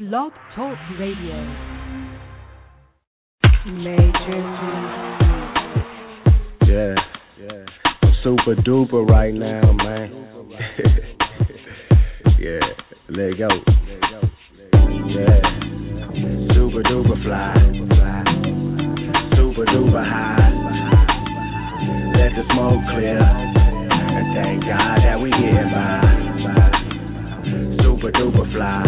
Blog Talk Radio. Major Yeah. I'm super duper right now, man. Yeah, let go. Yeah. Super duper fly. Super duper high. Let the smoke clear. And thank God that we get by. Super duper fly.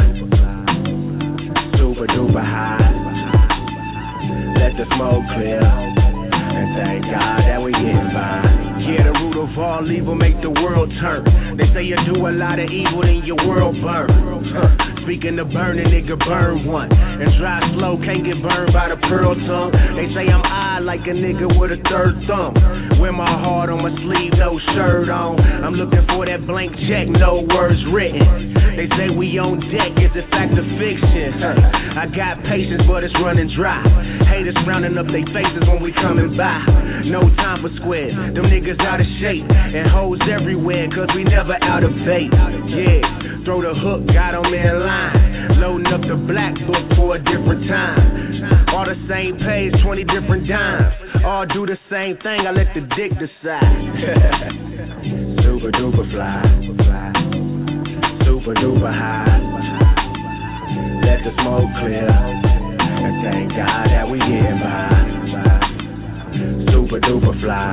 Super duper high. Let the smoke clear. And thank God that we get by. Yeah, the root of all evil make the world turn. They say you do a lot of evil, then your world burn. Speaking of burning, nigga, burn one. And drive slow, can't get burned by the pearl tongue. They say I'm odd like a nigga with a third thumb. Wear my heart on my sleeve, no shirt on. I'm looking for that blank check, no words written. They say we on deck, is it fact or fiction? I got patience, but it's running dry. Haters rounding up their faces when we coming by. No time for squares, them niggas out of shape. And hoes everywhere, cause we never out of bait. Yeah, throw the hook, got them in line. Loading up the black book for a different time. All the same page, 20 different dimes. All do the same thing, I let the dick decide. Super duper fly. Super duper high. Let the smoke clear. And thank God that we get by. Super duper fly.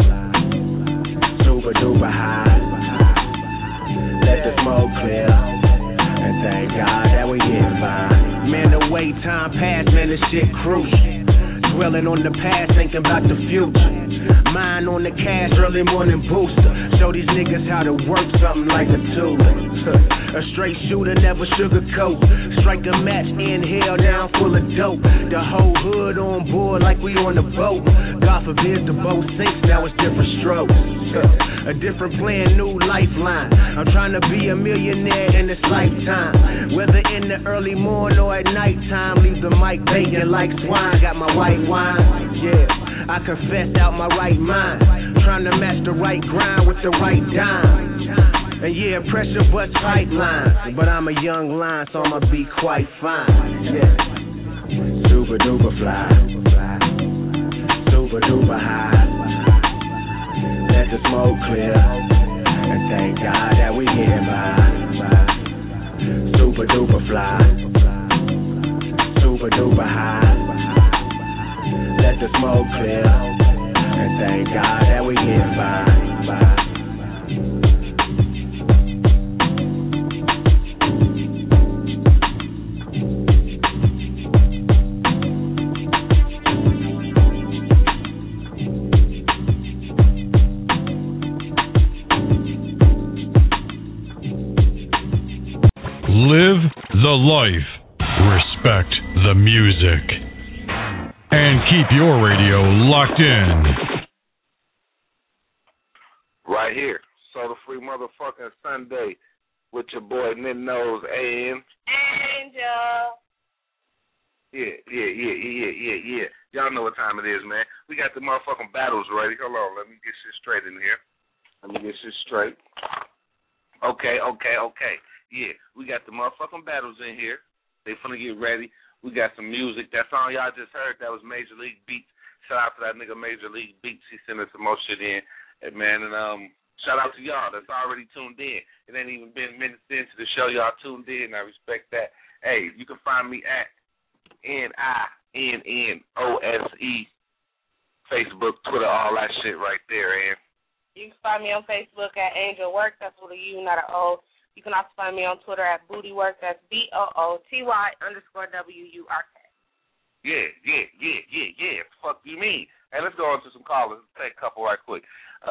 Super duper high. Let the smoke clear. And thank God that we get by. Man, the way time passed, man, this shit crucial. Dwelling on the past, thinking about the future. Mind on the cash, early morning booster. Show these niggas how to work something like a tool. A straight shooter, never sugarcoat. Strike a match, inhale down full of dope. The whole hood on board like we on the boat. God forbid the boat sinks, now it's different strokes. A different plan, new lifeline. I'm trying to be a millionaire in this lifetime. Whether in the early morning or at nighttime, leave the mic vacant like swine. Got my white wine, yeah. I confessed out my right mind. Trying to match the right grind with the right dime. And yeah, pressure butts pipelines. But I'm a young lion, so I'ma be quite fine. Yeah. Super duper fly. Super duper high. Let the smoke clear. And thank God that we get by. Super duper fly. Super duper high. Let the smoke clear. And thank God that we get by. Live the life. Respect the music. And keep your radio locked in. Right here. Soda Free Motherfucking Sunday with your boy Nick Nose and Angel. Yeah. Y'all know what time it is, man. We got the motherfucking battles ready. Hold on, let me get shit straight in here. Okay. Yeah, we got the motherfucking battles in here. They finna get ready. We got some music. That song y'all just heard, that was Major League Beats. Shout out to that nigga Major League Beats. He sent us some more shit in. And man, shout out to y'all that's already tuned in. It ain't even been minutes into the show. Y'all tuned in. I respect that. Hey, you can find me at NINNOSE. Facebook, Twitter, all that shit right there, and you can find me on Facebook at Angel Work. That's with a U, not an O. You can also find me on Twitter at Bootywork. That's BOOTY_WURK. Yeah. Fuck you mean? Hey, let's go on to some callers. Let's take a couple right quick.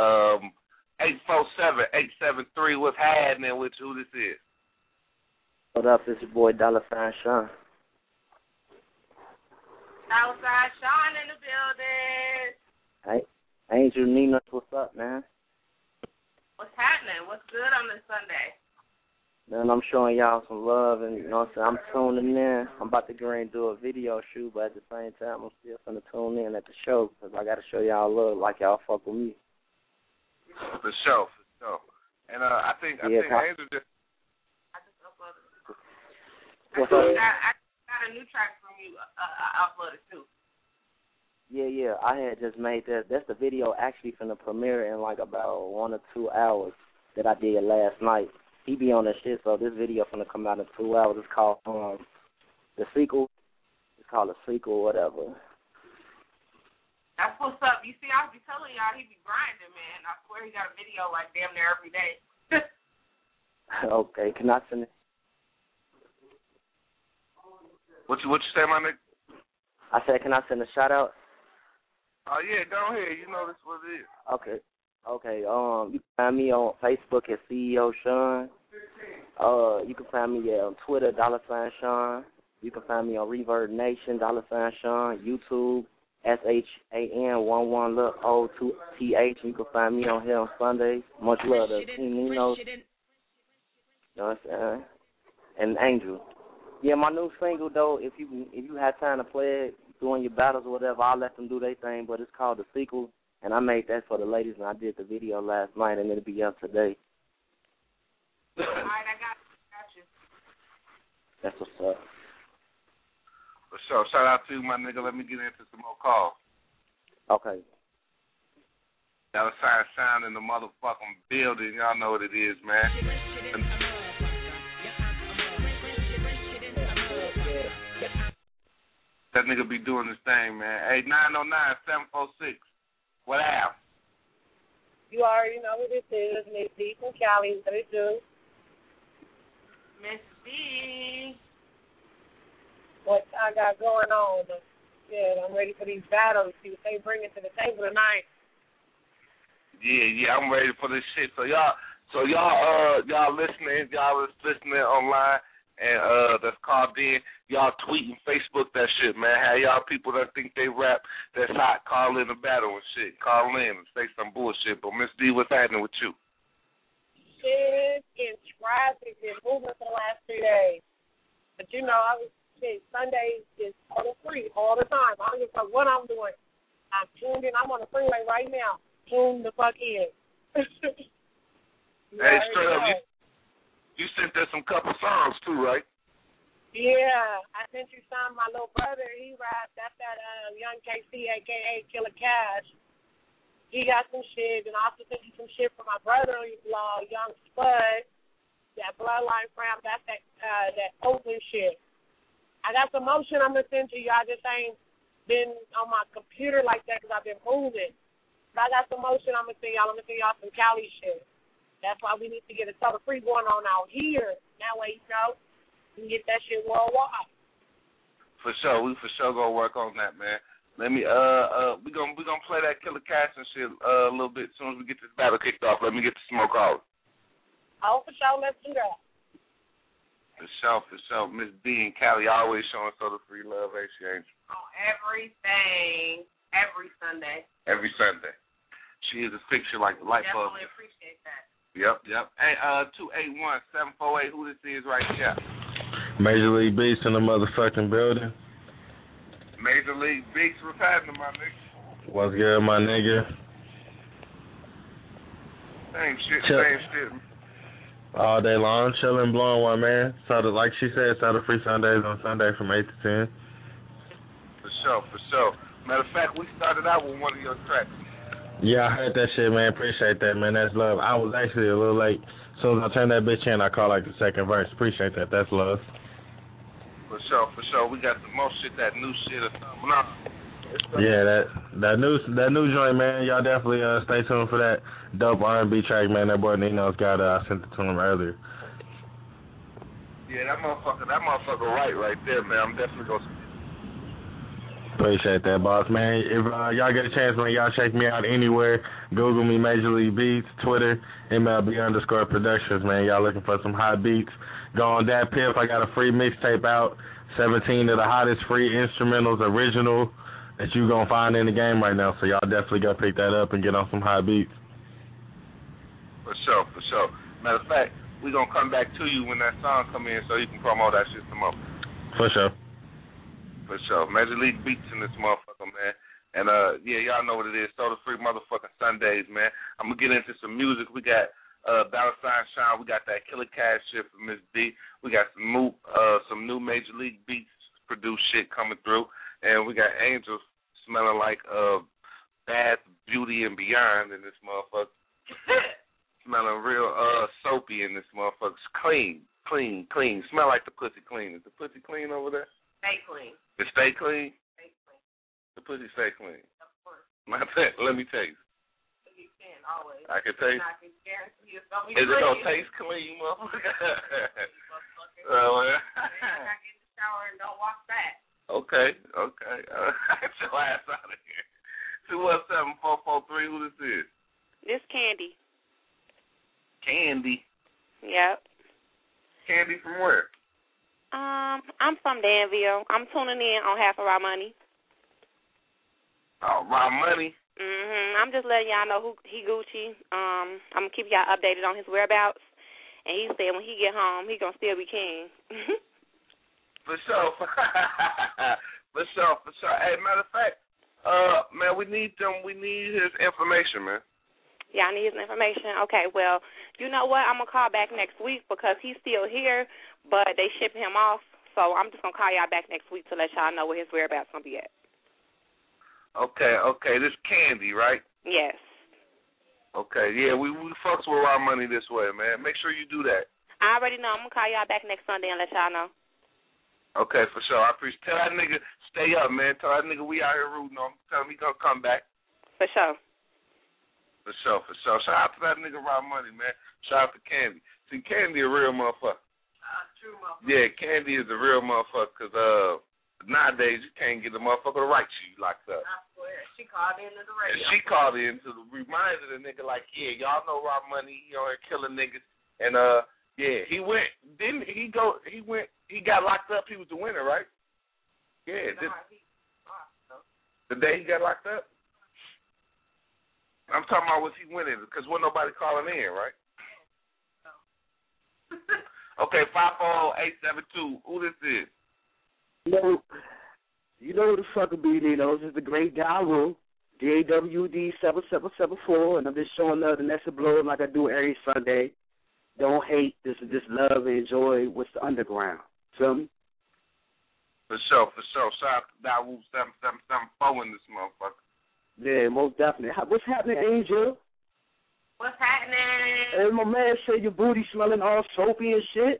847-873. What's happening with who this is? What up? It's your boy $sign Sean. $sign Sean in the building. Hey, Angel Nina, what's up, man? What's happening? What's good on this Sunday? Man, I'm showing y'all some love, and you know what I'm saying, I'm tuning in. I'm about to go and do a video shoot, but at the same time, I'm still going to tune in at the show because I got to show y'all love like y'all fuck with me. For sure. And I think Angel just What's up? I got a new track from you uploaded too. Yeah. I had just made that. That's the video actually from the premiere in like about 1 or 2 hours that I did last night. He be on that shit, so this video finna come out in 2 hours. It's called The Sequel. It's called The Sequel, whatever. That's what's up. You see, I be telling y'all he be grinding, man. I swear he got a video like damn near every day. Okay, can I send it? What you say, my nigga? I said, can I send a shout out? Oh yeah, go ahead. You know that's what it is. Okay. You can find me on Facebook at CEO Sean. You can find me on Twitter, $Sean. You can find me on Reverb Nation, $Sean. YouTube, SHAN11OTH. You can find me on here on Sundays. Much love to Team Nino. You know what I'm saying? And Angel. Yeah, my new single though. If you have time to play it during your battles or whatever, I'll let them do their thing. But it's called The Sequel. And I made that for the ladies, and I did the video last night, and it'll be up today. All right, I got you. That's what's up. For sure. Shout out to you, my nigga. Let me get into some more calls. Okay. $Sound in the motherfucking building. Y'all know what it is, man. That nigga be doing his thing, man. Hey, 909-746. What up? You already know who this is. Miss D from Cali. What it do? Miss B. What I got going on? Yeah, I'm ready for these battles. See what they bring to the table tonight. Yeah, I'm ready for this shit. So y'all listening, y'all is listening online, and that's called in. Y'all tweeting, Facebook that shit, man. Have y'all people that think they rap that's hot, call in the battle and shit. Call in and say some bullshit. But Miss D, what's happening with you? Shit in traffic, been moving for the last 3 days. But you know, Sunday is total free all the time. I don't give a fuck what I'm doing. I'm tuned in. I'm on the freeway right now. Tune the fuck in. Hey, straight up, you sent us some couple songs too, right? Yeah, I sent you some. My little brother, he raps. That's that Young KC, a.k.a. Killer Cash. He got some shit, and I also sent you some shit from my brother-in-law, Young Spud. That Bloodline Fram, that's that Oakland shit. I got some more shit I'm going to send to you. I just ain't been on my computer like that because I've been moving. But I got some more shit I'm going to send y'all. I'm going to send y'all some Cali shit. That's why we need to get a total free going on out here. That way, you know, we can get that shit worldwide. For sure. We for sure gonna work on that, man. Let me we gonna play that Killer Cash and shit a little bit as soon as we get this battle kicked off. Let me get the smoke out. Oh, for sure, let's do that. For sure. Miss B and Cali always showing Soda Free love, ain't she, Angel? On everything. Every Sunday. Every Sunday. She is a fixture like the light bulb. Definitely appreciate that. Yep. Hey, 281-748, who this is right here? Major League Beats in the motherfucking building. Major League Beats, what's happening, my nigga? What's good, my nigga? Same shit. All day long, chilling, blowing one, man. So, like she said, Soda Free Sundays on Sunday from 8 to 10. For sure. Matter of fact, we started out with one of your tracks. Yeah, I heard that shit, man. Appreciate that, man. That's love. I was actually a little late. As soon as I turned that bitch in, I called like the second verse. Appreciate that. That's love. For sure. We got the most shit, that new shit or something. Yeah, that new joint, man. Y'all definitely stay tuned for that dope R&B track, man. That boy Nino's got. I sent it to him earlier. Yeah, that motherfucker right there, man. I'm definitely gonna. Appreciate that, boss, man. If y'all get a chance, man, y'all check me out anywhere. Google me, Major League Beats, Twitter, MLB_Productions, man. Y'all looking for some hot beats. Go on that Piff. I got a free mixtape out, 17 of the hottest free instrumentals, original, that you going to find in the game right now. So y'all definitely go pick that up and get on some hot beats. For sure. Matter of fact, we going to come back to you when that song come in so you can promote that shit some more. For sure. Major League Beats in this motherfucker, man. And, yeah, y'all know what it is. Soda Free motherfucking Sundays, man. I'm going to get into some music. We got Dollar Sign Shine. We got that Killer Cash shit from Miss D. We got some new Major League Beats produced shit coming through, and we got Angel smelling like Bath, Beauty, and Beyond in this motherfucker. Smelling real soapy in this motherfucker. Clean. Smell like the pussy clean. Is the pussy clean over there? Stay clean. It stay clean? Stay clean. The pussy stay clean. Of course. Let me taste. You can always. I can taste. I can guarantee it's gonna be Is clean. it gonna taste clean, motherfucker? I get in the shower and don't wash that. Okay. Get your ass out of here. 217-443, who this is? This Candy. Candy? Yep. Candy from where? I'm from Danville. I'm tuning in on Half of Our Money. Oh, Raw Money? I'm just letting y'all know he Gucci. I'm going to keep y'all updated on his whereabouts. And he said when he get home, he going to still be king. For sure. For sure. Hey, matter of fact, man, we need his information, man. Y'all need his information? Okay, well, you know what? I'm going to call back next week because he's still here, but they shipping him off. So I'm just going to call y'all back next week to let y'all know where his whereabouts going to be at. Okay. This Candy, right? Yes. Okay, yeah, we fucks with our money this way, man. Make sure you do that. I already know. I'm going to call y'all back next Sunday and let y'all know. Okay, for sure. I appreciate. Tell that nigga stay up, man. Tell that nigga we out here rooting on him. Tell him he gonna come back. For sure. For sure. Shout out to that nigga Raw Money, man. Shout out to Candy. See, Candy a real motherfucker. True motherfucker. Yeah, Candy is a real motherfucker because nowadays you can't get a motherfucker to write you locked up. I swear. She called into the radio. And she called in to remind the nigga like, yeah, y'all know Raw Money, he on here killing niggas. And yeah, he went. Didn't he go? He went. He got locked up. He was the winner, right? Yeah. The day he got locked up. I'm talking about was he winning? Because wasn't nobody calling in, right? Okay, 54872. Who this is? You know who the fuck it be, Nino. This is the great Dawu, DAWD 7774, and I'm just showing love to Nessa Blow like I do every Sunday. Don't hate. This is just love and enjoy what's the underground. Feel me? For sure. Shout out to Dawu 7774 in this motherfucker. Yeah, most definitely. What's happening, Angel? What's happening? Hey, my man said your booty smelling all soapy and shit.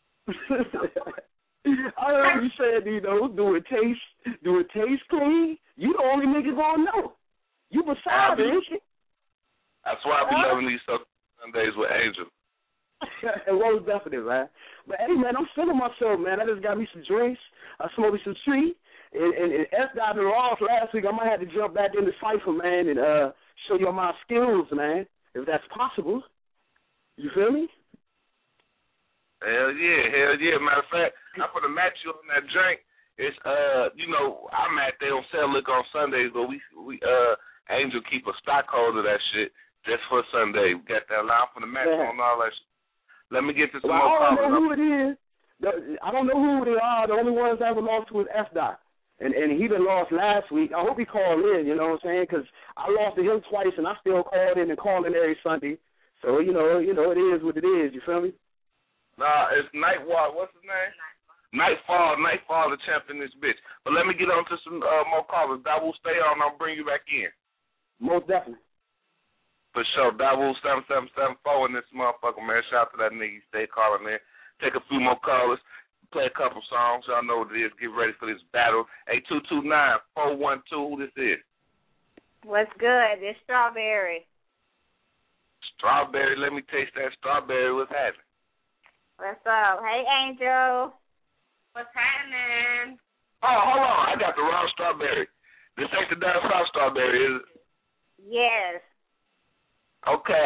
I heard you said, do it taste clean? You the only nigga gonna know. You beside it, ain't you? That's why I be loving these Sundays with Angel. Most definitely, man. But hey, man, I'm feeling myself, man. I just got me some drinks. I smoked me some tree. And F-Dot and Ross last week, I might have to jump back in the cypher, man, and show you my skills, man, if that's possible. You feel me? Hell yeah. Matter of fact, I'm going to match you on that drink. It's, I'm at, they don't sell liquor on Sundays, but we Angel keep a stockhold of that shit just for Sunday. We got that line for the match on all that shit. Let me get to some more callers. I don't know who it is. I don't know who they are. The only ones I ever lost was F-Dot. And he done lost last week. I hope he called in, you know what I'm saying? Because I lost to him twice, and I still called in and call in every Sunday. So, you know, it is what it is. You feel me? Nah, it's Nightwalk. What's his name? Nightfall, the champ in this bitch. But let me get on to some more callers. Dawu, stay on. I'll bring you back in. Most definitely. For sure. Dawu 7774 in this motherfucker, man. Shout out to that nigga. Stay calling in. Take a few more callers. Play a couple songs. Y'all know what it is. Get ready for this battle. 8229-412. Who this is? What's good? It's Strawberry. Strawberry. Let me taste that strawberry. What's happening? What's up? Hey, Angel. What's happening? Oh, hold on. I got the wrong strawberry. This ain't the down south strawberry, is it? Yes. Okay.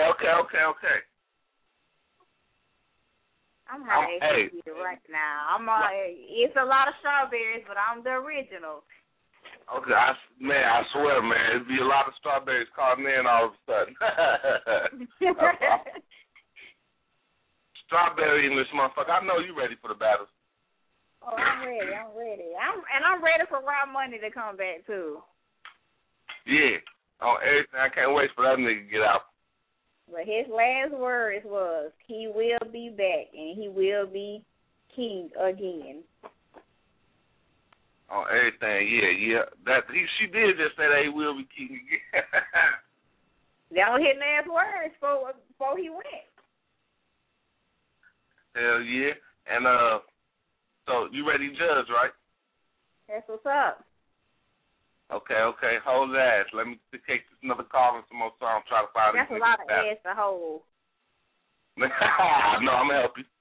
I'm ready to right now. It's a lot of strawberries, but I'm the original. Okay, I swear, man, it'd be a lot of strawberries calling in all of a sudden. Strawberry in this motherfucker. I know you ready for the battle. Oh, I'm ready. I'm ready for Raw Money to come back, too. Yeah. On everything. I can't wait for that nigga to get out. But his last words was, he will be back and he will be king again. On everything, yeah. She did just say that he will be king again. That was his last words before he went. Hell yeah. And so you ready to judge, right? That's what's up. Okay. Hold that ass. Let me take another call and some more songs. Try to find That's a lot of ass to hold. No, I'm gonna help you.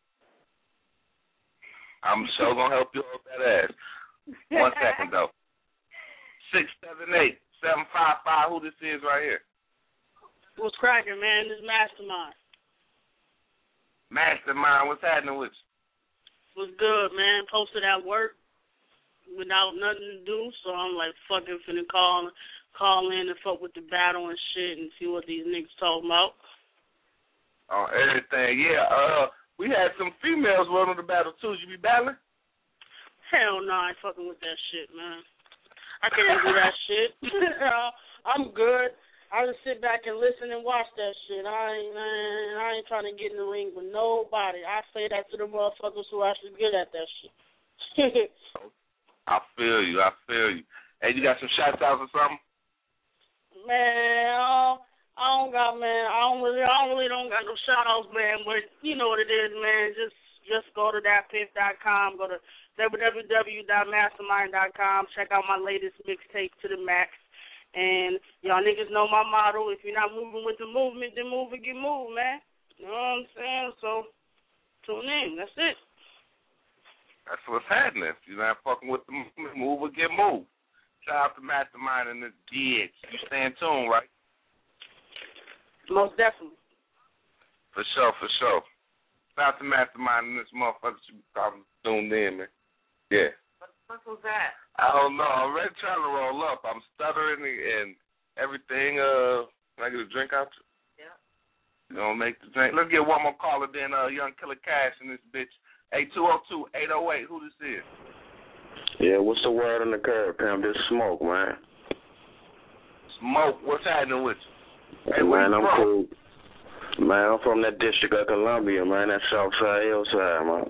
I'm sure gonna help you hold that ass. 1 second though. 678-755. Who this is right here? What's cracking, man? This is Mastermind. Mastermind, what's happening with you? What's good, man? Posted at work without nothing to do, so I'm like, fucking finna call in and fuck with the battle and shit and see what these niggas talking about. On everything, yeah. We had some females running the battle too. You be battling? Hell no, I ain't fucking with that shit, man. I can't do that shit. I'm good. I just sit back and listen and watch that shit. I ain't trying to get in the ring with nobody. I say that to the motherfuckers who actually good at that shit. I feel you. Hey, you got some shout outs or something? Man, I don't really don't got no shout outs, man, but you know what it is, man. Just go to thatpiff.com, go to www.mastermind.com, check out my latest mixtape, To the Max. And y'all niggas know my motto, if you're not moving with the movement, then move and get moved, man. You know what I'm saying? So, tune in. That's it. That's what's happening. If you're not fucking with the movement, move or get moved. Shout out to Mastermind and the DX. You stay in tune, right? Most definitely. For sure. Shout out to Mastermind and this motherfucker should be tuned in, man. Yeah. What was that? I don't know. I'm ready trying to roll up. I'm stuttering and everything. Can I get a drink out? Yeah. You gonna make the drink? Let's get one more caller, then Young Killer Cash in this bitch. 8202-808. Who this is? Yeah, what's the word on the curb, Pam? This Smoke, man. Smoke, what's happening with you? Hey, man, I'm cool. Man, I'm from that District of Columbia, man. That Southside, Hillside, man.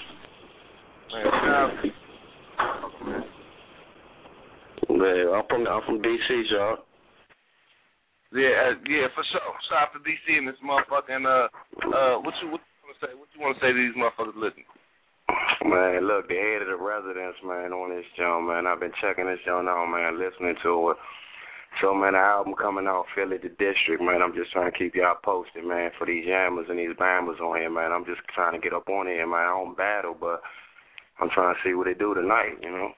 Yeah, I'm from DC, y'all. Yeah, for sure. Shout out to DC and this motherfucking what you want to say? What you want to say to these motherfuckers listening? Man, look, the head of the residence, man, on this show, man. I've been checking this show out, man, listening to it. So, man, the album coming out, Philly the District, man. I'm just trying to keep y'all posted, man, for these yammers and these bammers on here, man. I'm just trying to get up on here, man. I don't battle, but I'm trying to see what they do tonight, you know.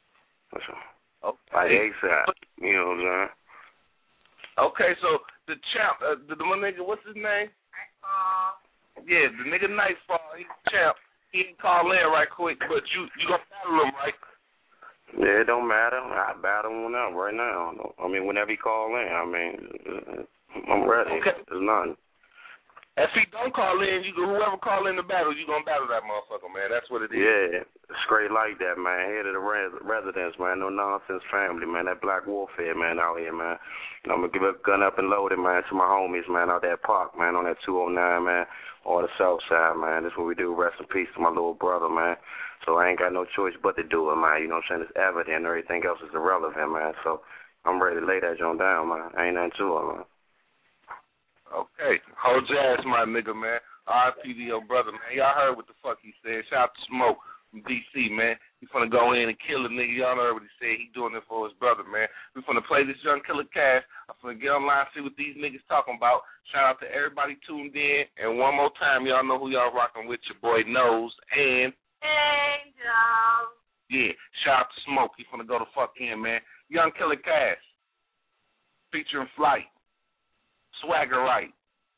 Like ASAP, you know what I'm saying? Okay, so the champ, the one nigga, what's his name? Yeah, the nigga Nightfall, he's the champ. He didn't call in right quick, but you gonna battle him, right? Yeah, it don't matter. I battle him up right now. I mean, whenever he call in, I mean, I'm ready. Okay. There's nothing. If he don't call in, whoever call in the battle, you gonna battle that motherfucker, man. That's what it is. Yeah, straight like that, man. Head of the residence, man. No nonsense family, man. That black warfare, man, out here, man. And I'm gonna give a gun up and load it, man, to my homies, man, out that park, man, on that 209, man, or the south side, man. That's what we do. Rest in peace to my little brother, man. So I ain't got no choice but to do it, man. You know what I'm saying? It's evident. Everything else is irrelevant, man. So I'm ready to lay that joint down, man. Ain't nothing to it, man. Okay. Hold your ass, my nigga, man. R.I.P. to your brother, man. Y'all heard what the fuck he said. Shout out to Smoke from D.C., man. He finna go in and kill a nigga. Y'all heard what he said. He doing it for his brother, man. We finna play this Young Killer Cash. I'm finna get online, see what these niggas talking about. Shout out to everybody tuned in. And one more time, y'all know who y'all rocking with. Your boy Nose and Angel. Yeah, shout out to Smoke. He finna go the fuck in, man. Young Killer Cash. Featuring Flight. Swagger right.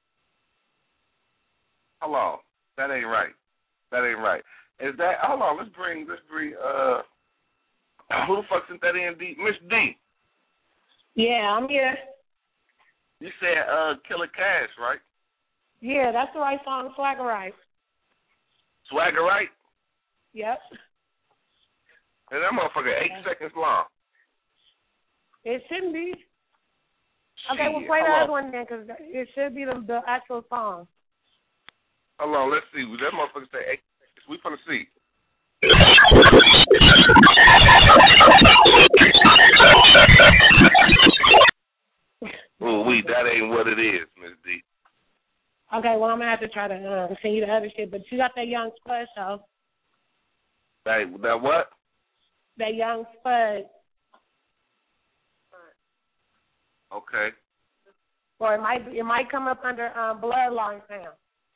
Hold on. That ain't right. Is that, hold on, let's bring, who the fuck sent that in, D? Miss D. Yeah, I'm here. You said Killer Cash, right? Yeah, that's the right song, Swagger Right. Swagger right? Yep. And that motherfucker 8 seconds long. It shouldn't be. Okay, we'll play the other one then, because it should be the actual song. Hold on, let's see. That motherfucker say 8 seconds. We finna see. Ooh, that ain't what it is, Miss D. Okay, well, I'm going to have to try to send you the other shit, but you got that Young Spud show. That what? That Young Spud. Okay. Or it might come up under Bloodline Sound.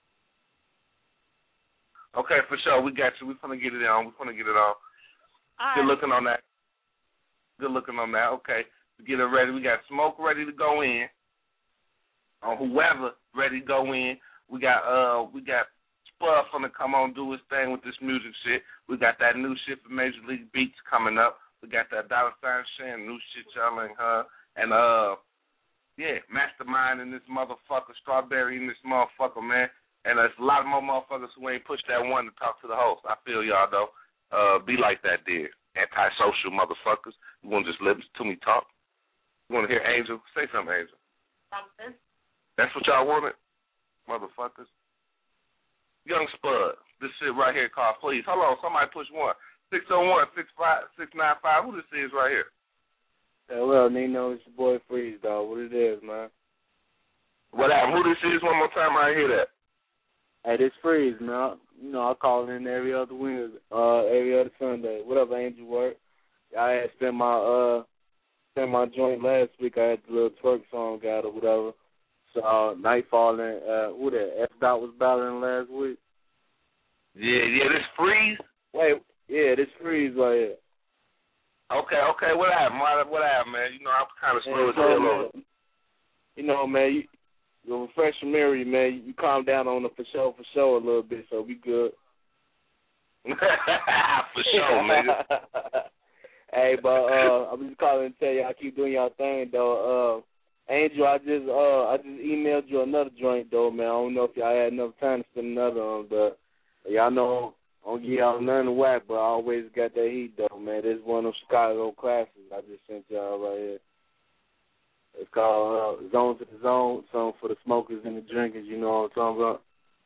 Okay, for sure. We got you. We're going to get it on. We're going to get it on. All Good right. looking on that. Good looking on that. Okay. Get it ready. We got Smoke ready to go in. Or whoever ready to go in. We got Spud gonna come on do his thing with this music shit. We got that new shit for Major League Beats coming up. We got that $sign Shan new shit y'all and her. And yeah, Mastermind in this motherfucker, Strawberry in this motherfucker, man. And there's a lot of more motherfuckers who ain't pushed that one to talk to the host. I feel y'all though. Be like that, dear. Antisocial motherfuckers. You wanna just listen to me talk? You wanna hear Angel? Say something, Angel. Something. That's what y'all wanted? Motherfuckers. Young Spud. This shit right here called Please. Hold on, somebody push 1-601-695. Who this is right here? Hey, well, Nino, it's your boy Freeze, dog. What it is, man? What happened? Who this is one more time I hear that? Hey, this Freeze, man. You know, I call in every other Sunday. Whatever, Angel work. I had spent my joint last week. I had the little twerk song out or whatever. So Nightfall and who that? F Dot was battling last week. Yeah, this Freeze. Wait, yeah, this Freeze right here. Okay. What happened? What happened, man? You know, I'm kind of slow as hell on it. You know, man, you refresh your memory, man. You calm down on it for sure a little bit, so we good. For sure, nigga. Hey, but I'm just calling to tell you, I keep doing y'all thing, though. Angel, I just emailed you another joint, though, man. I don't know if y'all had enough time to spend another on, but y'all know I don't give y'all none of whack, but I always got that heat, though, man. This is one of them Chicago classics I just sent y'all right here. It's called Zone to the Zone, song for the smokers and the drinkers, you know what I'm talking about?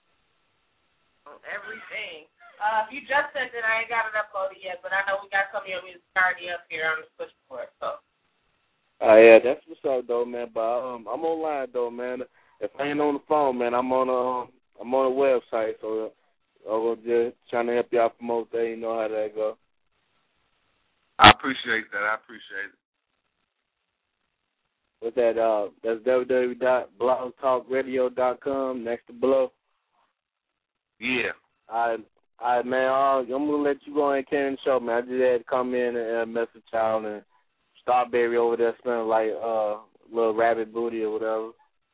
Everything. If you just sent it, I ain't got it uploaded yet, but I know we got some of your music already up here on the push for it, so. Yeah, that's what's up, though, man. But I'm online, though, man. If I ain't on the phone, man, I'm on a website, so I'm just trying to help y'all promote that. You know how that go. I appreciate that. What's that? That's www.blogtalkradio.com. Next to below. Yeah. All right, man. I'm gonna let you go and carry the show, man. I just had to come in and message y'all and. Strawberry over there smelling like little rabbit booty or whatever.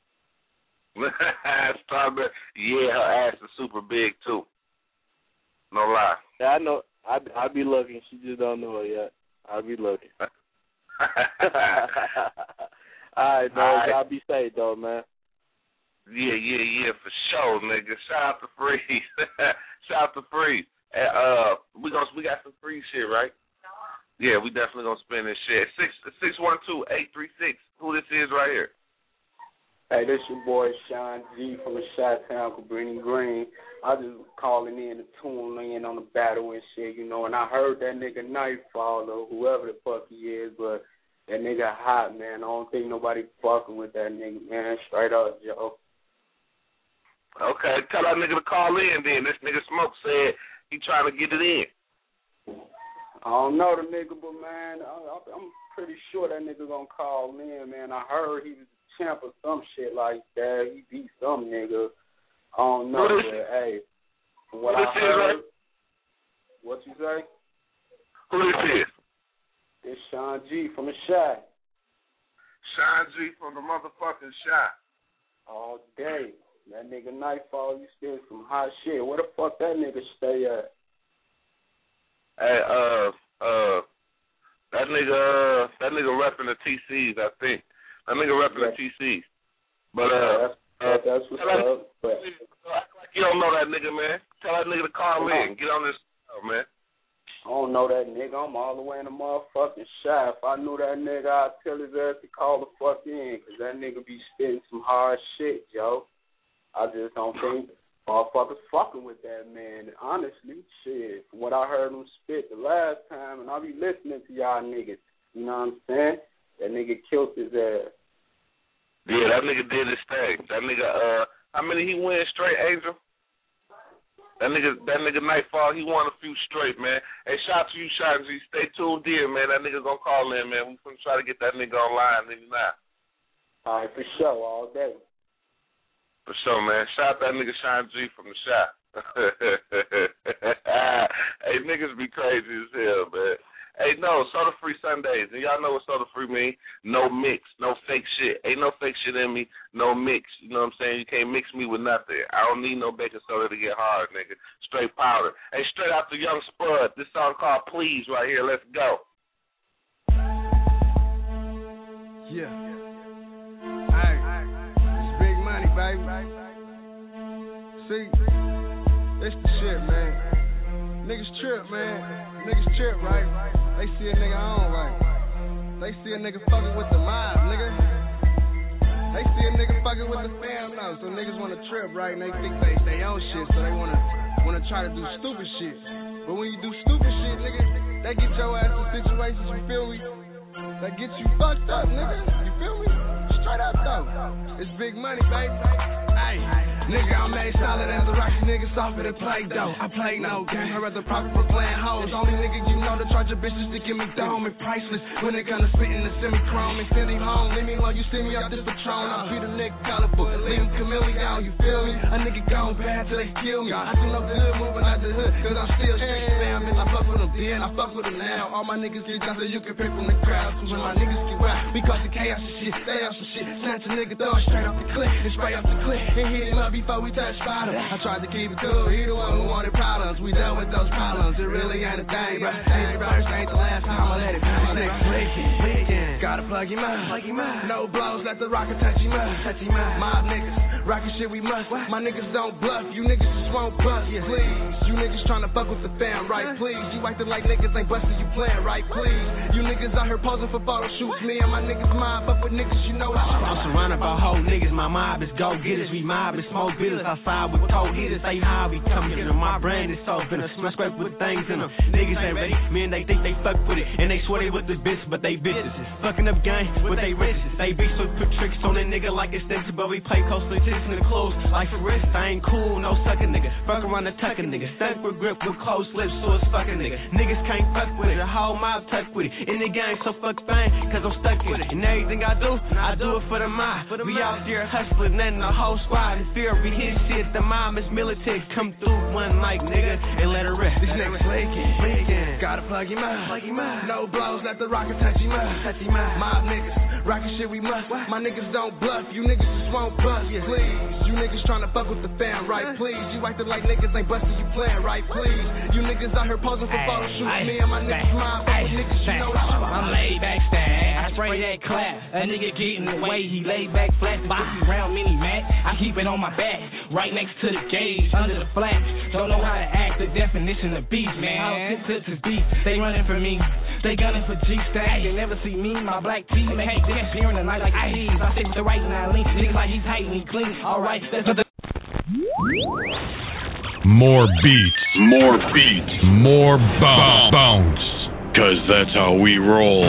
Strawberry, yeah, her ass is super big too. No lie. Yeah, I know. I be looking. She just don't know it yet. I be looking. All right, man. Y'all be safe though, man. Yeah, for sure, nigga. Shout out to Freeze. We got some free shit, right? Yeah, we definitely gonna spend this shit. 612-836. Who this is right here? Hey, this your boy Sean G from the Chi-Town, Cabrini Green. I just calling in to tune in on the battle and shit, you know. And I heard that nigga Nightfall or whoever the fuck he is, but that nigga hot, man. I don't think nobody fucking with that nigga, man. Straight up, Joe. Okay, tell that nigga to call in then. This nigga Smoke said he trying to get it in. I don't know the nigga, but, man, I'm pretty sure that nigga gonna call in, man. I heard he was a champ or some shit like that. He beat some nigga. I don't know, but, hey, from what I heard, what you say? Who this is? It's Sean G from the Chi. Sean G from the motherfucking Chi. All day. That nigga Nightfall, you still some hot shit. Where the fuck that nigga stay at? Hey, that nigga repping the TCs, I think. That nigga repping the TCs. But that's what's up. But act like you don't know that nigga, man. Tell that nigga to call in. Get on this show, man. I don't know that nigga. I'm all the way in the motherfucking shop. If I knew that nigga, I'd tell his ass to call the fuck in, because that nigga be spitting some hard shit, yo. I just don't think motherfuckers fucking with that man. Honestly, shit, from what I heard him spit the last time, and I be listening to y'all niggas, you know what I'm saying? That nigga killed his ass. Yeah, that nigga did his thing. That nigga, how many he win straight, Angel? That nigga Nightfall, he won a few straight, man. Hey, shout out to you, Shotzi. Stay tuned in, man. That nigga gonna call in, man. We gonna try to get that nigga online maybe now. All right, for sure, all day. For sure, man. Shout out that nigga Shine G from the shop. Hey, niggas be crazy as hell, man. Hey, no, soda-free Sundays. And y'all know what soda-free mean? No mix, no fake shit. Ain't no fake shit in me, no mix. You know what I'm saying? You can't mix me with nothing. I don't need no baking soda to get hard, nigga. Straight powder. Hey, straight out to Young Spud. This song called Please right here. Let's go. Yeah. Hey, it's big money, baby. See, it's the shit, man. Niggas trip, man. Niggas trip, right? They see a nigga on, right? They see a nigga fucking with the mob, nigga. They see a nigga fucking with the fam now. So niggas wanna trip, right? And they think they own shit, so they wanna try to do stupid shit. But when you do stupid shit, nigga, that get your ass in situations, you feel me? That gets you fucked up, nigga. You feel me? Straight up though. It's big money, baby. Ay, nigga, I'm made solid as a rocky nigga, softer than Play-Doh. I play no game, I'd rather profit for playing hoes. Only nigga you know to charge your bitches to give me dome and priceless. When they gonna spit in the semi-chrome and send him home. Leave me alone, you see me out this Patron. I'll be the nigga colorful, leave him chameleon, you feel me? A nigga gone bad till they kill me. I do no good moving out the hood, cause I'm still street fam. I fuck with them then, I fuck with them now. All my niggas get down so you can pick from the crowd. Cause when my niggas get wild, we cause the chaos and shit, stay out some shit. Snatch a nigga, throw it straight off the clip, and spray off the clip. And hit him up before we touch bottom. I tried to keep it cool, he the one who wanted problems. We dealt with those problems, it really ain't a thing, bro. Ain't the first, ain't the last time I let it pass. Next flicking, gotta plug him out. No blows, let the rocket touch him up. Mob niggas, rockin' shit we must. My niggas don't bluff, you niggas just won't bust. Please, you niggas tryna fuck with the fam, right? Please, you acting like niggas ain't bustin', you playin', right? Please, you niggas out here posing for photo shoots. Me and my niggas mob up with niggas, you know it's I'm surrounded by whole niggas, my mob is go-getters. We mob and smoke bitters outside with cold hitters. They high, we come here. My brand is so venomous, scrape with things in them. Niggas ain't ready, man, they think they fuck with it. And they swear they with the bitch, but they bitches. Fucking up gang with they riches. They be so quick tricks on that nigga like extension, but we play close to the clothes. Like for wrist, I ain't cool, no sucking nigga. Fuck around the tucking nigga. Stuck with grip with closed lips, so it's fucking nigga. Niggas can't fuck with it, the whole mob tuck with it. In the game, so fuck fame, cause I'm stuck with it. And everything I do it for the mob. We out there hustling, and the whole squad in fear. We hit shit, the mom is militant. Come through one night, nigga, and let her rest. This nigga flaking, gotta plug him out. No blows, let the rocket touch him up. Mob niggas, rockin' shit we must. My niggas don't bluff, you niggas just won't bust. Please, you niggas tryna fuck with the fam, right? Please, you acting like niggas ain't bustin', you playin', right? Please, you niggas out here posing for photo shoots. Me and my niggas mob, fuck with niggas, you know it's I'm laid back stag, I spray that clap. A nigga getting away, he laid back flat. 50 round mini Mac, I keep it on my back, right next to the gauge, under the flat. Don't know how to act, the definition of beast, man. All six is beast, they running for me. They gunning for G-Stack, they never see me, my black teeth make it disappear in the night like IDs. I stick with the right and I lean, niggas like he's tight and he clean. Alright, that's what the more beats, more bounce, cause that's how we roll.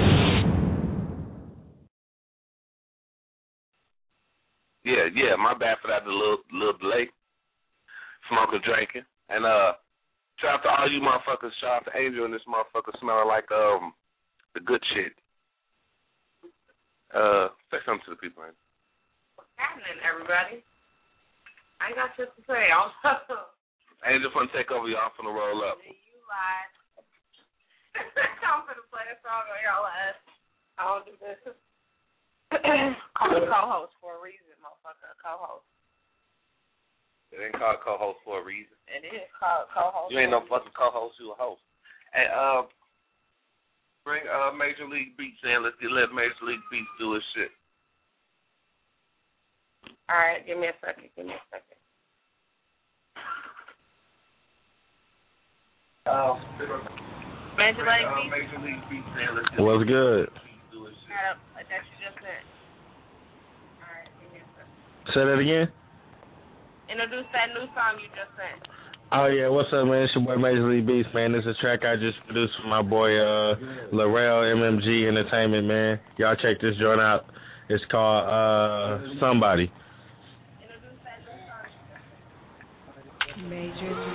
Yeah, my bad for that little delay. Smoking, drinking. And shout out to all you motherfuckers. Shout out to Angel and this motherfucker smelling like the good shit. Say something to the people, man. What's happening, everybody? I ain't got shit to say. Angel finna take over, y'all finna roll up. You lied. I'm finna play a song on y'all ass. I don't do this. I'm a co-host for a reason, motherfucker. A co-host. It ain't called co-host for a reason. It is called co-host. You ain't no fucking co-host, you a host. Hey, bring Major League Beats in. Let Major League Beats do his shit. All right, give me a second. Major League Beats. What's good? That you just said. Alright, give me a second. Say that again? Introduce that new song you just sent. Oh, yeah, what's up, man? It's your boy Major League Beats, man. This is a track I just produced for my boy Larrell MMG Entertainment, man. Y'all check this joint out. It's called Somebody. Major League.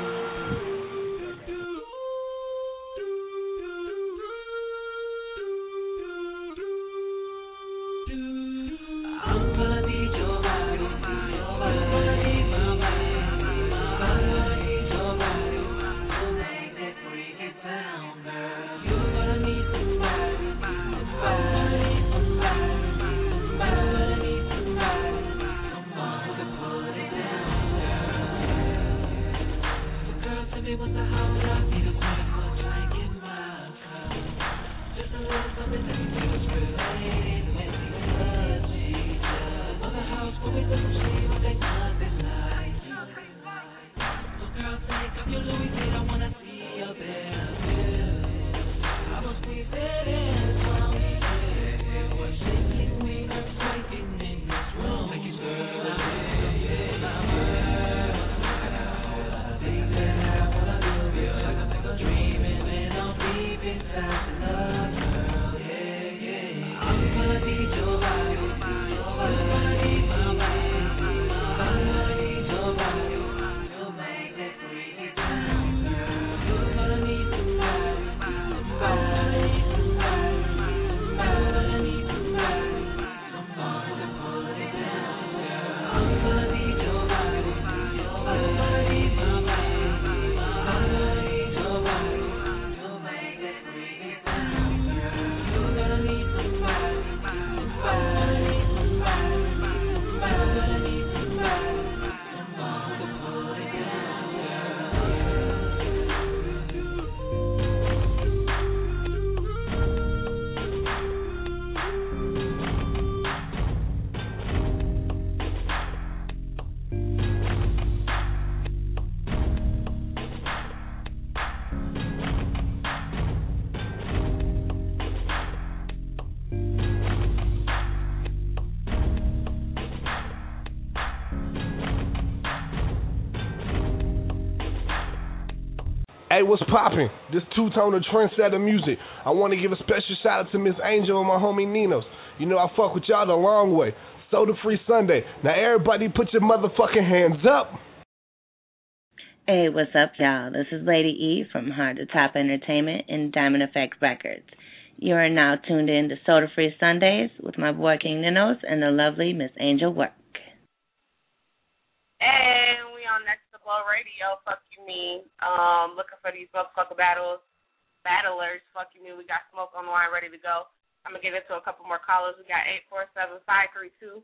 Hey, what's poppin'? This two-toner trendsetter music. I want to give a special shout out to Miss Angel and my homie Ninos. You know I fuck with y'all the long way. Soda Free Sunday. Now everybody put your motherfucking hands up. Hey, what's up, y'all? This is Lady E from Hard to Top Entertainment and Diamond Effect Records. You are now tuned in to Soda Free Sundays with my boy King Ninos and the lovely Miss Angel Work. And we on Next to Blow Radio. Fuck you mean. Looking for these motherfucker battlers. Fuck you mean. We got Smoke on the line ready to go. I'm going to get into a couple more callers. We got 847-532.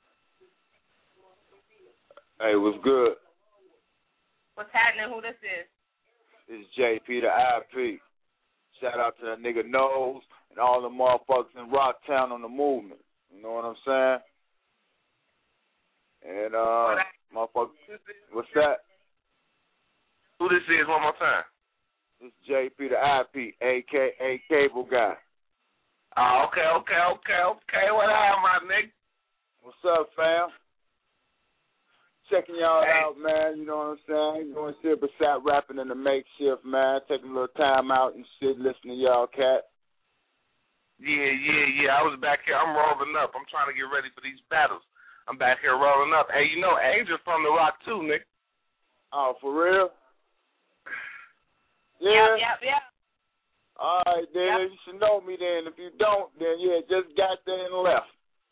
Hey, what's good? What's happening? Who this is? This is JP the IP. Shout out to that nigga Nose and all the motherfuckers in Rocktown on the movement. You know what I'm saying? And, motherfuckers, what's that? Who this is one more time? This is JP the IP, a.k.a. Cable Guy. Oh, okay. What up, my nigga? What's up, fam? Checking y'all out, man. You know what I'm saying? Going shit beside rapping in the makeshift, man. Taking a little time out and shit, listening to y'all, cat. Yeah. I was back here. I'm rolling up. I'm trying to get ready for these battles. I'm back here rolling up. Hey, you know, Angel from the Rock too, Nick. Oh, for real? Yeah. Yep. All right, then. You should know me then. If you don't, then, yeah, just got there and left.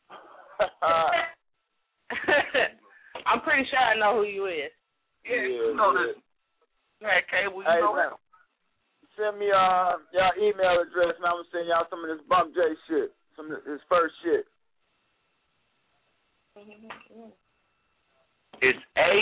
I'm pretty sure I know who you is. Yeah, you know this. Hey, Cable, you know that. Send me y'all email address, and I'm going to send y'all some of this Bump J shit, some of his first shit. It's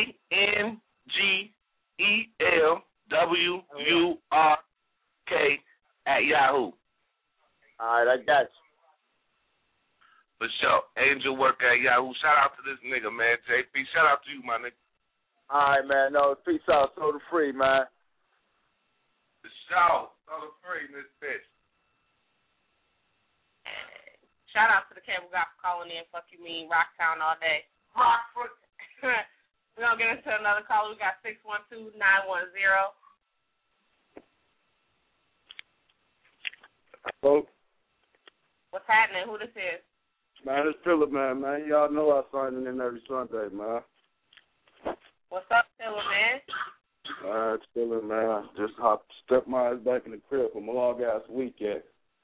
ANGELWURK All right, I got you. For sure. Angel Work at Yahoo. Shout out to this nigga, man. JP, shout out to you, my nigga. All right, man. No, peace out. Soda Free, man. For sure. Soda free in this bitch. Shout out to the cable guy for calling in. Fuck you mean, Rocktown all day. Rockford. We're going to get into another call. We got 612-910. Hello? What's happening? Who this is? Man, it's Phillip, man. Y'all know I sign in every Sunday, man. What's up, Phillip, man? It's Phillip, man. Just stepped my ass back in the crib from a long-ass weekend.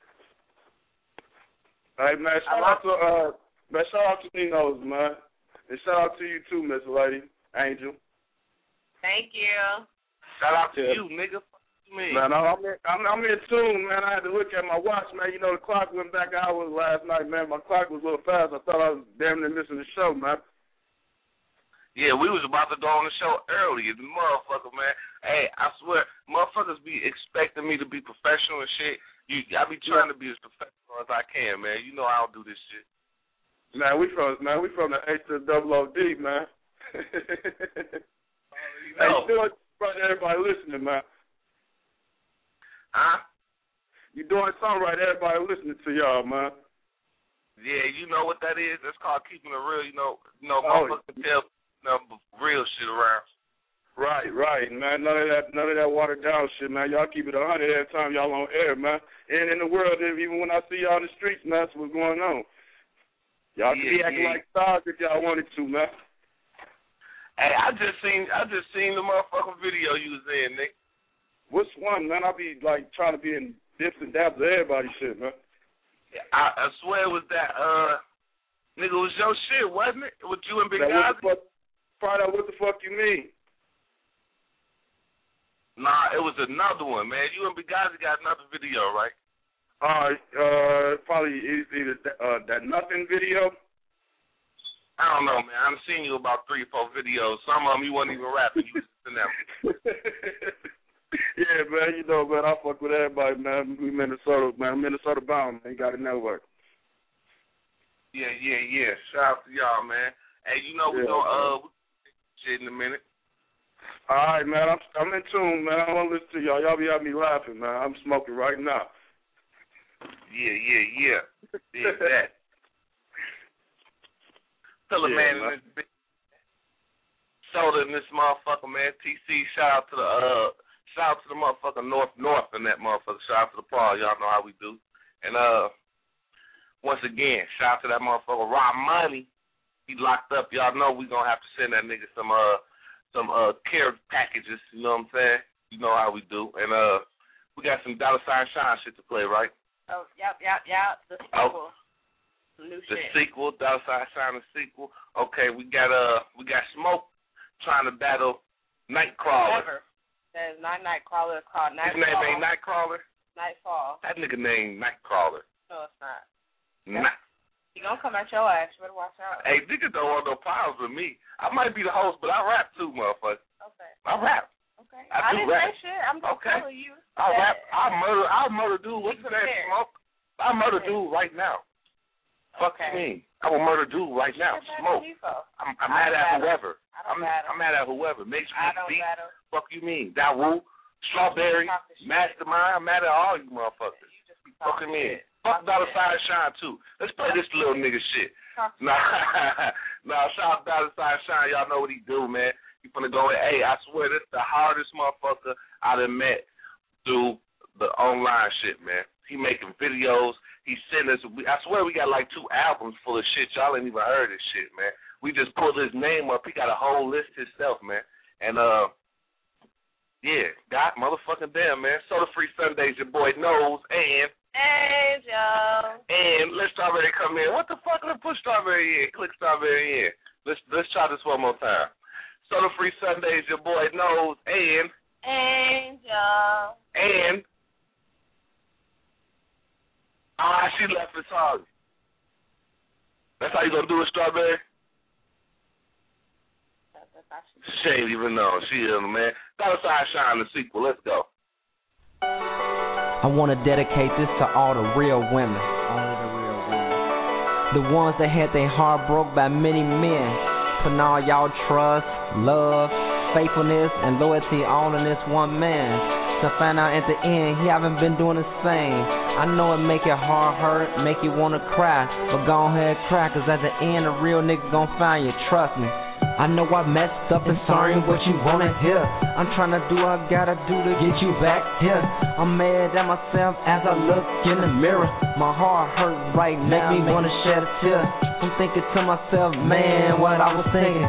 Hey, man, shout out to Nino's, man. And shout out to you, too, Miss Lady, Angel. Thank you. Shout out to you, nigga. Me. Man, I'm in tune, man. I had to look at my watch, man. You know, the clock went back hours last night, man. My clock was a little fast. I thought I was damn near missing the show, man. Yeah, we was about to go on the show earlier. The motherfucker, man. Hey, I swear, motherfuckers be expecting me to be professional and shit. I be trying to be as professional as I can, man. You know I don't do this shit. Man, we from the H to the double OD, man. Hey, you doing right, everybody listening, man. Huh? You doing something right, everybody listening to y'all, man. Yeah, you know what that is? That's called keeping it real. You know, motherfuckers can tell real shit around. Right, man. None of that watered down shit, man. Y'all keep it 100 every time y'all on air, man. And in the world, even when I see y'all in the streets, man, that's what's going on. Y'all can be acting like stars if y'all wanted to, man. Hey, I just seen the motherfucking video you was in, Nick. Which one, man? I be like trying to be in dips and dabs of everybody's shit, man. I swear it was that nigga, it was your shit, wasn't it? With you and Big Gazi? Friday, what the fuck you mean? Nah, it was another one, man. You and Big Gazi got another video, right? Probably either that nothing video. I don't know, man. I've seen you about 3 or 4 videos. Some of them you wasn't even rapping. You was in them. Yeah, man, you know, man, I fuck with everybody, man. We Minnesota, man. Minnesota bound, man. Got a network. Yeah. Shout out to y'all, man. Hey, you know we gonna shit in a minute. All right, man. I'm in tune, man. I want to listen to y'all. Y'all be having me laughing, man. I'm smoking right now. Yeah. Did that. Tell a man in this big soda in this motherfucker, man. TC, shout out to the motherfucker North in that motherfucker. Shout out to the Paul. Y'all know how we do. And once again, shout out to that motherfucker Rob Money. He locked up. Y'all know we gonna have to send that nigga some care packages. You know what I'm saying? You know how we do. And we got some $sign Shine shit to play, right? Oh, yep. The sequel. New shit. The sequel, $sign Shine the sequel. Okay, we got Smoke trying to battle Nightcrawler. Never. That is not Nightcrawler. It's called Nightfall. His name ain't Nightcrawler? Nightfall. That nigga named Nightcrawler. No, it's not. He gonna come at your ass. You better watch out. Hey, niggas don't want no problems with me. I might be the host, but I rap too, motherfucker. Okay. I rap. Okay. I didn't rap. say shit. I'm just telling you. I rap. I'll murder dude. What's his name? Smoke. I'll murder dude right now. Fuck you mean? I will murder dude right now. Smoke. I'm mad at whoever. I'm mad at whoever. Makes me beat. Fuck you mean? Daru, Strawberry, Mastermind. I'm mad at all you motherfuckers. Fuck you mean? Fuck $sign Shine too. Let's play this little nigga shit. Nah, shout out $sign Shine. Y'all know what he do, man. He finna go in. Hey, I swear this the hardest motherfucker I done met through the online shit, man. He making videos. He sent us. I swear we got like 2 albums full of shit. Y'all ain't even heard this shit, man. We just pulled his name up. He got a whole list himself, man. And yeah, God motherfucking damn, man. Soda Free Sundays, your boy knows, and Angel. And let Strawberry come in. What the fuck? Let's put Strawberry in. Click Strawberry in. Let's try this one more time. Soda Free Sundays, your boy knows, and Angel. And she left the song. That's how you gonna do it, Strawberry? She ain't even know. She is, man. $sign Shine the sequel. Let's go. I want to dedicate this to all the real women. The ones that had their heart broke by many men. Putting all y'all trust, love, faithfulness, and loyalty all in this one man. to find out at the end he haven't been doing the same. I know it make your heart hurt, make you wanna cry, but go ahead cry, cause at the end a real nigga gon' find you, trust me. I know I messed up and sorry what you wanna hear. I'm tryna do what I gotta do to get you back here. I'm mad at myself as I look in the mirror. My heart hurt right now, make me wanna shed a tear. I'm thinking to myself, man, what I was thinking.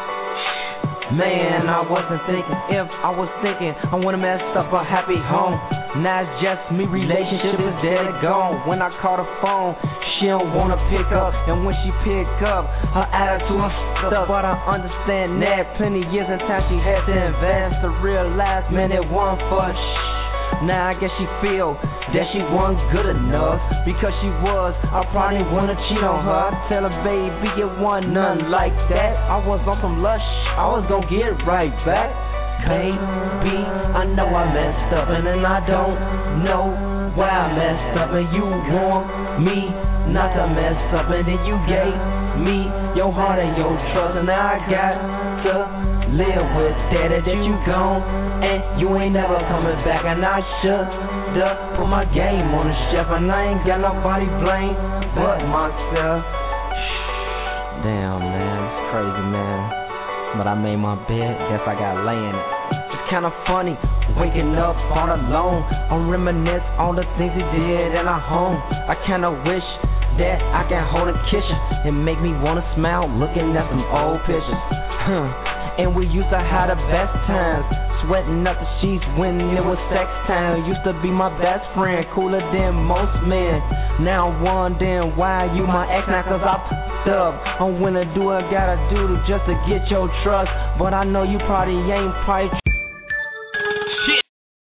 Man, I wasn't thinking. If I was thinking, I would've messed up a happy home. Now it's just me, relationship is dead and gone. When I call the phone, she don't wanna pick up. And when she pick up, her attitude stuff. But I understand that plenty years in time she had to invest to realize, man, it wasn't for Now I guess she feel that she wasn't good enough. Because she was, I probably wanna cheat on her. I tell her, baby, it wasn't nothing like that. I was on some lush, I was gonna get right back. Baby, I know I messed up and then I don't know why I messed up. And you want me not to mess up, and then you gave me your heart and your trust, and now I got to live with that you gone and you ain't never coming back. And I should've put my game on the shelf, and I ain't got nobody blame but myself. Damn, man, it's crazy, man. But I made my bed, guess I got laying it. It's kinda funny, waking up all alone. I reminisce on the things he did in our home. I kinda wish that I can hold a kiss you and make me wanna smile looking at some old pictures. And we used to have the best times, sweating up the sheets when it was sex time. Used to be my best friend, cooler than most men. Now I'm wondering why you my ex now, cause I f***ed up. I'm gonna do what I gotta do just to get your trust, but I know you probably ain't shit.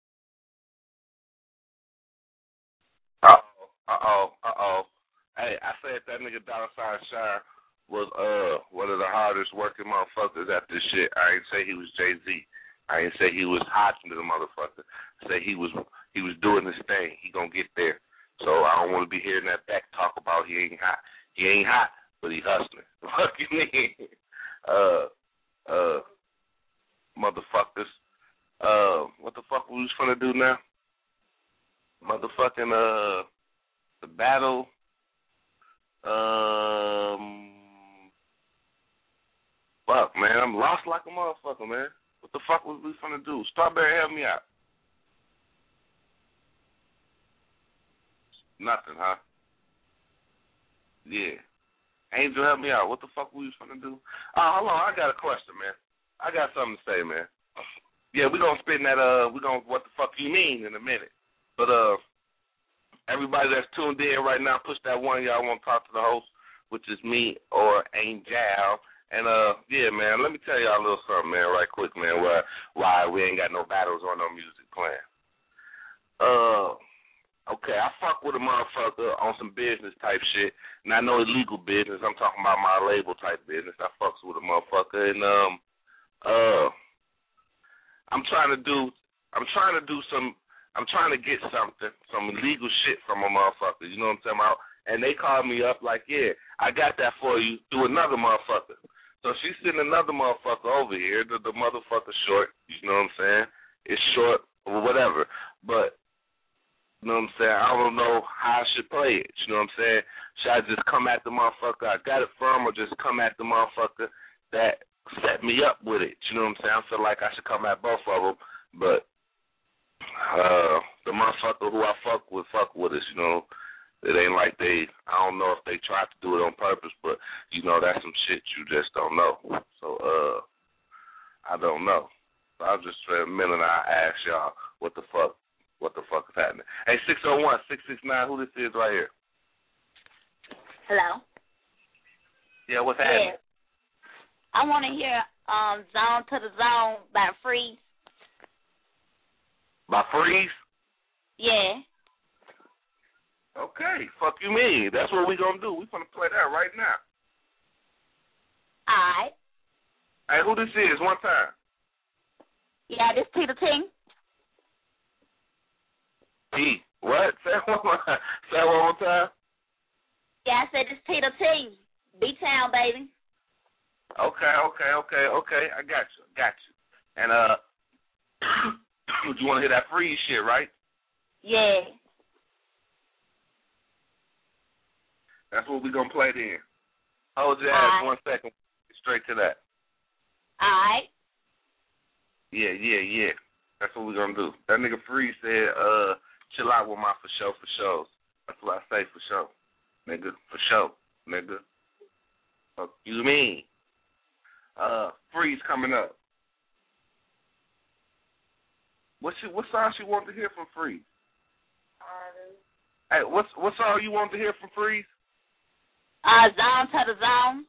Uh-oh. Hey, I said that nigga $sign Shire was one of the hardest working motherfuckers at this shit. I ain't say he was Jay-Z. I ain't say he was hot to the motherfucker. I say he was doing his thing. He gonna get there. So I don't want to be hearing that back talk about he ain't hot. He ain't hot, but he hustling. Fuck you mean? Motherfuckers. What the fuck we was finna do now? Motherfucking the battle. Fuck, man, I'm lost like a motherfucker, man. What the fuck was we finna do? Strawberry, help me out. Nothing, huh? Yeah. Angel, help me out. What the fuck we was finna do? Hold on, I got a question, man. I got something to say, man. Yeah, we gonna spin that, what the fuck you mean in a minute. But, everybody that's tuned in right now, push that one y'all want to talk to the host, which is me or Angel. And, yeah, man, let me tell y'all a little something, man, right quick, man, why we ain't got no battles or no music playing. Okay, I fuck with a motherfucker on some business type shit. Not no illegal business. I'm talking about my label type business. I fucks with a motherfucker. And, I'm trying to get some illegal shit from a motherfucker, you know what I'm talking about? And they called me up like, yeah, I got that for you through another motherfucker. So she sent another motherfucker over here. The motherfucker short, you know what I'm saying? It's short or whatever. But, you know what I'm saying? I don't know how I should play it, you know what I'm saying? Should I just come at the motherfucker I got it from, or just come at the motherfucker that set me up with it, you know what I'm saying? I feel like I should come at both of them, but the motherfucker who I fuck with us, you know. It ain't like I don't know if they tried to do it on purpose, but, you know, that's some shit you just don't know. So, I don't know. So I was just for a minute, I ask y'all what the fuck is happening. Hey, 601-669, who this is right here? Hello? Yeah, what's happening? Yeah. I want to hear Zone to the Zone by Freeze. By Freeze? Yeah. Okay, fuck you mean. That's what we gonna do. We gonna play that right now. Alright. Hey, who this is? One time. Yeah, this Tita Ting. T. What? Say it one more time. Yeah, I said this Tita Ting. B-Town, baby. Okay. I got you. And You want to hear that Freeze shit, right? Yeah. That's what we're going to play then. Hold your ass 1 second. Straight to that. All right. Yeah. That's what we're going to do. That nigga Freeze said, chill out with my for shows. That's what I say, for show. Nigga, for show. Nigga. Fuck you mean? Freeze coming up. What song she want to hear from Freeze? Hey, what song you want to hear from Freeze? Zone to the Zone.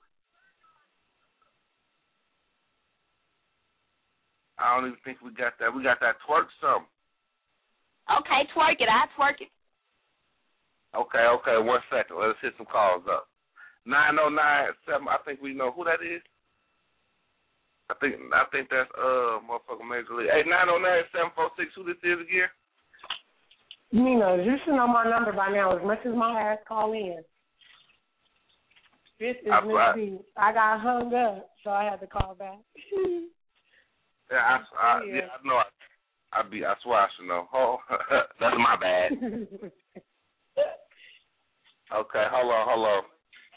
I don't even think we got that. We got that Twerk something. Okay, twerk it. I twerk it. Okay. 1 second. Let's hit some calls up. 909-7. I think we know who that is. I think that's motherfucking Major League. Hey, 909-746. Who this is again? Nina, you should know my number by now. As much as my ass call in. This is Miss B. I got hung up, so I had to call back. I know. I swear I should know. Oh, that's my bad. Okay, hold on.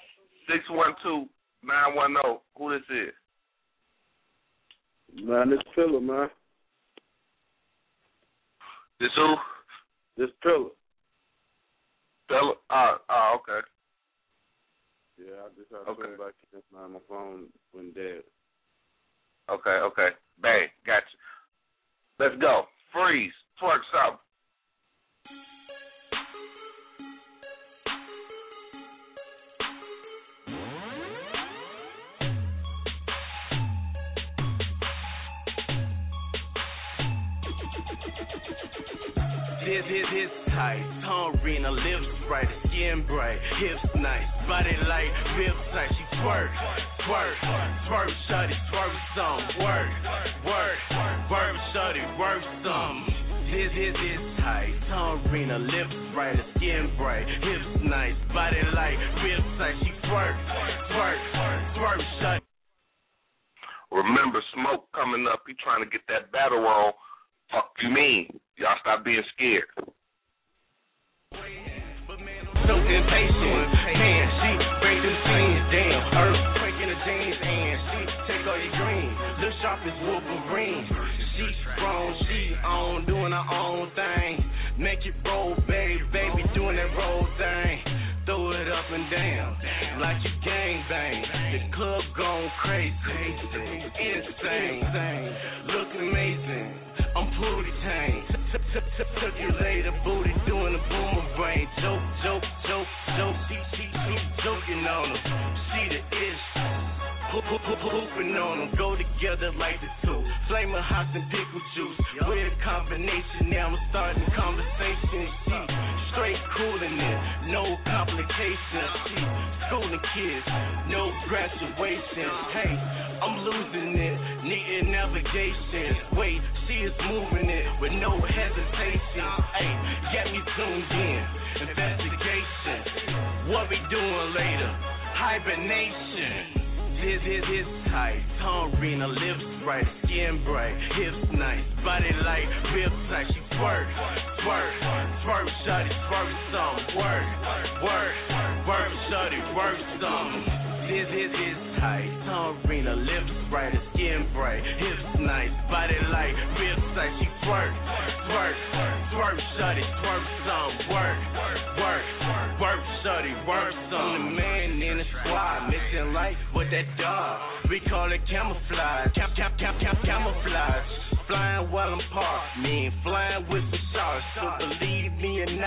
612-910. Who this is? Man, this Pillar, man. This who? This Pillar. Pillar? Okay. Yeah, I just had to turn back in. My phone went dead. Okay. Bang, got you. Let's go. Freeze. Twerk something. This tight, tongue Rena, lips bright, skin bright, hips nice, body light, ribs tight, she twerk, shawty, twerk some, work, shawty, work some. This tight, tongue Rena, lips bright, skin bright, hips nice, body light, ribs tight, she twerk, shawty. Remember, Smoke coming up. He trying to get that battle on. Fuck you mean? Y'all stop being scared. So impatient, man, she break them scenes, damn, earthquake in the jeans, and she take all your green, look sharp as Wolverine. She strong, she on, doing her own thing. Make it roll, baby, doing that roll thing. Throw it up and down, like you gang bang. The club gone crazy, insane, look amazing. I'm Pootie Tang. Took you later, booty doing the boomerang. Joke. She joking on him. She the ish. Hooping on them. Go together like the two. Flamin' hot and pickle juice. We're a combination. Now I'm starting conversation. She straight coolin' it. No complications. She schooling kids. No graduation. Hey, I'm losing it. Needing navigation. Wait, she is moving it with no hesitation. Hey, get me tuned in. Investigation. What we doing later? Hibernation. This tight, tongue Rena, lips bright, skin bright, hips nice, body light, rib tight, she twerk, shawty, twerk some, work, shawty, work some. This tight, tongue Rena, lips bright, skin bright, hips nice, body light, rib tight, she twerk, shawty, twerk some, work, shawty, work some. The man in the squad, mixing light with that dog. We call it camouflage, camouflage. Flying while I'm parked, mean flying with the sharks. So believe me or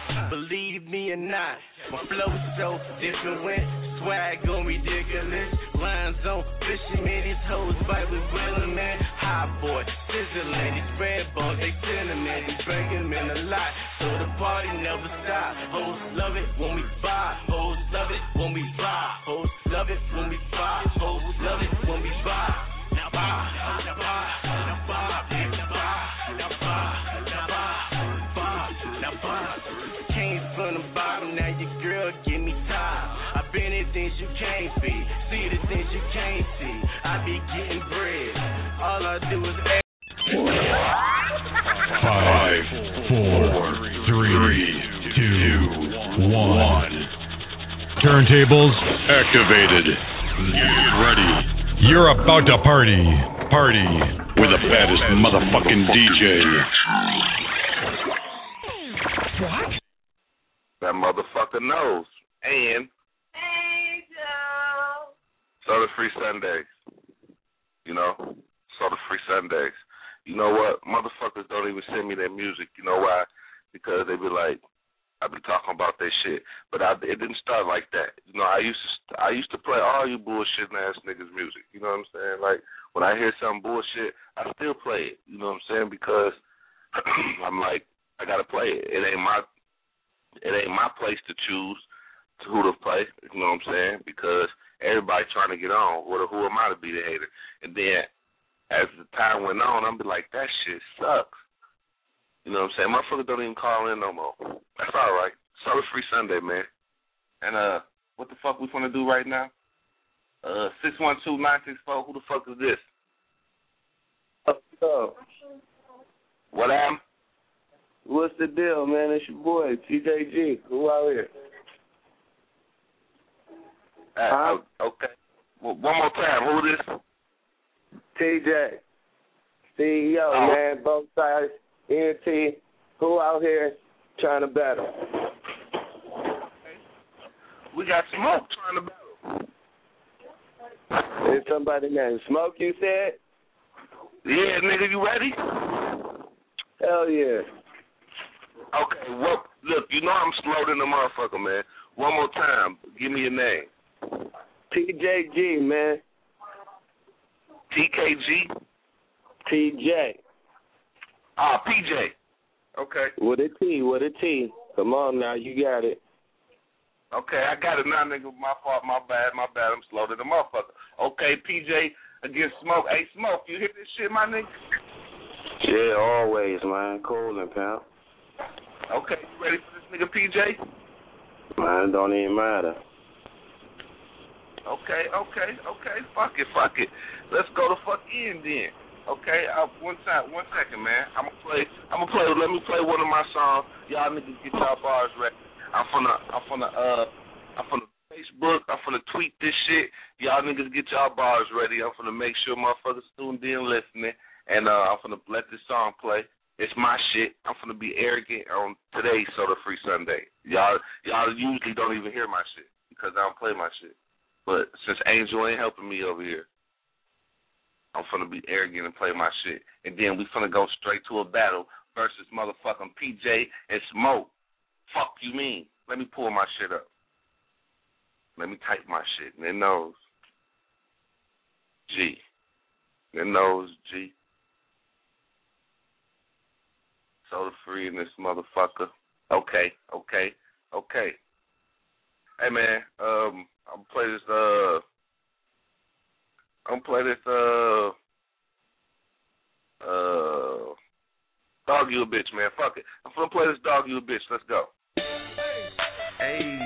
not, my flow is so different when swag on ridiculous. Lines on fishing, man, these hoes bite with willing, man. Hot boy, sizzling, these red bones, they cinnamon, these bringing men a lot. So the party never stop. Hoes love it when we buy, hoes love it when we buy, hoes love it when we buy, hoes love it when we buy. Now buy, came from the bottom, now your girl give me time. I been in things you can't be, see the things you can't see. I be getting bread, all I do is turntables activated. Get ready. You're about to party with the baddest motherfucking DJ. What? That motherfucker knows. And Angel. Soda Free Sundays. You know? Soda Free Sundays. You know what? Motherfuckers don't even send me their music. You know why? Because they be like, I've been talking about that shit. But it didn't start like that. You know, I used to play all you bullshitting ass niggas music. You know what I'm saying? Like, when I hear some bullshit, I still play it. You know what I'm saying? Because I'm like, I gotta play it. It ain't my place to choose who to play. You know what I'm saying? Because everybody trying to get on. Who am I to be the hater? And then as the time went on, I'm be like, that shit sucks. You know what I'm saying? Motherfuckers don't even call in no more. That's all right. Soda Free Sunday, man. And what the fuck we gonna do right now? 612-964. Who the fuck is this? What's up? What am? What's the deal, man? It's your boy, TJG. Who out here? Okay. Well, one more time. Who this? TJ. CEO, man. Both sides. ENT. Who out here trying to battle? We got Smoke trying to battle. There's somebody named Smoke, you said? Yeah, nigga, you ready? Hell yeah. Okay, well, look, you know I'm slow than the motherfucker, man. One more time. Give me your name. TJG, man. TKG? TJ. PJ. Okay. With a T. Come on now, you got it. Okay, I got it now, nigga. My fault, my bad. I'm slow than the motherfucker. Okay, PJ against Smoke. Hey, Smoke, you hear this shit, my nigga? Yeah, always, man. Cool and pal. Okay, you ready for this nigga, PJ? Man, it don't even matter. Okay. Fuck it. Let's go the fuck in then. Okay, one second, man. I'm gonna play. Let me play one of my songs. Y'all niggas get y'all bars ready. I'm from Facebook. I'm finna tweet this shit. Y'all niggas get y'all bars ready. I'm finna make sure motherfuckers tuned in listening, and I'm finna let this song play. It's my shit. I'm finna be arrogant on today's Soda Free Sunday. Y'all usually don't even hear my shit because I don't play my shit. But since Angel ain't helping me over here, I'm finna be arrogant and play my shit. And then we finna go straight to a battle versus motherfucking PJ and Smoke. Fuck you mean? Let me pull my shit up. Let me type my shit. And it knows. G. It knows G. Soda Free in this motherfucker. Okay. Hey man, I'm gonna play this Dog You a Bitch, man. Fuck it. I'm gonna play this Dog You a Bitch. Let's go. Hey.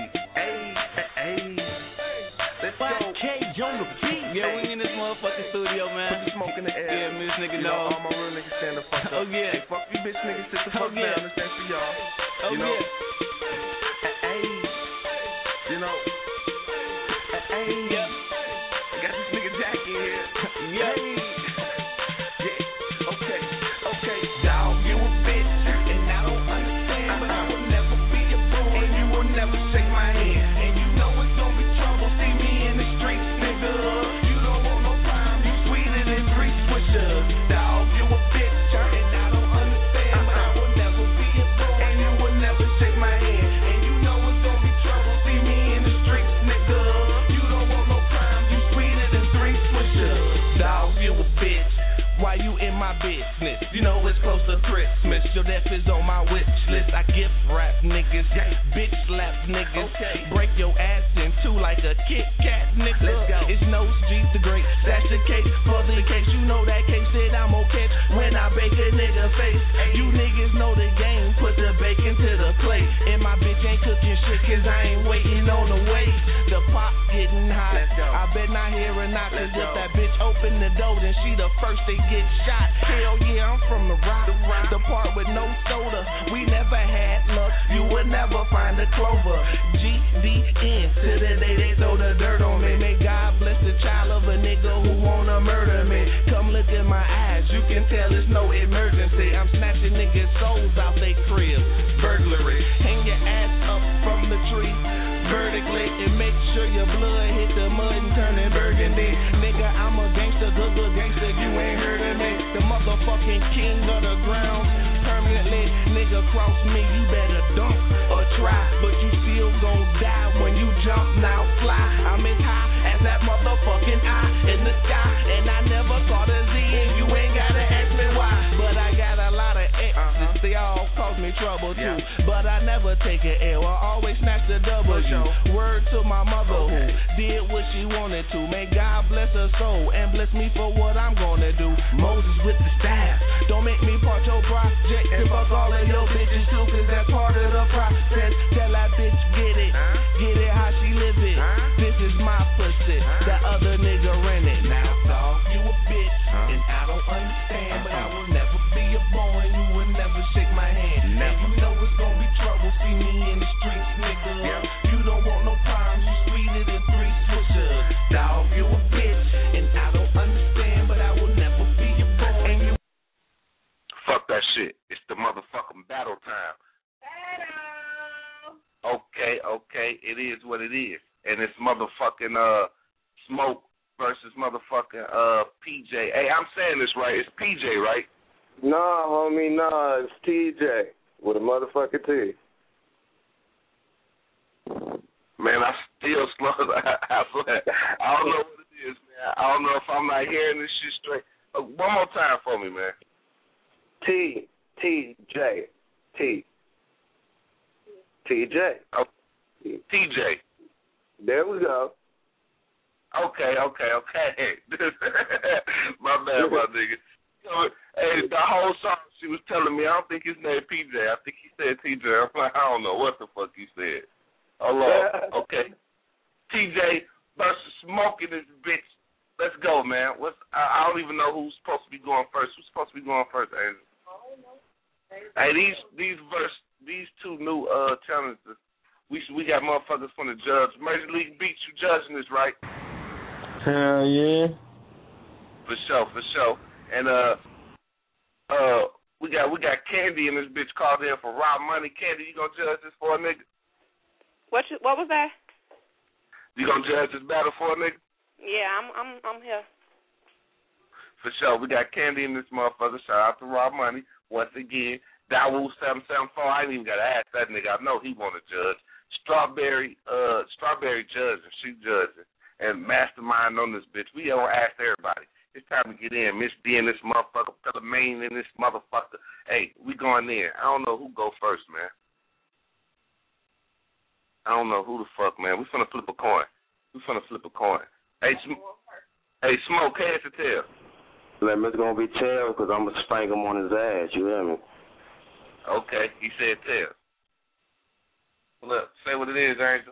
Let's go. K on the beat. Yeah, we in this motherfucking studio, man. Put the smoke in the air. Yeah, man, this nigga know. All my real niggas stand the fuck up. Oh, yeah. Hey, fuck you bitch niggas, sit the fuck down. This ain't for y'all. Oh, you know? yeah. Hey. You know. Hey. Yeah. I got this nigga Jack in here. Yeah. Yeah. Okay. Dog, you a bitch, and I don't understand, but I will never be a fool, and you will never shake my hand. And you know it's gonna be trouble. See me in the streets, nigga. You don't want no crime. You sweeter than 3 swishers. Dog, you a bitch, and I don't understand, but I will never be a fool, and you will never shake my hand. And you know it's gonna be trouble. See me in the streets, nigga. You don't want no crime. You sweeter than 3 swishers. Dog, you a bitch. Why you in my business? You know it's close to Christmas. Your death is on my wish list. I gift wrap niggas, bitch slap niggas. Okay. Break your ass in two like a Kit Kat, nigga. Let's go. It's Nose G the Great. That's the case for the case. You know that case that I'm okay when I bake a nigga face. You niggas know the game. Put the bacon to the plate. And my bitch ain't cooking shit cause I ain't waiting. waiting on the way. The pop getting hot. I bet not hear her knock, cause if that bitch open the door, then she the first to get shot. Hell yeah, I'm from the rock. The part with no soda. We never had luck. You would never find a clover. GDN to the day they throw the dirt on me. May God bless the child of a nigga who wanna murder me. Come look in my eyes, you can tell it's no emergency. I'm snatching niggas' souls out they crib. Burglary. Hang your ass up from the tree vertically and make sure your blood hit the mud and turn it burgundy. Nigga, I'm a gangster, good gangster, you ain't heard of me. The motherfucking king of the ground. Permanently, nigga, cross me, you better dump or try. But you still gon' die when you jump, now fly. I'm as high as that motherfucking eye in the sky. And I never saw the Z and you ain't gotta ask me why. But I got a lot of exes, they all cause me trouble too. But I never take an L, I always snatch the W. Word to my mother who did what she wanted to. May God bless her soul and bless me for what I'm gonna do. Moses with the staff, don't make me part your project. And fuck all of your bitches too, cause that's part of the process. Tell that bitch get it how she live it. This is my pussy, that other nigga rent it. Now dog, you a bitch, and I don't understand, but I will never be a boy, and you will never shake my hand. Now you know it's gonna be trouble, see me in the streets, nigga. You don't want no problems, you sweeter than 3 swishers. Dog, you a bitch, and I don't understand, but I will never be a boy, and you. Fuck that shit. It's the motherfucking battle time. Okay, it is what it is. And it's motherfucking Smoke versus motherfucking PJ. Hey, I'm saying this right. It's PJ, right? Nah, homie, nah. It's TJ with a motherfucking T. Man, I still slow. I don't know what it is, man. I don't know if I'm not hearing this shit straight. One more time for me, man. TJ. Oh, TJ. There we go. Okay. My bad, my nigga. Hey, the whole song she was telling me, I don't think his name PJ. I think he said TJ. I'm like, I don't know what the fuck he said. Hold on. Okay. TJ versus Smoking this bitch. Let's go, man. I don't even know who's supposed to be going first. Who's supposed to be going first, Angel? Hey, these two new challenges. We got motherfuckers from the judge. Major League Beats, you judging this, right? Hell yeah. For sure. And we got Candy in this bitch called in for Rob Money. Candy, you gonna judge this for a nigga? What was that? You gonna judge this battle for a nigga? Yeah, I'm here. For sure. We got Candy in this motherfucker. Shout out to Rob Money once again. Dawu 774. I ain't even gotta ask that nigga. I know he wanna judge. Strawberry judging. She judging. And Mastermind on this bitch. We don't ask everybody. It's time to get in. Miss D in this motherfucker. Fella Main in this motherfucker. Hey, we going in. I don't know who go first, man. I don't know who the fuck, man. We finna flip a coin. Hey, Smoke, heads or tails? It's gonna be tails because I'm gonna spank him on his ass. You hear me? Okay, he said tails. Look, say what it is, Angel.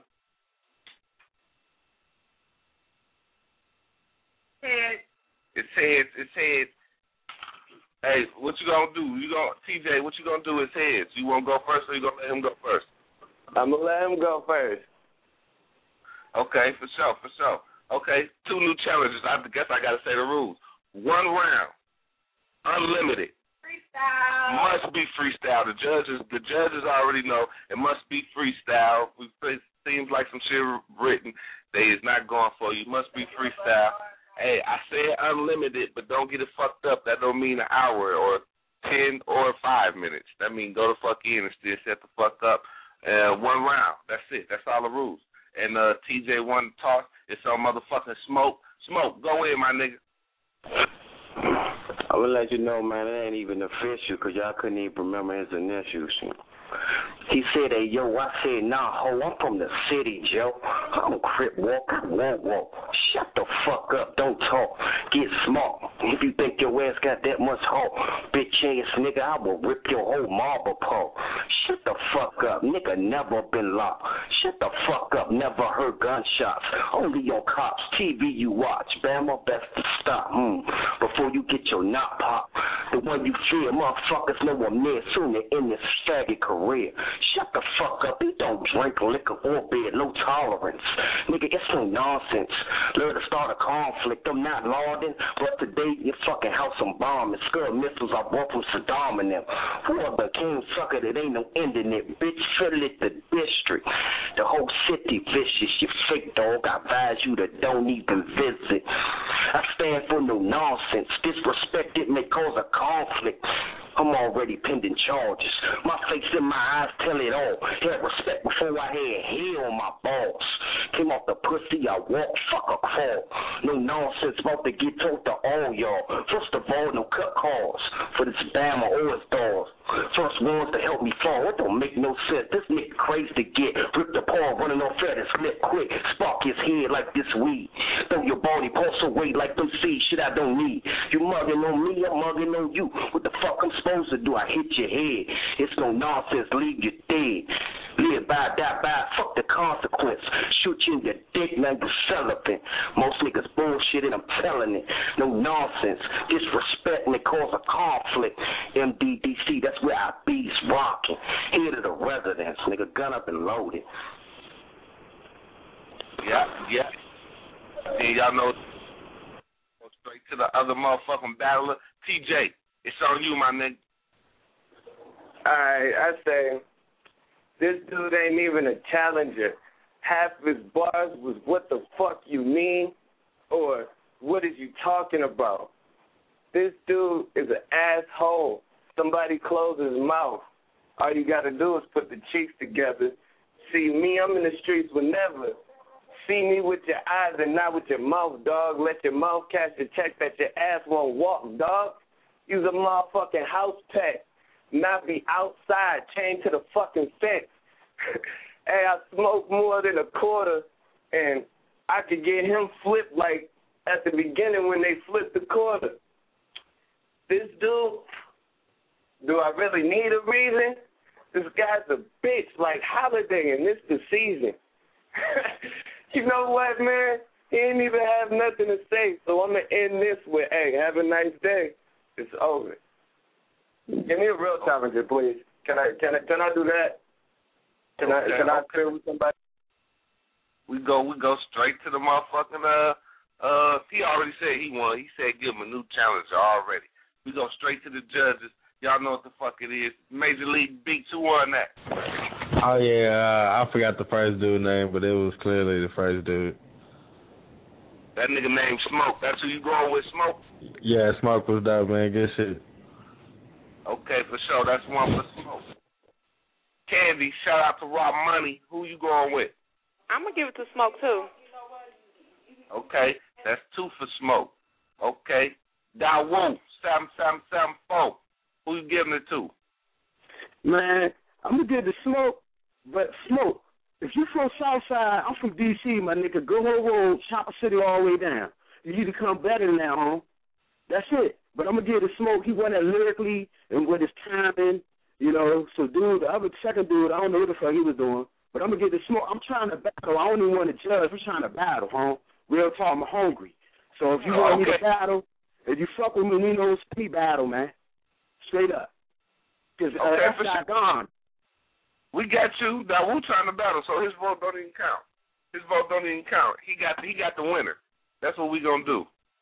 It's heads. Hey, what you gonna do? TJ, what you gonna do is heads. You wanna go first or you gonna let him go first? I'm gonna let him go first. Okay, for sure. Okay, 2 new challenges. I guess I gotta say the rules. 1 round, unlimited. Freestyle. Must be freestyle. The judges already know it must be freestyle. It seems like some shit written. They is not going for you. Must be freestyle. Hey, I said unlimited, but don't get it fucked up. That don't mean an hour or 10 or 5 minutes. That means go the fuck in and still set the fuck up. 1 round. That's it. That's all the rules. And TJ won the toss. It's on motherfucking Smoke. Smoke, go in, my nigga. I'm going to let you know, man, it ain't even official because y'all couldn't even remember his initials. He said, hey, yo, I said, nah, ho, I'm from the city, Joe. I don't crip walk, I won't walk. Shut the fuck up, don't talk. Get smart. If you think your ass got that much hope, bitch ass nigga, I will rip your whole marble pole. Shut the fuck up, nigga, never been locked. Shut the fuck up, never heard gunshots. Only on cops, TV you watch. Bama, best to stop, before you get your knot popped. The one you fear, motherfuckers know I'm near soon to end this faggot career. Shut the fuck up, you don't drink liquor or beer, low tolerance. Nigga, it's no nonsense. Learn to start a conflict, I'm not lauding, but today your fucking house on bombing. Scud missiles I bought from Saddam and them. Who are the king sucker that ain't no ending it? Bitch, fiddle it the district. The whole city vicious. You fake dog, I advise you to don't even visit. I stand for no nonsense. Disrespect it may cause a conflict. I'm already pending charges. My face and my eyes tell it all. Had respect before I had hair on my balls. Came off the pussy, I walk, fuck a crawl. No nonsense about to get told to all y'all. First of all, no cut calls for this Bama or his dogs. First ones to help me fall. It don't make no sense. This nigga crazy to get. Rip the paw, running off at his lip quick. Spark his head like this weed. Throw your body pulse away like them seeds. Shit I don't need. You mugging on me, I'm mugging on you. What the fuck I'm supposed to do? I hit your head. It's no nonsense, leave you dead. Live by, die by, fuck the consequence. Shoot you in your dick, man, you celibate. Most niggas bullshit and I'm telling it. No nonsense. Disrespect may cause a conflict. MDDC, that's where I be's rocking. Head of the residence, nigga, gun up and loaded. Yeah. Then y'all know, go straight to the other motherfucking battler. TJ, it's on you, my nigga. Alright, I say, this dude ain't even a challenger. Half of his bars was what the fuck you mean or what is you talking about. This dude is an asshole. Somebody close his mouth. All you got to do is put the cheeks together. See me, I'm in the streets whenever. See me with your eyes and not with your mouth, dog. Let your mouth cash the check that your ass won't walk, dog. Use a motherfucking house pet. Not be outside, chained to the fucking fence. Hey, I smoke more than a quarter, and I could get him flipped like at the beginning when they flipped the quarter. This dude, do I really need a reason? This guy's a bitch like Holiday, and this the season. You know what, man? He ain't even have nothing to say, so I'm going to end this with, hey, have a nice day. It's over. Give me a real challenger, please. Can I do that? Can I clear with somebody? We go straight to the motherfucking he already said he won. He said give him a new challenger already. We go straight to the judges. Y'all know what the fuck it is. Major League Beats, who won that? Oh yeah, I forgot the first dude's name, but it was clearly the first dude. That nigga named Smoke. That's who you going with, Smoke? Yeah, Smoke was dope, man. Good shit. Okay, for sure. That's one for Smoke. Candy, shout out to Rob Money. Who you going with? I'm going to give it to Smoke, too. Okay, that's 2 for Smoke. Okay. Dawu, 7774. Who you giving it to? Man, I'm going to give it to Smoke, but Smoke, if you from Southside, I'm from D.C., my nigga. Go whole road, Chopper City all the way down. You need to come better than that, home. That's it. But I'm going to give it to Smoke. He won that lyrically and with his timing, you know. So, dude, the other second dude, I don't know what the fuck he was doing. But I'm going to give it to Smoke. I'm trying to battle. I don't even want to judge. I'm trying to battle, home. Real talk, I'm hungry. So if you want me to battle, if you fuck with me, Nino, me battle, man. Straight up. Because that's not gone. We got you. Dawu trying to battle, so his vote don't even count. His vote don't even count. He got the winner. That's what we gonna do.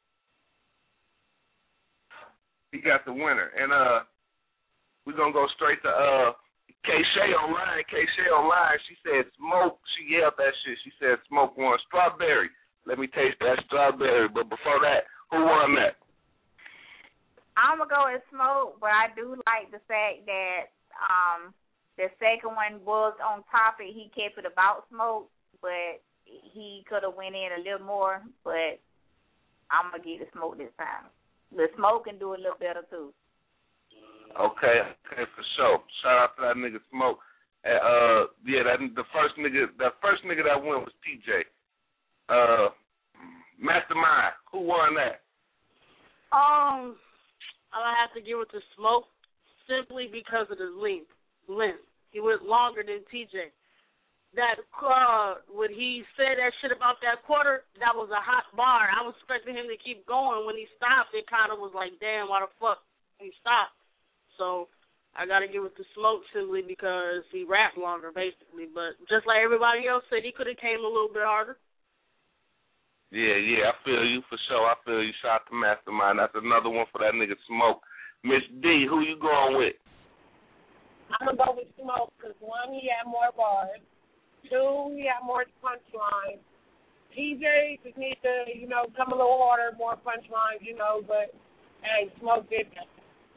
He got the winner, and we gonna go straight to K-Shay online. K-Shay online. She said Smoke. She yelled that shit. She said Smoke won. Strawberry. Let me taste that strawberry. But before that, who won that? I'm gonna go with Smoke, but I do like the fact that the second one was on topic. He kept it about Smoke, but he could have went in a little more. But I'm gonna give the Smoke this time. The Smoke can do a little better too. Okay, for sure. Shout out to that nigga Smoke. The first nigga that won was TJ. Mastermind, who won that? I have to give it to Smoke simply because of the length. He went longer than TJ. That when he said that shit about that quarter, that was a hot bar. I was expecting him to keep going. When he stopped, it kind of was like, damn, why the fuck he stopped? So I got to give it to Smoke simply because he rapped longer, basically. But just like everybody else said, he could have came a little bit harder. Yeah, I feel you for sure. I feel you. Shout to Mastermind. That's another one for that nigga Smoke. Miss D, who you going with? I'm going to go with Smoke because, one, he had more bars. Two, he had more punchlines. TJ just needs to, come a little harder, more punchlines, but, hey, Smoke did that.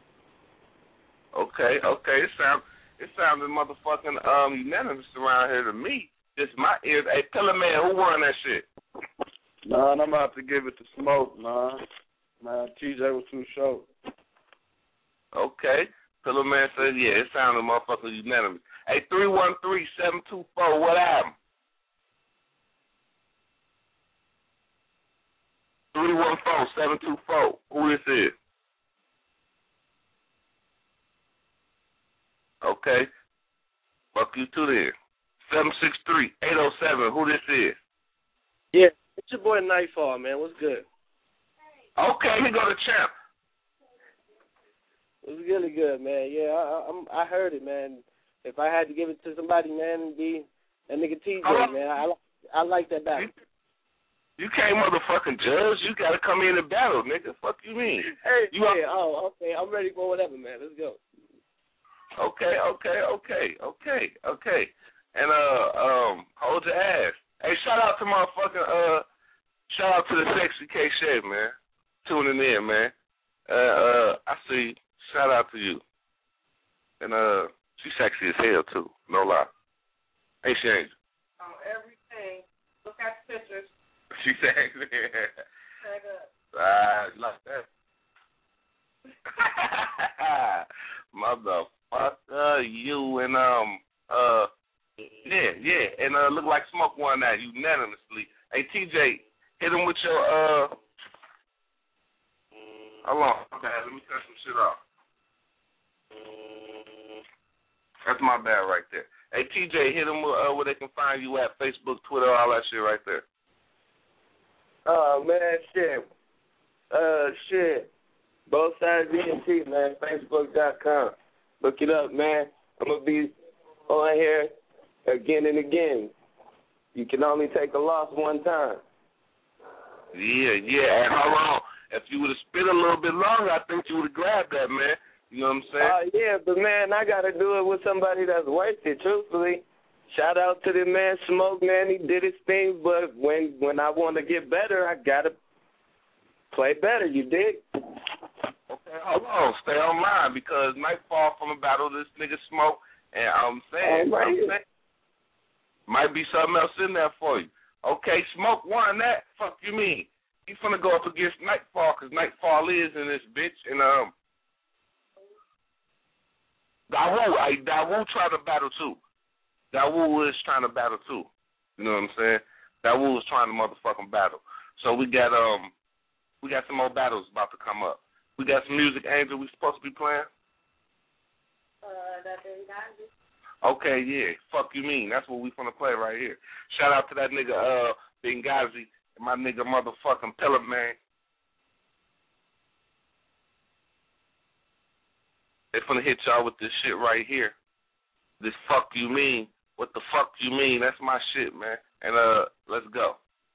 Okay. It sounded motherfucking unanimous around here to me. Just my ears. Hey, Pillar Man, who won that shit? Nah, I'm about to give it to Smoke, man. TJ was too short. Okay. Pillar Man said, yeah, it sounded motherfucking unanimous. Hey, 313-724, what happened? 314-724, who this is? Okay. Fuck you too then. 763-807, who this is? Yeah, it's your boy Nightfall, man. What's good? Okay, here go the champ. It's really good, man. Yeah, I heard it, man. If I had to give it to somebody, man, it'd be that nigga TJ, man. I like that battle. You can't motherfucking judge. You gotta come in and battle, nigga. Fuck you mean? Hey, okay. I'm ready for whatever, man. Let's go. Okay. And hold your ass. Hey, shout out to the sexy K Shay, man. Tuning in, man. I see. Shout out to you. And she's sexy as hell too. No lie. Hey, she ain't. On everything. Look at the pictures. She's sexy. Check up. You like that? Motherfucker, you and yeah, and look like Smoke won that unanimously. Hey, TJ, hit him with your hold on, okay, let me cut some shit off. That's my bad right there. Hey, TJ, hit them where they can find you at, Facebook, Twitter, all that shit right there. Oh, man, shit. Both sides ENT, man, Facebook.com. Look it up, man. I'm going to be on here again and again. You can only take a loss one time. Yeah, and hold on. If you would have spit a little bit longer, I think you would have grabbed that, man. You know what I'm saying? Yeah, but, man, I got to do it with somebody that's worth it, truthfully. Shout out to the man Smoke, man. He did his thing, but when I want to get better, I got to play better. You dig? Okay, hold on. Stay online because Nightfall from a battle this nigga Smoke, and I'm saying might be something else in there for you. Okay, Smoke won that. Fuck you mean? He's finna go up against Nightfall because Nightfall is in this bitch, and Dawu trying to battle too. Dawu is trying to battle too. You know what I'm saying? Dawu is trying to motherfucking battle. So we got some more battles about to come up. We got some music, Angel, we supposed to be playing? That Benghazi. Okay, yeah. Fuck you mean. That's what we finna play right here. Shout out to that nigga Benghazi and my nigga motherfucking Pillar Man. They finna hit y'all with this shit right here. This fuck you mean. What the fuck you mean? That's my shit, man. And let's go.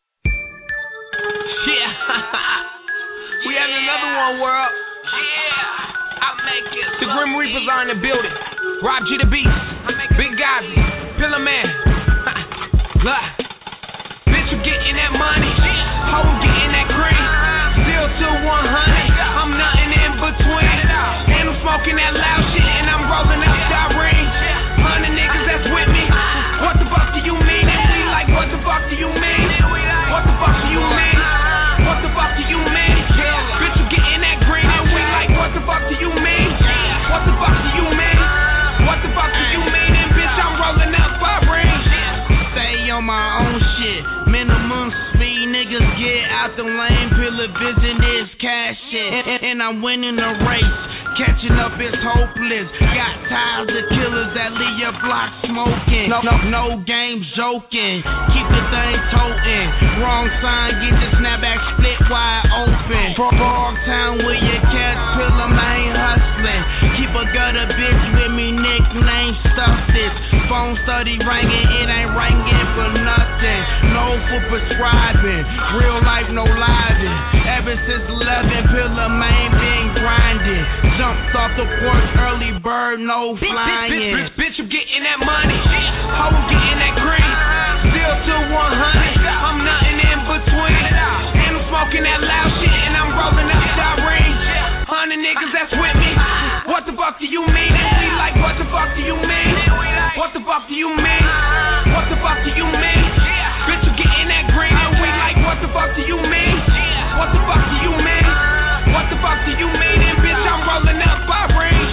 Yeah. We have another one, world. Yeah. I make it. The Grim Reapers are in the building. Rob G the Beast. Benghazi. Pillar Man. Look. Bitch, you getting that money. Ho, getting that cream. Still to 100. I'm nothing in between. And I'm smoking that loud shit. And I'm rolling up that ring. 100 niggas that's with me. What the fuck do you mean? And we like, what the fuck do you mean? What the fuck do you mean? What the fuck do you mean? Bitch, you getting that green. And we like, what the fuck do you mean? What the fuck do you mean? What the fuck do you mean? And bitch, I'm rolling up 5 rings. Stay on my own shit. Minimum speed. these niggas get out the lane, pillar vision is cash shit, and I'm winning the race. Catching up is hopeless. Got ties of killers that leave your block smoking. No games joking. Keep the thing toting. Wrong sign, get the snapback split wide open. Frog town where you catch pillar, man, hustling. Keep a gutter bitch with me, nickname stuff this. Phone study ringing, it ain't ringing for nothing. No for prescribing. Real life, no living. Ever since 11, pillar, man, been grinding. Jumped off the porch, early bird, no flying. Bitch, I'm getting that money. Ho, I'm getting that green. Still to 100. I'm nothing in between. And I'm smoking that loud shit, and I'm rolling up that ring. 100 niggas that's with me. What the fuck do you mean? And we like, what the fuck do you mean? What the fuck do you mean? What the fuck do you mean? Bitch, I'm getting that green, and we like, what the fuck do you mean? What the fuck do you mean? What the fuck do you mean? And bitch, I'm rolling up by ring.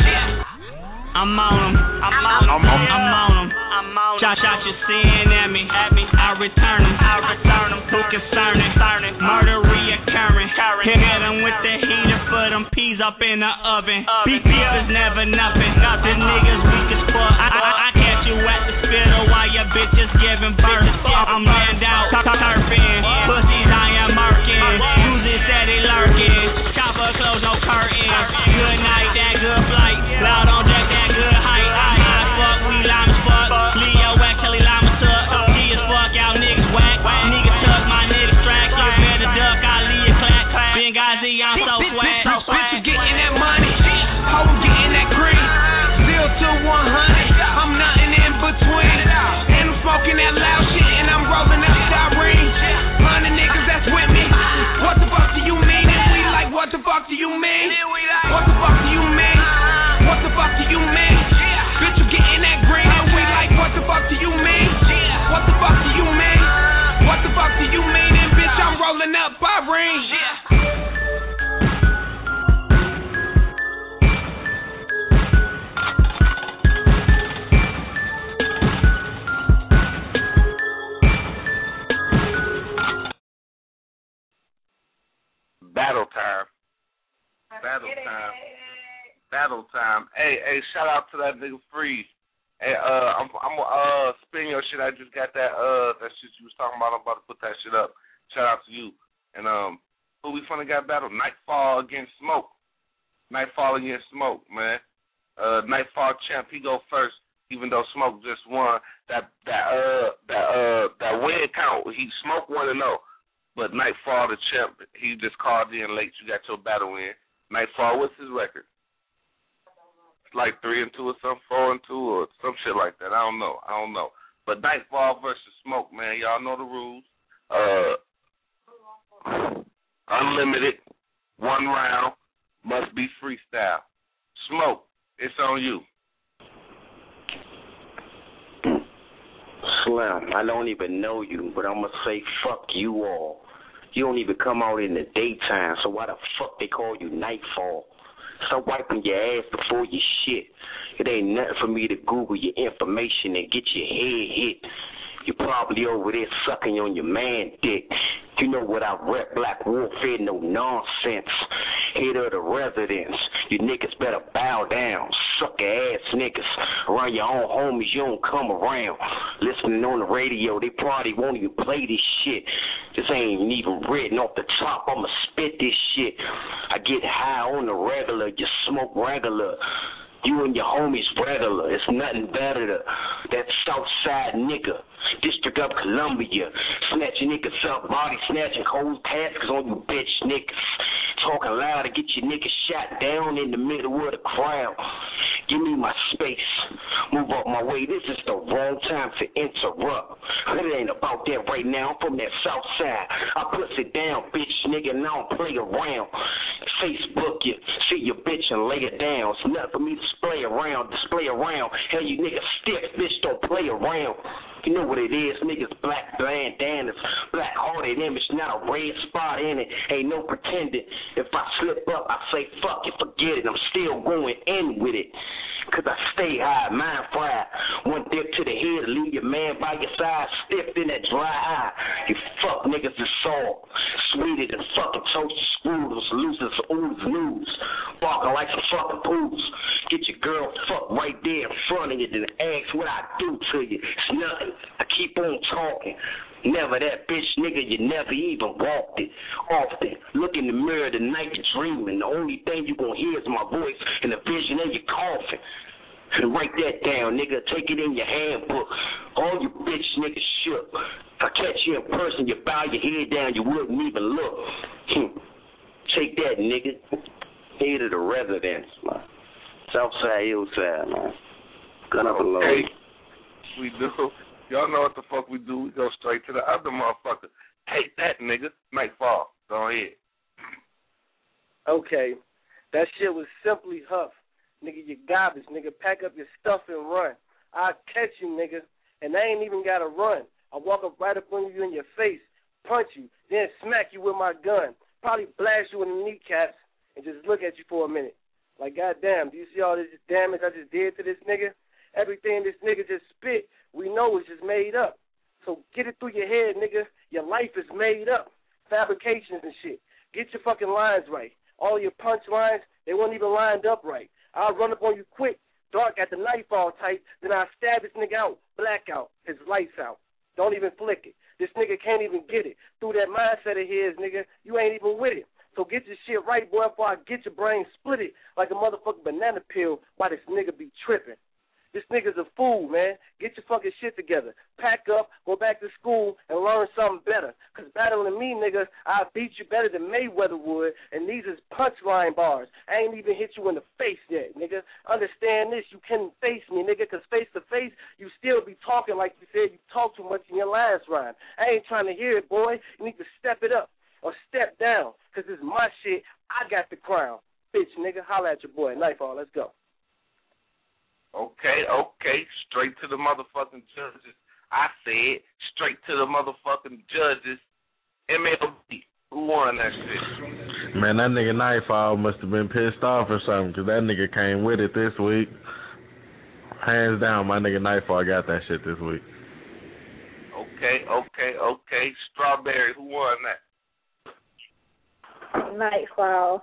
I'm on 'em. I'm on 'em. Shot you seeing at me. I return 'em. Who concerning? Murder reoccurring. Hit 'em with the heater for them peas up in the oven. Beef is never nothing. The niggas weak as fuck. I catch you at the spittle while your bitch is giving birth. I'm land out, turfing. Pussies I am marking. Losing steady lurking. Chopper close no curtains. Good night, that good flight. Loud on deck, that good height. High as fuck, we lime as fuck. Leo whack, Kelly Lama tuck. G as fuck, y'all niggas whack. Nigga tuck, my nigga strack. You better duck, I leave you clack. Benghazi, I'm so swag. Bitch, you getting that money. Ho, I'm getting that green. Still to 100. I'm nothing in between. And I'm smoking that loud shit, and I'm rolling up that ring. 100 niggas that's with me. What the fuck do you mean? And we like, what the fuck do you mean? What the fuck do you mean? What the fuck do you mean? Bitch, you getting that green, and we like, what the fuck do you mean? What the fuck do you mean? What the fuck do you mean? And bitch, I'm rolling up by ring. Battle time. Hey, shout out to that nigga Freeze. Hey, I'm gonna spin your shit. I just got that shit you was talking about. I'm about to put that shit up. Shout out to you. And who we finna got battle? Nightfall against Smoke. Nightfall against Smoke, man. Nightfall champ, he go first, even though Smoke just won. That win count, he Smoke 1-0. But Nightfall the champ, he just called in late. You got your battle in. Nightfall, what's his record? It's like 3-2 or something, 4-2 or some shit like that. I don't know. But Nightfall versus Smoke, man, y'all know the rules. Unlimited, 1 round, must be freestyle. Smoke, it's on you. Slim, I don't even know you, but I'm going to say fuck you all. You don't even come out in the daytime, so why the fuck they call you Nightfall? Stop wiping your ass before you shit. It ain't nothing for me to Google your information and get your head hit. You probably over there sucking on your man dick. You know what I rep, Black Warfare, no nonsense. Head of the residents. You niggas better bow down. Sucker ass niggas. Around your own homies, you don't come around. Listening on the radio, they probably won't even play this shit. This ain't even written off the top. I'ma spit this shit. I get high on the regular, you smoke regular. You and your homies regular. It's nothing better than that Southside nigga. District of Columbia. Snatching niggas up, body snatching cold caskets on you bitch niggas. Talking loud to get your niggas shot down in the middle of the crowd. Give me my space. Move up my way. This is the wrong time to interrupt. But it ain't about that right now. I'm from that south side. I puts it down, bitch nigga, and I don't play around. Facebook you, see your bitch and lay it down. It's nothing for me to display around. Hell, you niggas stiff, bitch, don't play around. You know what it is, niggas, black bandanas, black-hearted image, not a red spot in it, ain't no pretending. If I slip up, I say fuck it, forget it, I'm still going in with it. Cause I stay high, mind fried. One dip to the head, leave your man by your side, stiff in that dry eye. You fuck niggas is salt, sweeter than fucking toasted screws, loose as ooze news, barking like some fucking pools. Get your girl fucked right there in front of you, then ask what I do to you. It's nothing. I keep on talking. Never that bitch nigga, you never even walked it. Often, look in the mirror tonight, you're dreaming. The only thing you gonna hear is my voice and the vision of your coffin. And write that down, nigga. Take it in your handbook. All you bitch niggas shook. If I catch you in person, you bow your head down, you wouldn't even look. Take that, nigga. Head of the residence, man. Southside, Hillside, man. Gun up and load. We do. Y'all know what the fuck we do. We go straight to the other motherfucker. Take that, nigga. Nightfall. Go ahead. Okay. That shit was simply Huff. Nigga, you garbage. Nigga, pack up your stuff and run. I'll catch you, nigga. And I ain't even got to run. I'll walk up right up on you in your face, punch you, then smack you with my gun. Probably blast you in the kneecaps and just look at you for a minute. Like, goddamn, do you see all this damage I just did to this nigga? Everything this nigga just spit, we know is just made up. So get it through your head, nigga. Your life is made up. Fabrications and shit. Get your fucking lines right. All your punch lines, they weren't even lined up right. I'll run up on you quick, dark at the nightfall type, then I'll stab this nigga out, blackout, his lights out. Don't even flick it. This nigga can't even get it. Through that mindset of his, nigga, you ain't even with it. So get your shit right, boy, before I get your brain split it like a motherfucking banana peel while this nigga be tripping. This nigga's a fool, man. Get your fucking shit together. Pack up, go back to school, and learn something better. Because battling me, nigga, I'll beat you better than Mayweather would, and these is punchline bars. I ain't even hit you in the face yet, nigga. Understand this, you can't face me, nigga, because face to face, you still be talking like you said you talk too much in your last rhyme. I ain't trying to hear it, boy. You need to step it up or step down, because this is my shit. I got the crown. Bitch, nigga, holla at your boy. Nightfall, let's go. Okay. Straight to the motherfucking judges. I said straight to the motherfucking judges. MLB. Who won that shit? Man, that nigga Nightfall must have been pissed off or something, because that nigga came with it this week. Hands down, my nigga Nightfall got that shit this week. Okay. Strawberry. Who won that? Nightfall.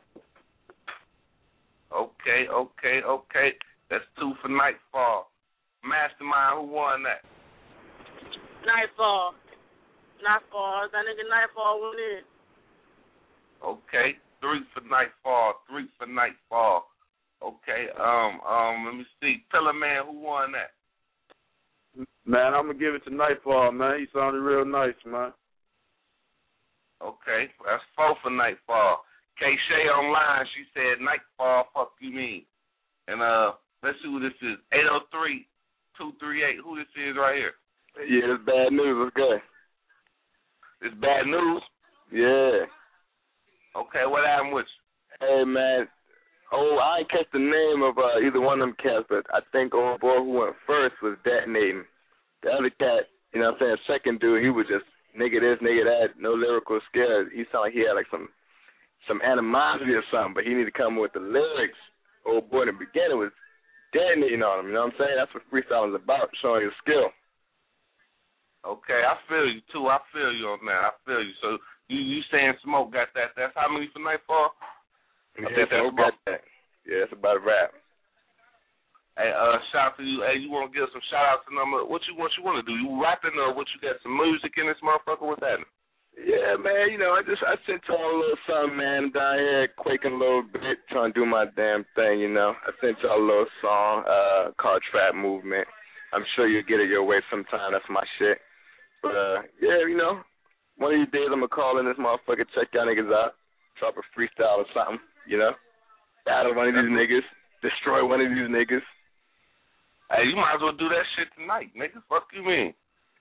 Okay. That's 2 for Nightfall. Mastermind, who won that? Nightfall. That nigga Nightfall went in. Okay, 3 for Nightfall. Okay, let me see. Pillar Man, who won that? Man, I'm gonna give it to Nightfall, man. He sounded real nice, man. Okay, that's 4 for Nightfall. K-Shay online, she said Nightfall, fuck you mean. And let's see who this is. 803-238. Who this is right here? Yeah, it's Bad News. What's good? It's Bad News? Yeah. Okay, what happened with you? Hey, man. Oh, I ain't catch the name of either one of them cats, but I think old boy who went first was Detonating. The other cat, you know what I'm saying, second dude, he was just nigga this, nigga that, no lyrical skill. He sounded like he had like some animosity or something, but he needed to come with the lyrics. Old boy in the beginning was detonating on him, you know what I'm saying? That's what freestyle is about, showing your skill. Okay, I feel you too. I feel you on that. I feel you. So you saying Smoke got that? That's how many for Nightfall? Yeah, Smoke got that. Yeah, that's about a wrap. Hey, shout out to you. Hey, you want to give some shout outs to number? What you want to do? You rapping or what? You got some music in this motherfucker? What's happening? Yeah, man, you know, I sent y'all a little something, man. I'm down here quaking a little bit, trying to do my damn thing, you know. I sent y'all a little song called Trap Movement. I'm sure you'll get it your way sometime. That's my shit. But, yeah, you know, one of these days I'm going to call in this motherfucker, check y'all niggas out, drop a freestyle or something, you know. Battle one of these niggas, destroy one of these niggas. Hey, you might as well do that shit tonight, nigga. Fuck you mean?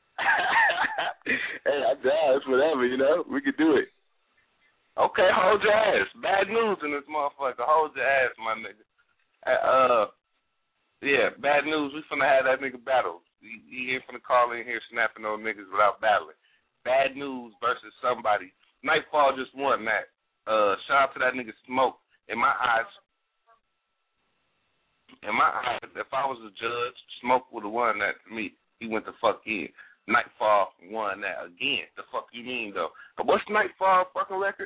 Hey, I doubt it's whatever, you know. We could do it. Okay, hold your ass. Bad news in this motherfucker. Hold your ass, my nigga. Yeah, Bad News. We finna have that nigga battle. He ain't finna call in here snapping on niggas without battling. Bad News versus somebody. Nightfall just won that. Shout out to that nigga Smoke. In my eyes, if I was a judge, Smoke would have won that to me. He went the fuck in. Nightfall won that again. The fuck you mean, though? But what's Nightfall fucking record?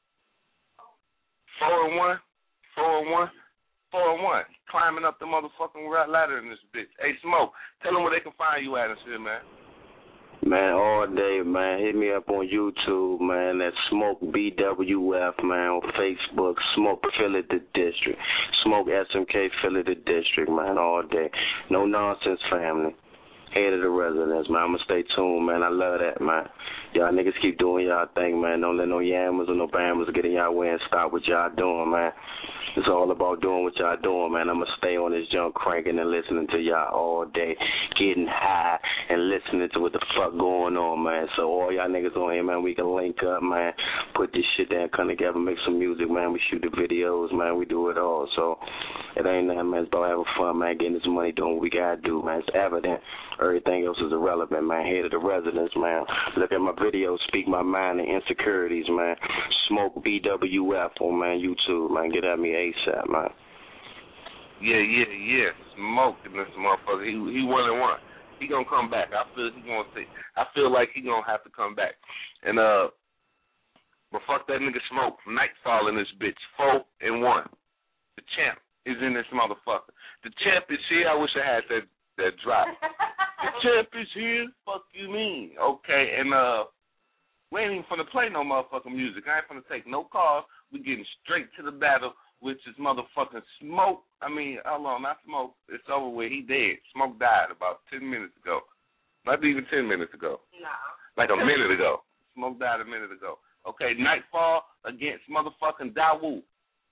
4-1? 4-1? 4-1. Climbing up the motherfucking ladder in this bitch. Hey, Smoke, tell them where they can find you at and shit, man. Man, all day, man. Hit me up on YouTube, man. That's Smoke BWF, man. On Facebook, Smoke Philly the District. Smoke SMK Philly the District, man. All day. No nonsense, family. Head of the residence, man. I'ma stay tuned, man. I love that, man. Y'all niggas keep doing y'all thing, man. Don't let no yammers or no bammers get in y'all way and stop what y'all doing, man. It's all about doing what y'all doing, man. I'ma stay on this junk cranking and listening to y'all all day, getting high and listening to what the fuck going on, man. So all y'all niggas on here, man, we can link up, man. Put this shit down, come together, make some music, man. We shoot the videos, man. We do it all. So it ain't nothing, man. It's about having fun, man. Getting this money, doing what we gotta do, man. It's evident. Everything else is irrelevant, man. Head of the residence, man. Look at my videos, Speak My Mind and Insecurities, man. Smoke BWF on, man, YouTube, man. Get at me ASAP, man. Yeah. Smoke in this motherfucker. He 1-1. He gonna come back. I feel like he gonna have to come back. And but fuck that nigga Smoke. Nightfall in this bitch. 4-1. The champ is in this motherfucker. The champ is here. I wish I had that drop. The champ is here. Fuck you mean? Okay, and we ain't even finna play no motherfucking music. I ain't finna take no calls. We getting straight to the battle, which is motherfucking Smoke. I mean, hold on, not Smoke. It's over with. He dead. Smoke died about 10 minutes ago. Not even 10 minutes ago. No. Like a minute ago. Smoke died a minute ago. Okay, Nightfall against motherfucking Dawu.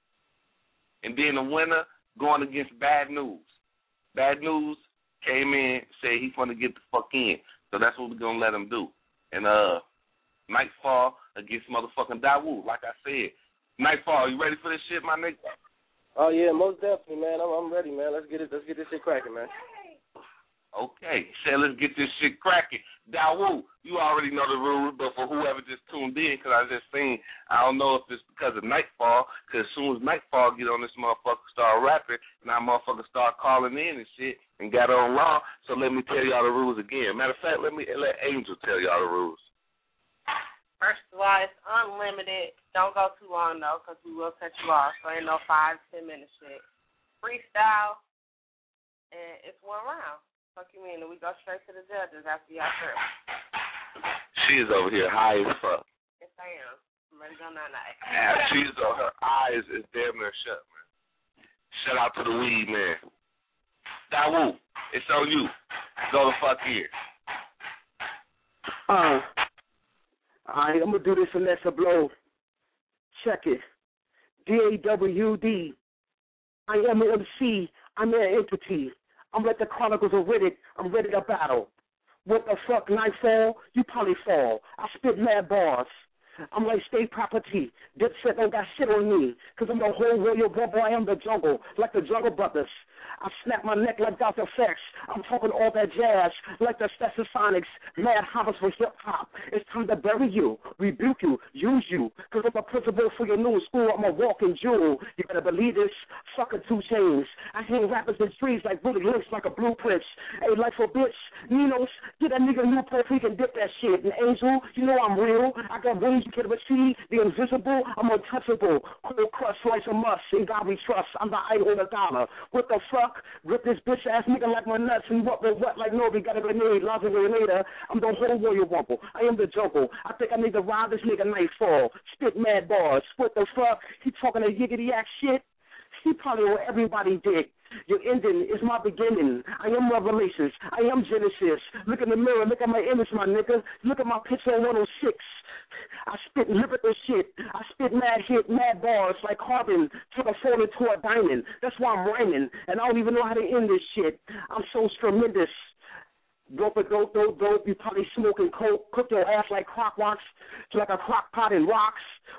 And then the winner going against Bad News. Bad News came in, said he's going to get the fuck in. So that's what we're going to let him do. And Nightfall against motherfucking Dawu. Like I said, Nightfall, you ready for this shit, my nigga? Oh, yeah, most definitely, man. I'm ready, man. Let's get this shit cracking, man. Okay, said let's get this shit cracking. Dawu, you already know the rules, but for whoever just tuned in, because I just seen, I don't know if it's because of Nightfall, because as soon as Nightfall get on this motherfucker, start rapping, now motherfucker start calling in and shit and got on raw. So let me tell y'all the rules again. Matter of fact, let Angel tell y'all the rules. First of all, it's unlimited. Don't go too long, though, because we will cut you off. So ain't no 5-10 minute shit. Freestyle, and it's one round. Fuck you mean? And we go straight to the judges after y'all through. She is over here high as fuck. Yes, I am. I'm ready to go night-night. She's on her eyes is damn near shut, man. Shout out to the weed, man. Dawu, it's on you. Go the fuck here. I'm going to do this unless a blow. Check it. DAWD. I am an MC. I'm an entity. I'm like the Chronicles of Riddick. I'm ready to battle. What the fuck, Nightfall? You probably fall. I spit mad bars. I'm like state property. Dipset don't got shit on me. Because I'm the whole royal bubble. I am the jungle, like the Jungle Brothers. I snap my neck like Dr. Fex. I'm talking all that jazz, like the Stetsasonics, mad hoppers for hip-hop. It's time to bury you, rebuke you, use you. Because I'm a principal for your new school. I'm a walking jewel. You better believe this. Fucking 2 Chainz. I hang rappers in trees like Willie Lynch, like a blueprint. Hey, like for bitch, Ninos, get that nigga new purple, he can dip that shit. And Angel, you know I'm real. I got wings you can receive. The invisible, I'm untouchable. Cold crush, slice of must. In God we trust. I'm the idol of the dollar. What the fuck? Rip this bitch ass nigga like my nuts and what like Novi got a grenade, lots of grenade. I'm the whole warrior wumble. I am the jungle. I think I need to rob this nigga Nightfall. Spit mad bars. What the fuck? He talking a yiggity ass shit? He probably what everybody did. Your ending is my beginning. I am Revelations. I am Genesis. Look in the mirror. Look at my image, my nigga. Look at my picture on 106. I spit lyrical shit. I spit mad hit, mad bars like carbon. Took a phone into a diamond. That's why I'm rhyming. And I don't even know how to end this shit. I'm so tremendous. Dope. You probably smoking coke. Cook your ass like crock rocks. Like a crock pot and rocks.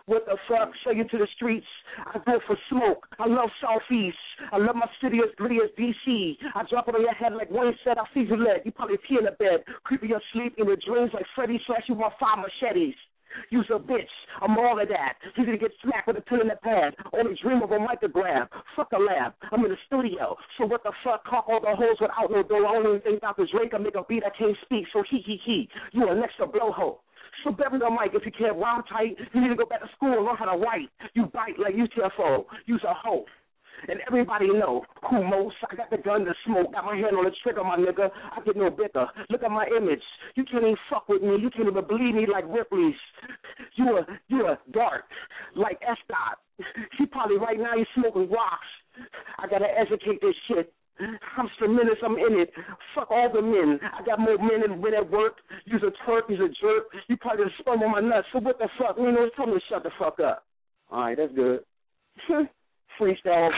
What the fuck? Show you to the streets. I go for smoke. I love Southeast. I love my city as gritty as DC. I drop it on your head like Wayne said. I see you leg. You probably pee in the bed. Creep in your sleep in your dreams like Freddy slash you with 5 machetes. You's a bitch. I'm all of that. You're going to get smacked with a pen in the pad. Only dream of a micrograph. Fuck a lab. I'm in the studio. So what the fuck? Cock all the holes without no door. Only thing Dr. Dre can make a beat I can't speak. So he. You are next to blowhole. So bury the mic if you can't rhyme tight. You need to go back to school and learn how to write. You bite like UTFO. You's a hoe. And everybody know who most. I got the gun to smoke. Got my hand on the trigger, my nigga. I get no bigger. Look at my image. You can't even fuck with me. You can't even believe me like Ripley's. You are dark like S-Dot. He probably right now he's smoking rocks. I gotta educate this shit. I'm tremendous, I'm in it. Fuck all the men. I got more men than men at work. You's a twerk, you's a jerk. You probably just spun on my nuts. So what the fuck? You know, tell me to shut the fuck up. All right, that's good. Freestyle.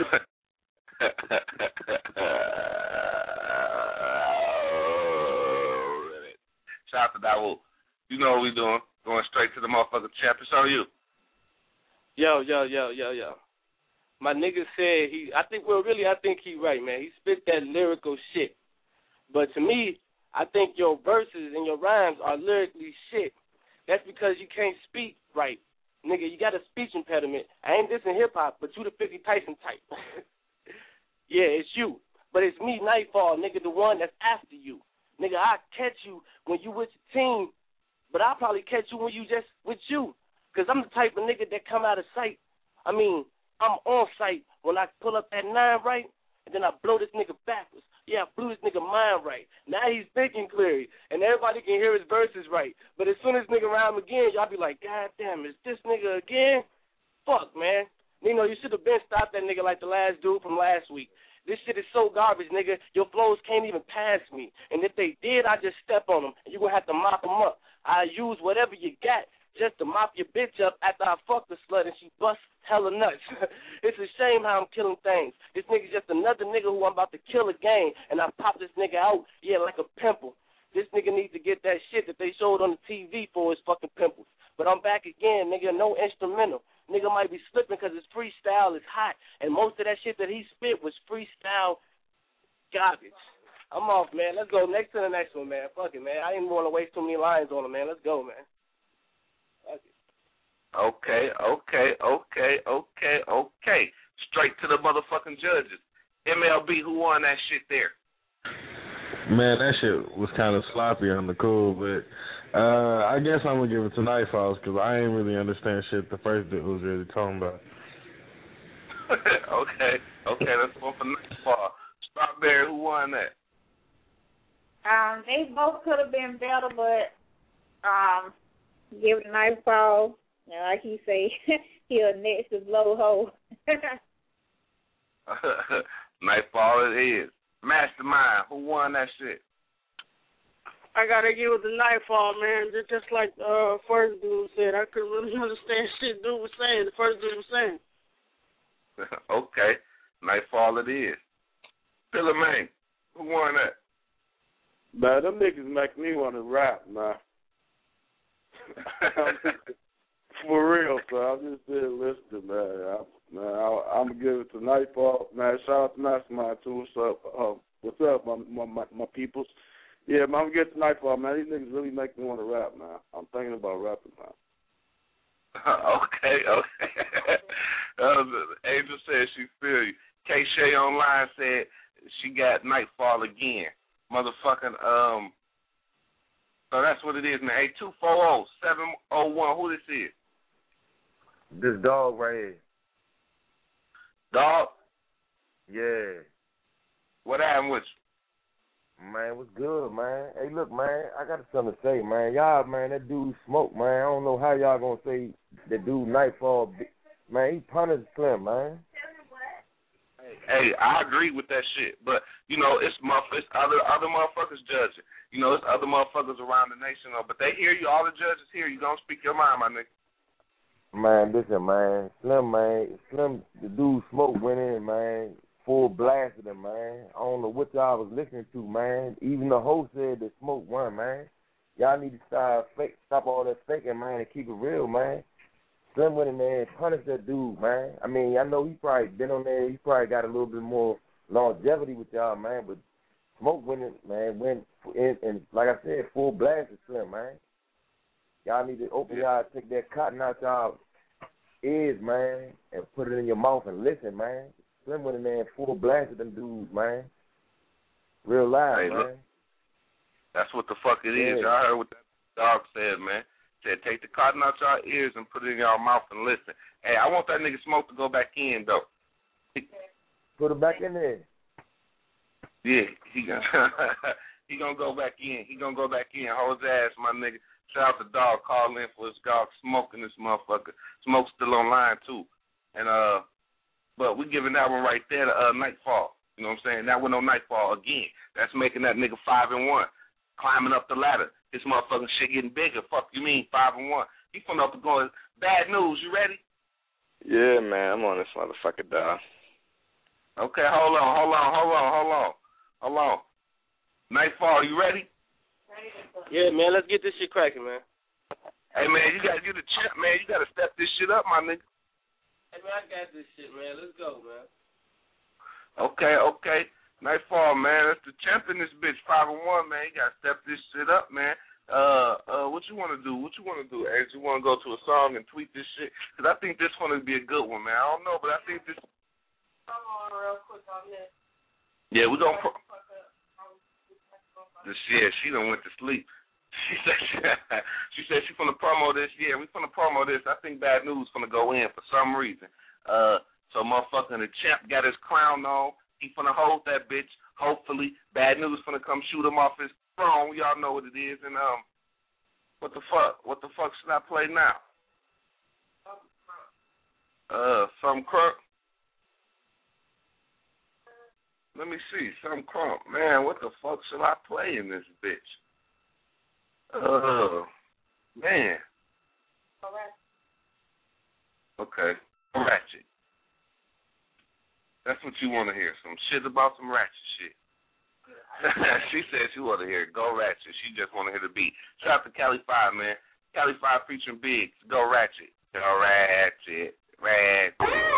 Shout out to Dawood. You know what we doing. Going straight to the motherfucking champ. It's on you. Yo. My nigga said I think he right, man. He spit that lyrical shit. But to me, I think your verses and your rhymes are lyrically shit. That's because you can't speak right. Nigga, you got a speech impediment. I ain't dissing hip-hop, but you the 50 Tyson type. Yeah, it's you. But it's me, Nightfall, nigga, the one that's after you. Nigga, I'll catch you when you with your team, but I'll probably catch you when you just with you. Because I'm the type of nigga that come out of sight. I mean, I'm on sight when I pull up that 9 right, and then I blow this nigga backwards. Yeah, I blew this nigga mind right. Now he's thinking clearly, and everybody can hear his verses right. But as soon as nigga rhyme again, y'all be like, God damn, is this nigga again? Fuck, man. You know, you should have been stopped that nigga like the last dude from last week. This shit is so garbage, nigga. Your flows can't even pass me. And if they did, I just step on them, and you're going to have to mop them up. I use whatever you got just to mop your bitch up after I fuck the slut and she busts hella nuts. It's a shame how I'm killing things. This nigga's just another nigga who I'm about to kill again, and I pop this nigga out, yeah, like a pimple. This nigga needs to get that shit that they showed on the TV for his fucking pimples. But I'm back again, nigga, no instrumental. Nigga might be slipping because his freestyle is hot, and most of that shit that he spit was freestyle garbage. I'm off, man. Let's go next to the next one, man. Fuck it, man. I didn't want to waste too many lines on him, man. Let's go, man. Okay. Straight to the motherfucking judges. MLB, who won that shit there? Man, that shit was kind of sloppy on the cool, but I guess I'm going to give it to Nightfalls because I ain't really understand shit the first dude was really talking about. Okay, let's go for Nightfall. Strawberry, who won that? They both could have been better, but give it to Nightfall. Like he say, he'll next to blow hole. Nightfall it is. Mastermind, who won that shit? I gotta give it to Nightfall, man. Just like the first dude said, I couldn't really understand shit dude was saying. The first dude was saying. Okay, Nightfall it is. Pillar Man, who won that? Man, them niggas make me want to rap, man. For real, so I'm just there listening, man. I'm gonna give it to Nightfall, man. Shout out to Mastermind too. What's up, my peoples? Yeah, man, I'm gonna get to Nightfall, man. These niggas really make me want to rap, man. I'm thinking about rapping, man. Okay. Angel said she feel you. K Shay online said she got Nightfall again. Motherfucking so that's what it is, man. 8240-701. Who this is? This dog right here. Dog? Yeah. What happened with you? Man, what's good, man? Hey, look, man, I got something to say, man. Y'all, man, that dude Smoke, man. I don't know how y'all gonna say that dude Nightfall. Man, he punished Slim, man. Hey, I agree with that shit, but you know it's other motherfuckers judging. You know it's other motherfuckers around the nation, but they hear you. All the judges hear you. Don't speak your mind, my nigga. Man, listen, man, Slim, the dude Smoke went in, man, full blasted him, man. I don't know what y'all was listening to, man. Even the host said that Smoke won, man. Y'all need to stop all that faking, man, and keep it real, man. Slim went in there and punished that dude, man. I mean, I know he probably been on there. He probably got a little bit more longevity with y'all, man. But Smoke went in, man, went in, and like I said, full blast of Slim, man. Y'all need to open y'all, take that cotton out y'all ears, man, and put it in your mouth and listen, man. Slim went in there and full blast of them dudes, man. Real live, hey, man. Look, that's what the fuck it is. Y'all heard what that dog said, man. Said take the cotton out y'all ears and put it in y'all mouth and listen. Hey, I want that nigga Smoke to go back in, though. Put him back in there. Yeah, he gonna go back in. He gonna go back in. Hold his ass, my nigga. Shout out to Dog. Call in for his dog smoking this motherfucker. Smoke's still online, too. And, but we giving that one right there to Nightfall. You know what I'm saying? That one on Nightfall again. That's making that nigga 5-1. Climbing up the ladder. This motherfucking shit getting bigger. Fuck you mean, 5-1. He from up and going, Bad News, you ready? Yeah, man, I'm on this motherfucker, dog. Okay, hold on. Nightfall, you ready? Yeah, man, let's get this shit cracking, man. Hey, man, you the champ, man. You got to step this shit up, my nigga. Hey, man, I got this shit, man. Let's go, man. Okay. Nightfall, man. That's the champ in this bitch, 5-1, man. You got to step this shit up, man. What you want to do? Ed? You want to go to a song and tweet this shit? Because I think this one would be a good one, man. I don't know, but I think this... Come on real quick on this. Yeah, we're going to... She done went to sleep. She said she finna promo this. Yeah, we finna promo this. I think Bad News finna go in for some reason. So motherfucking the champ got his crown on. He finna hold that bitch. Hopefully, Bad News finna come shoot him off his throne. Y'all know what it is. And what the fuck? What the fuck should I play now? Some crunk. Let me see. Some crunk. Man, what the fuck should I play in this bitch? Man. Okay. Ratchet. That's what you want to hear. Some shit about some ratchet shit. She said she want to hear Go Ratchet. She just want to hear the beat. Shout out to Cali 5, man. Cali 5 featuring Biggs. Go Ratchet. Go Ratchet. Ratchet.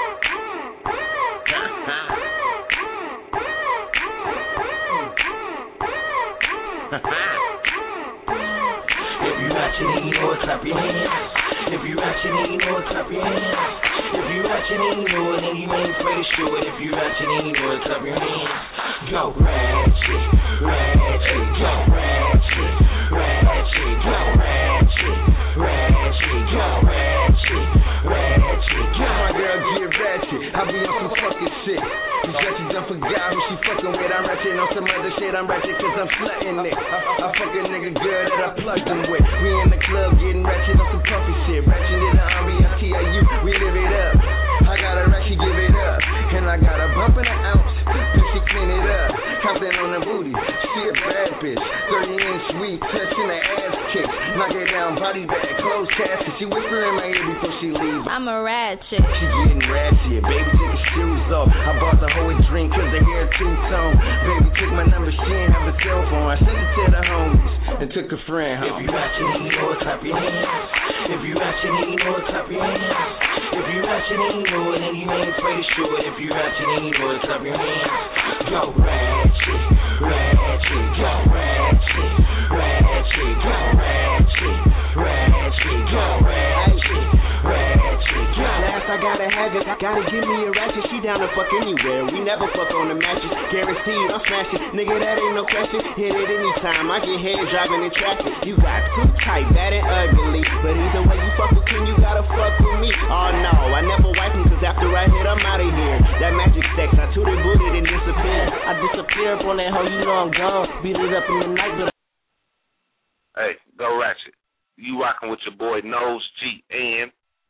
If you ratchet and you know it, clap your hands. If you ratchet and you know it, clap your hands. If you ratchet and you know it, and you ain't afraid to show it. If you ratchet and you know it, clap your hands. Go ratchet, ratchet, go ratchet, ratchet, go ratchet, ratchet, go ratchet, ratchet, go. My girl get ratchet, I be on some fucking shit. This ratchet done forgot who she fucking with. I'm ratchet on some other shit. I'm ratchet cause I'm slutting it. I fuck a nigga good that I plugged him with. We in the club getting ratchet on some puffy shit. Ratchet in the R-E-S-T-I-U, we live it up. I got a ratchet, give it up. And I got a bump in an ounce. Bitch, she clean it up. Compton on the booty. She a bad bitch. 30-inch sweet, touching the ass kick. Knock it down, body bag, closed casket. She whisper in my ear before she leaves. I'm a ratchet. She getting ratchet. Baby, take her shoes off. I bought the whole drink cause the hair two-tone. Baby, took my number, she ain't have a cell phone. I sent it to the homies and took a friend home. If you ratchet and you know it, clap your hands. If you ratchet and you know it, clap your hands. If you ratchet and you know it, and you ain't afraid to show it. If you ratchet and you know it, clap your hands. Go ratchet, ratchet, go ratchet, ratchet, go ratchet, ratchet, go ratchet, ratchet, go. Last I gotta have it, gotta give me a ratchet. She down to fuck anywhere. We never fuck on the matches. Guaranteed, I'm smashing. Nigga, that ain't no question. Hit it anytime. I get head driving in traffic. You got too tight, bad and ugly. But either way you fuck with King, you gotta fuck with me. Oh no, I never wipe him, cause after I hit, I'm out of here. That magic sex, I tooted booted and disappear. I disappear up on that hoe, you know I'm gone. Beat it up in the night, but Hey, Go Ratchet. You rocking with your boy Nose G and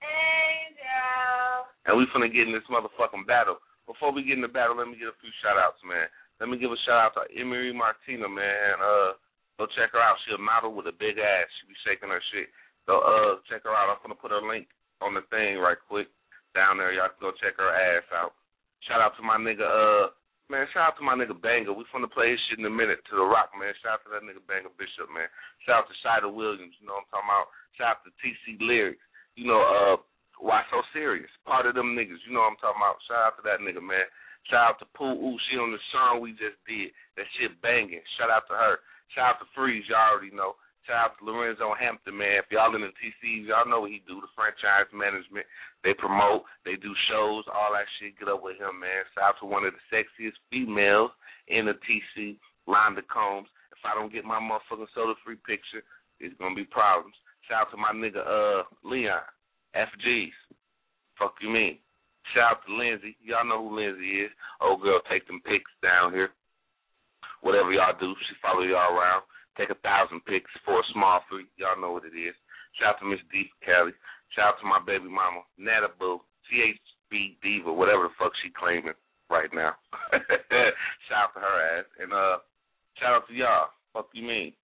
Angel. And we finna get in this motherfucking battle. Before we get in the battle, let me get a few shout-outs, man. Let me give a shout-out to Emery Martina, man. Go check her out. She a model with a big ass. She be shaking her shit. So, check her out. I'm finna put her link on the thing right quick. Down there, y'all can go check her ass out. Shout out to my nigga, shout out to my nigga Banger. We finna play his shit in a minute to The Rock, man. Shout out to that nigga Banger Bishop, man. Shout out to Shida Williams, you know what I'm talking about. Shout out to TC Lyrics. You know, Why so serious? Part of them niggas. You know what I'm talking about. Shout out to that nigga, man. Shout out to Pooh. Ooh, she on the song we just did. That shit banging. Shout out to her. Shout out to Freeze. Y'all already know. Shout out to Lorenzo Hampton, man. If y'all in the TCs, y'all know what he do. The franchise management. They promote. They do shows. All that shit. Get up with him, man. Shout out to one of the sexiest females in the TC, Rhonda Combs. If I don't get my motherfucking soda-free picture, it's going to be problems. Shout out to my nigga Leon. FGs. Fuck you mean. Shout out to Lindsay. Y'all know who Lindsay is. Old girl, take them pics down here. Whatever y'all do, she follow y'all around. Take 1,000 pics for a small fee. Y'all know what it is. Shout out to Miss D Cali. Shout out to my baby mama, Nata Boo, THB Diva, whatever the fuck she claiming right now. Shout out to her ass. And shout out to y'all. Fuck you mean.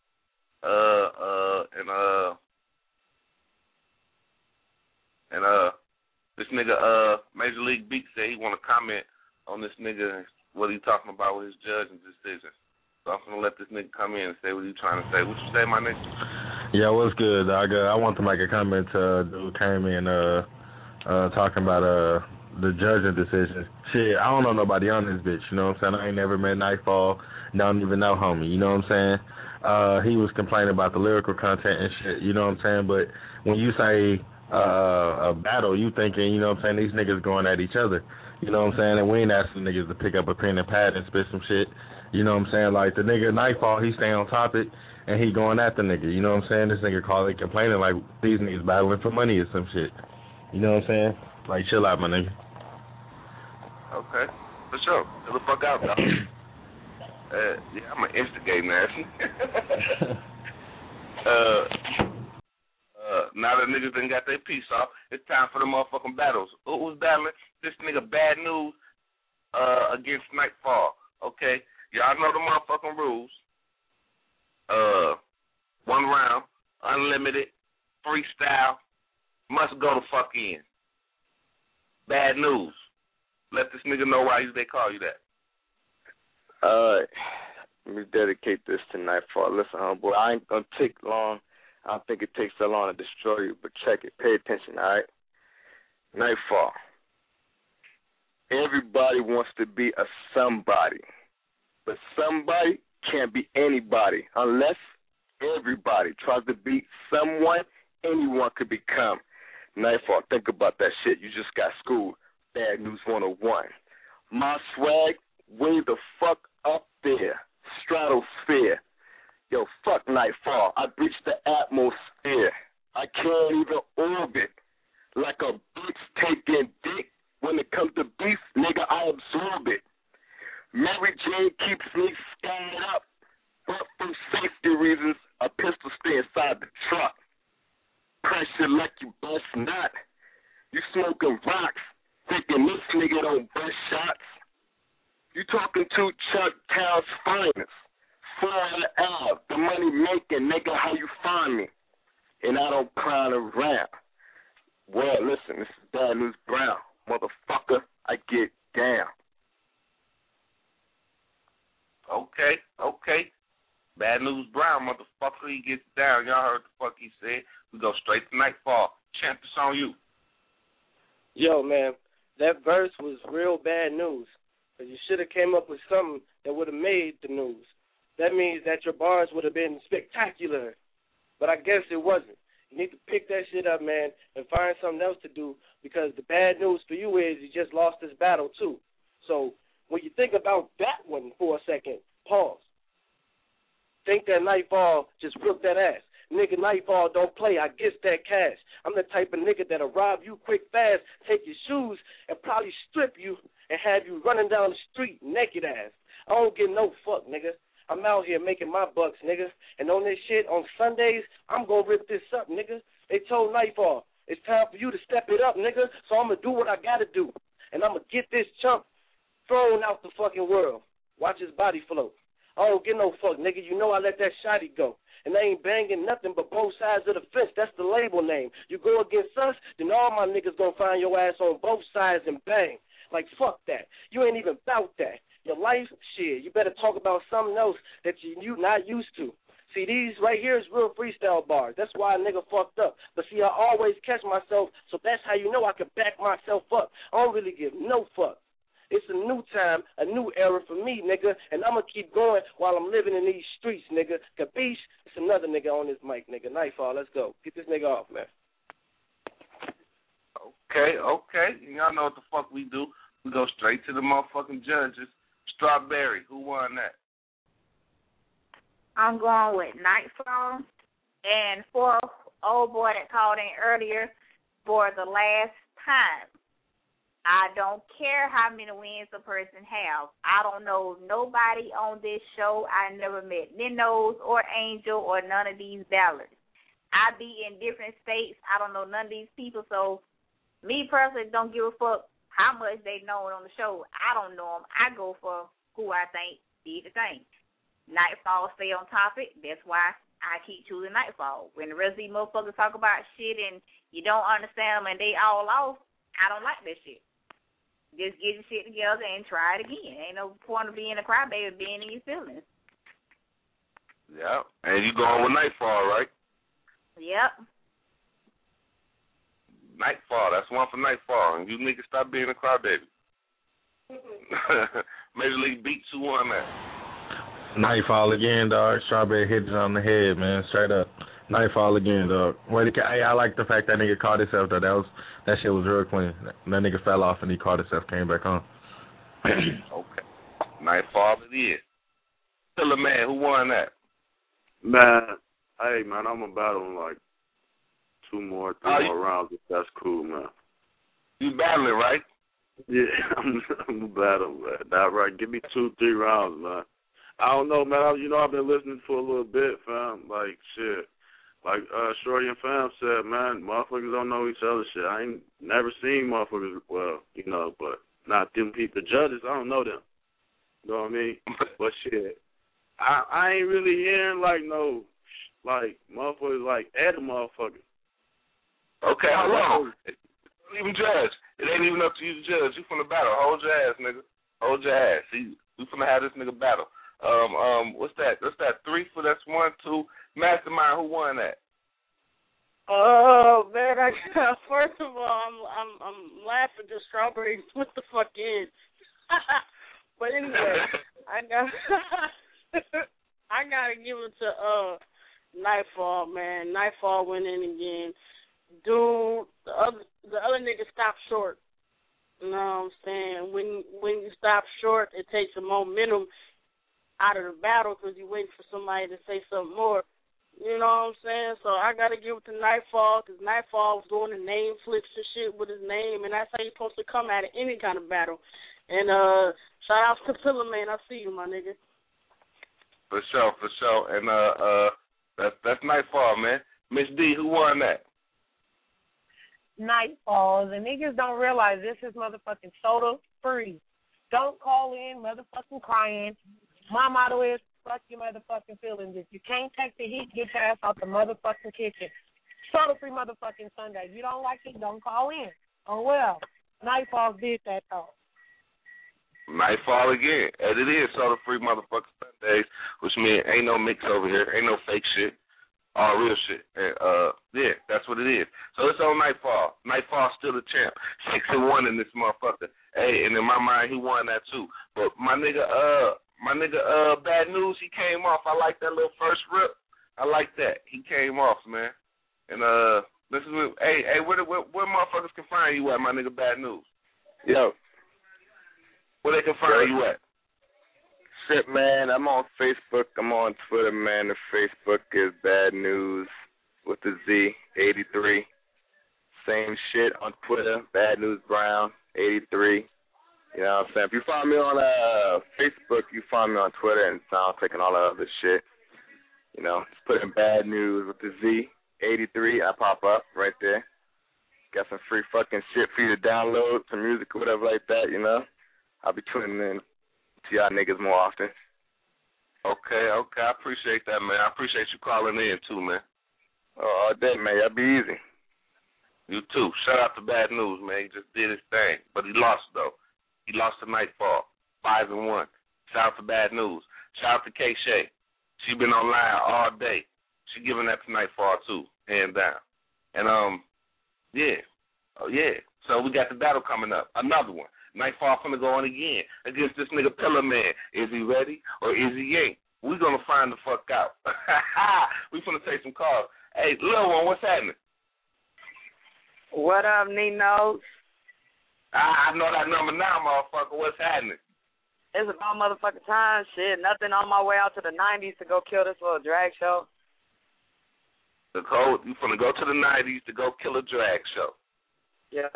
This nigga, Major League Beat said he want to comment on this nigga, what he talking about with his judging decision. So I'm going to let this nigga come in and say what he trying to say. What you say, my nigga? Yeah, what's good, dog? I want to make a comment to dude came in talking about the judging decision. Shit, I don't know nobody on this bitch, you know what I'm saying? I ain't never met Nightfall, don't even know homie, you know what I'm saying? He was complaining about the lyrical content and shit, you know what I'm saying? But when you say a battle, you thinking, you know what I'm saying, these niggas going at each other, you know what I'm saying? And we ain't asking niggas to pick up a pen and pad and spit some shit, you know what I'm saying? Like the nigga Nightfall, he stay on topic and he going at the nigga, you know what I'm saying? This nigga calling complaining like these niggas battling for money or some shit, you know what I'm saying? Like chill out, my nigga. Okay, for sure. Chill the fuck out, dog. Yeah, I'm an instigating ass. Now that niggas done got their piece off, it's time for the motherfucking battles. Who was battling? This nigga Bad News against Nightfall. Okay? Y'all know the motherfucking rules. 1 round, unlimited, freestyle, must go the fuck in. Bad News. Let this nigga know why they call you that. Let me dedicate this to Nightfall. Listen, homeboy, I ain't gonna take long. I don't think it takes so long to destroy you, but check it. Pay attention, all right? Nightfall. Everybody wants to be a somebody, but somebody can't be anybody unless everybody tries to be someone anyone could become. Nightfall, think about that shit. You just got schooled. Bad News 101. My swag, way the fuck up there. Stratosphere. Yo, fuck Nightfall. I breached the atmosphere. I can't even orbit. Like a bitch taking dick. When it comes to beef, nigga, I absorb it. Mary Jane keeps me scared up. But for safety reasons, a pistol stay inside the truck. Pressure like you bust not. You smoking rocks, thinking this nigga don't bust shots. You talking to Chuck Town's finest. Florida Ave, the money making, nigga, how you find me? And I don't clown around. Well, listen, this is Bad News Brown. Motherfucker, I get down. Okay. Bad News Brown, motherfucker, he gets down. Y'all heard the fuck he said. We go straight to Nightfall. Champ, it's on you. Yo, man, that verse was real bad news. But you should have came up with something that would have made the news. That means that your bars would have been spectacular. But I guess it wasn't. You need to pick that shit up, man, and find something else to do, because the bad news for you is you just lost this battle, too. So when you think about that one for a second, pause. Think that Nightfall just whooped that ass. Nigga, Nightfall don't play. I get that cash. I'm the type of nigga that'll rob you quick, fast, take your shoes, and probably strip you and have you running down the street naked ass. I don't give no fuck, nigga. I'm out here making my bucks, nigga. And on this shit, on Sundays, I'm going to rip this up, nigga. They told Nightfall, it's time for you to step it up, nigga. So I'm going to do what I got to do. And I'm going to get this chump thrown out the fucking world. Watch his body float. I don't give no fuck, nigga. You know I let that shotty go. And they ain't banging nothing but both sides of the fence. That's the label name. You go against us, then all my niggas going to find your ass on both sides and bang. Like, fuck that. You ain't even about that. Your life, shit, you better talk about something else that you not used to. See, these right here is real freestyle bars. That's why a nigga fucked up. But see, I always catch myself, so that's how you know I can back myself up. I don't really give no fuck. It's a new time, a new era for me, nigga, and I'm going to keep going while I'm living in these streets, nigga. Capiche? It's another nigga on this mic, nigga. Nightfall, let's go. Get this nigga off, man. Okay. Y'all know what the fuck we do. We go straight to the motherfucking judges. Strawberry, who won that? I'm going with Nightfall. And for old boy that called in earlier, for the last time, I don't care how many wins a person have. I don't know nobody on this show. I never met Ninos or Angel or none of these battlers. I be in different states. I don't know none of these people. So me personally don't give a fuck how much they know on the show. I don't know them. I go for who I think did the thing. Nightfall stay on topic. That's why I keep choosing Nightfall. When the rest of these motherfuckers talk about shit and you don't understand them and they all off, I don't like that shit. Just get your shit together and try it again. Ain't no point of being a crybaby, being in your feelings. Yeah. And you going with Nightfall, right? Yep. Nightfall. That's one for Nightfall. And you niggas stop being a crybaby. Major League Beats, who won that? Nightfall again, dog. Strawberry hit it on the head, man. Straight up. Nightfall again, dog. I like the fact that nigga caught himself, though. That shit was real clean. That nigga fell off and he caught himself, came back on. Okay. Nightfall it is. Killer Man, who won that? Man, hey, man, I'm going to battle in like 3 more rounds if that's cool, man. You battling, right? Yeah, I'm battling, man. That right. Give me 2-3 rounds, man. I don't know, man. I've been listening for a little bit, fam. Like, shit. Like Shorty and Fam said, man, motherfuckers don't know each other shit. I ain't never seen motherfuckers, well, but not them people. The judges, I don't know them. You know what I mean? But shit, I ain't really hearing, motherfuckers, at a motherfucker. Okay, hold on. Don't even judge. It ain't even up to you to judge. You from the battle. Hold your ass, nigga. Hold your ass. See, we finna have this nigga battle. What's that? That's that 3 for that's 1, 2. Mastermind, who won that? Oh man, first of all, I'm laughing at Strawberry. What the fuck is? But anyway, I gotta give it to Nightfall, man. Nightfall went in again. Dude, the other nigga stopped short. You know what I'm saying? When you stop short, it takes a momentum out of the battle because you're waiting for somebody to say something more. You know what I'm saying? So I got to give it to Nightfall because Nightfall was doing the name flips and shit with his name, and that's how you're supposed to come at it, any kind of battle. And shout out to Pillar Man. I see you, my nigga. For sure. And that's Nightfall, man. Miss D, who won that? Nightfall. The niggas don't realize this is motherfucking soda free. Don't call in motherfucking crying. My motto is, fuck your motherfucking feelings. If you can't take the heat, get your ass out the motherfucking kitchen. Soda-free motherfucking Sunday. If you don't like it, don't call in. Oh, well. Nightfall did that, though. Nightfall again. And it is soda-free motherfucking Sundays, which means ain't no mix over here. Ain't no fake shit. All real shit. And, yeah, that's what it is. So it's on Nightfall. Nightfall's still the champ. 6-1 in this motherfucker. Hey, and in my mind, he won that too. But my nigga, Bad News, he came off. I like that little first rip. I like that. He came off, man. And this is where motherfuckers can find you at, my nigga Bad News? Yo. Where they can find you at? Shit, man. I'm on Facebook. I'm on Twitter, man. The Facebook is Bad News with the Z, 83. Same shit on Twitter, Bad News Brown, 83. You know what I'm saying? If you find me on Facebook, you find me on Twitter and SoundClick and all that other shit. You know, just put in Bad News with the Z, 83. I pop up right there. Got some free fucking shit for you to download, some music or whatever like that, you know. I'll be tuning in to y'all niggas more often. Okay. I appreciate that, man. I appreciate you calling in, too, man. Oh, all day, man. Y'all be easy. You, too. Shout out to Bad News, man. He just did his thing. But he lost, though. He lost to Nightfall, 5-1. Shout out to Bad News. Shout out to K-Shay. She been online all day. She giving that to Nightfall too, hand down. And yeah. So we got the battle coming up. Another one. Nightfall finna go on again against this nigga Pillar Man. Is he ready or is he ain't? We gonna find the fuck out. We finna take some calls. Hey, little one, what's happening? What up, Nino? I know that number now, motherfucker. What's happening? It's about motherfucking time. Shit, nothing on my way out to the 90s to go kill this little drag show. The code, you finna go to the 90s to go kill a drag show. Yeah.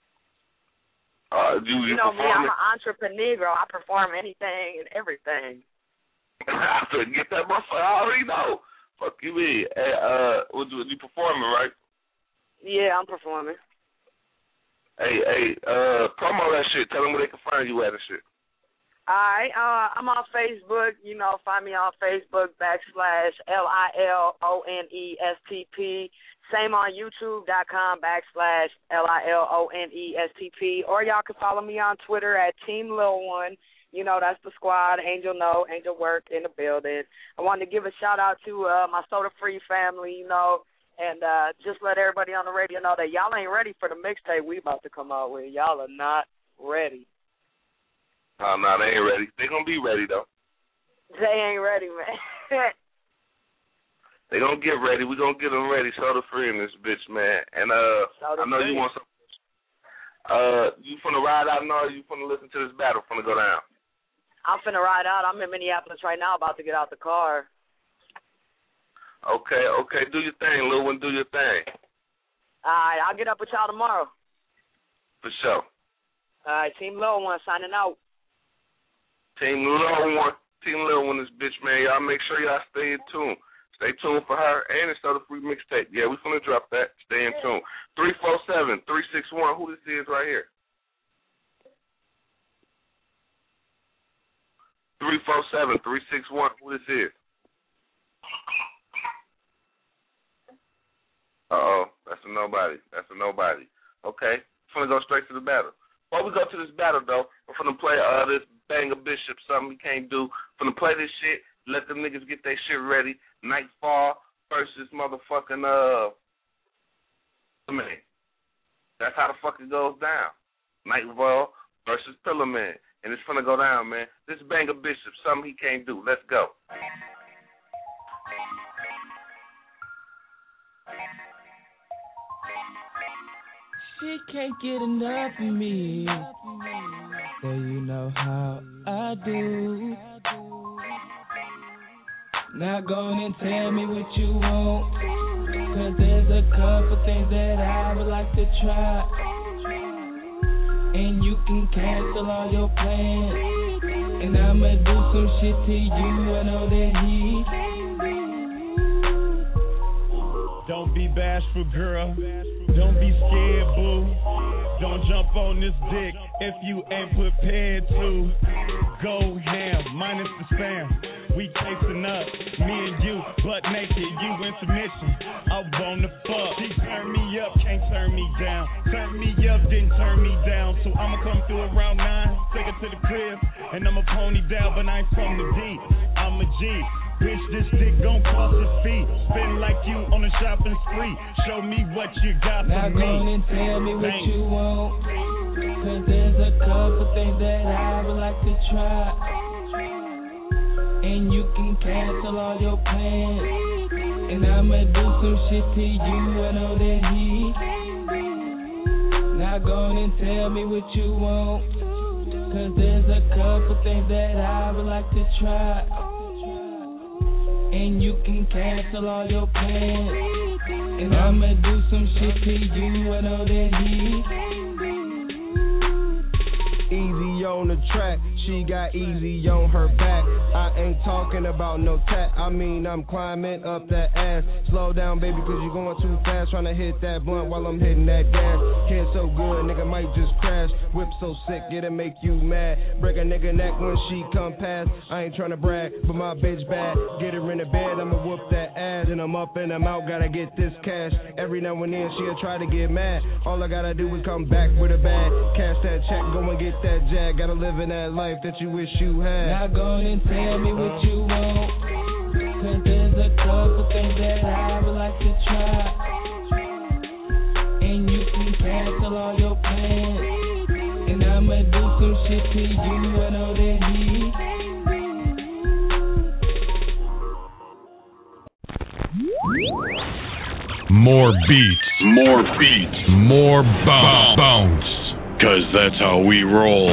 You know me, I'm performing? an entrepreneur. I perform anything and everything. I couldn't get that motherfucker. I already know. Fuck you, mean? Hey, you performing, right? Yeah, I'm performing. Hey, promo that shit. Tell them where they can find you at and shit. All right, I'm on Facebook. You know, find me on Facebook /LILONESTP. Same on YouTube.com /LILONESTP. Or y'all can follow me on Twitter at Team Lil One. You know, that's the squad. Angel Work in the building. I wanted to give a shout out to my Soda Free family, you know, and just let everybody on the radio know that y'all ain't ready for the mixtape we about to come out with. Y'all are not ready. Oh, no, they ain't ready. They gonna be ready, though. They ain't ready, man. They gonna get ready. We gonna get them ready. Soda Free in this bitch, man. And I know you want some. You finna ride out now, or you finna listen to this battle finna go down? I'm finna ride out. I'm in Minneapolis right now, about to get out the car. Okay. Do your thing, Lil One. Do your thing. All right, I'll get up with y'all tomorrow. For sure. All right, Team Lil One signing out. Team Lil One, this bitch, man. Y'all make sure y'all stay in tune. Stay tuned for her and the Soda Free mixtape. Yeah, we finna drop that. Stay in tune. 347-361. Who this is right here? 347-361. Who this is? That's a nobody. Okay, finna go straight to the battle. Before we go to this battle, though, I'm finna play this Banger Bishop, something we can't do. Finna play this shit, let them niggas get their shit ready. Nightfall versus motherfucking, man. That's how the fuck it goes down. Nightfall versus Pillar Man. And it's finna go down, man. This is Banger Bishop, something he can't do. Let's go. She can't get enough of me. So you know how I do. Now go on and tell me what you want, 'cause there's a couple things that I would like to try. And you can cancel all your plans, and I'ma do some shit to you. I know that he. Don't be bashful, girl. Don't be scared, boo. Don't jump on this dick if you ain't prepared to. Go ham, minus the spam. We chasing up, me and you, butt naked, you in submission. I wanna fuck. She turn me up, can't turn me down. Turn me up, didn't turn me down. So I'ma come through around 9, take her to the crib, and I'ma pony down, but I ain't from the D. I'm a G. Bitch, this dick gon' cost a fee. Spend like you on a shopping spree. Show me what you got for me. Now go on and tell me what you want, 'cause there's a couple things that I would like to try. And you can cancel all your plans, and I'ma do some shit to you. I know that he. Now go on and tell me what you want, 'cause there's a couple things that I would like to try. And you can cancel all your plans, and I'ma do some shit to you. I know that he. Easy on the track, she got easy on her back. I ain't talking about no tat, I mean I'm climbing up that ass. Slow down, baby, 'cause you going too fast. Tryna hit that blunt while I'm hitting that gas. Head so good, nigga might just crash. Whip so sick, it'll make you mad. Break a nigga neck when she come past. I ain't tryna brag, but my bitch bad. Get her in the bed, I'ma whoop that ass. And I'm up and I'm out, gotta get this cash. Every now and then she'll try to get mad. All I gotta do is come back with a bag. Cash that check, go and get that jag. Gotta live in that life that you wish you had. Now go on and tell me what you want, Cause there's a couple things that I would like to try. And you can cancel all your plans. And I'ma do some shit to you, I know that More beats, more bounce, cause that's how we roll.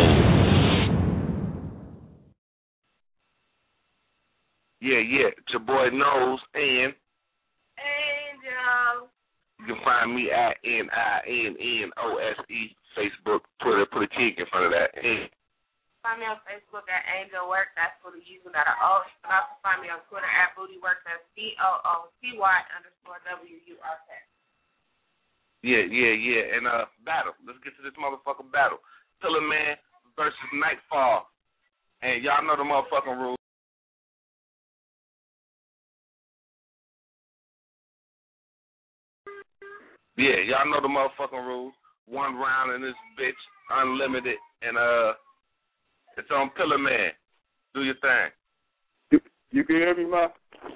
Yeah, it's your boy Nose and Angel. You can find me at NINNOSE, Facebook, Twitter, put a tick in front of that. And find me on Facebook at Angel Work, that's for the user that I owe. You can also find me on Twitter at Booty Work, that's BOOTY_WURK. Yeah. And battle. Let's get to this motherfucking battle. Pillar Man versus Nightfall. And y'all know the motherfucking rules. Yeah, y'all know the motherfucking rules. 1 round in this bitch, unlimited, and it's on Pillar Man. Do your thing. You can hear me, ma?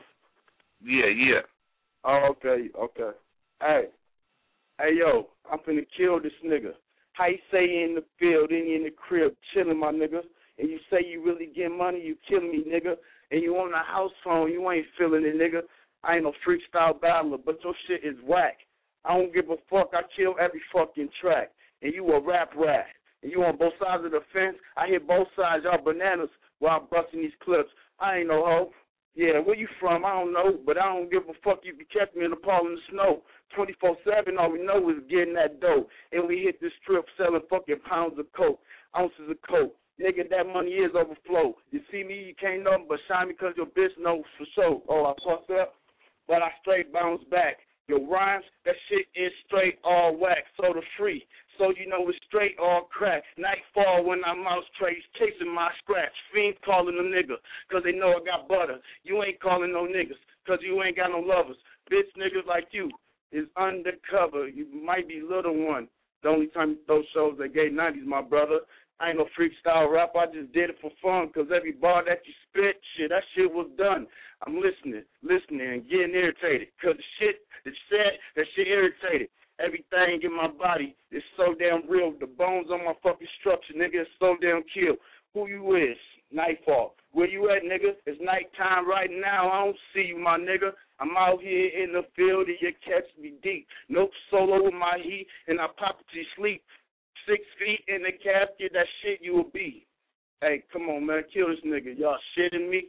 Yeah. Oh, okay. Hey, yo, I'm finna kill this nigga. How you say you in the field, and you in the crib, chilling, my nigga, and you say you really get money, you killing me, nigga, and you on the house phone, you ain't feeling it, nigga. I ain't no freestyle battler, but your shit is whack. I don't give a fuck. I kill every fucking track. And you a rap rat. And you on both sides of the fence. I hit both sides. Y'all bananas while I'm busting these clips. I ain't no hoe. Yeah, where you from? I don't know. But I don't give a fuck if you catch me in the pole in the snow. 24/7, all we know is getting that dough. And we hit this strip selling fucking pounds of coke, ounces of coke. Nigga, that money is overflow. You see me, you can't nothing but shine because your bitch knows for sure. Oh, I fucked up, but I straight bounce back. Your rhymes, that shit is straight all whack, soda free. So you know it's straight all crack. Nightfall when I'm out straight chasing my scratch. Fiends calling a nigga, cause they know I got butter. You ain't calling no niggas, cause you ain't got no lovers. Bitch niggas like you is undercover. You might be little one. The only time you throw shows that gay 90s, my brother. I ain't no freestyle rap, I just did it for fun, cause every bar that you spit, that shit was done. I'm listening, and getting irritated, cause the shit irritated. Everything in my body is so damn real. The bones on my fucking structure, nigga, is so damn kill. Who you is? Nightfall. Where you at, nigga? It's nighttime right now. I don't see you, my nigga. I'm out here in the field and you catch me deep. No solo with my heat and I pop it to your sleep. 6 feet in the casket, that shit you will be. Hey, come on, man. Kill this nigga. Y'all shitting me?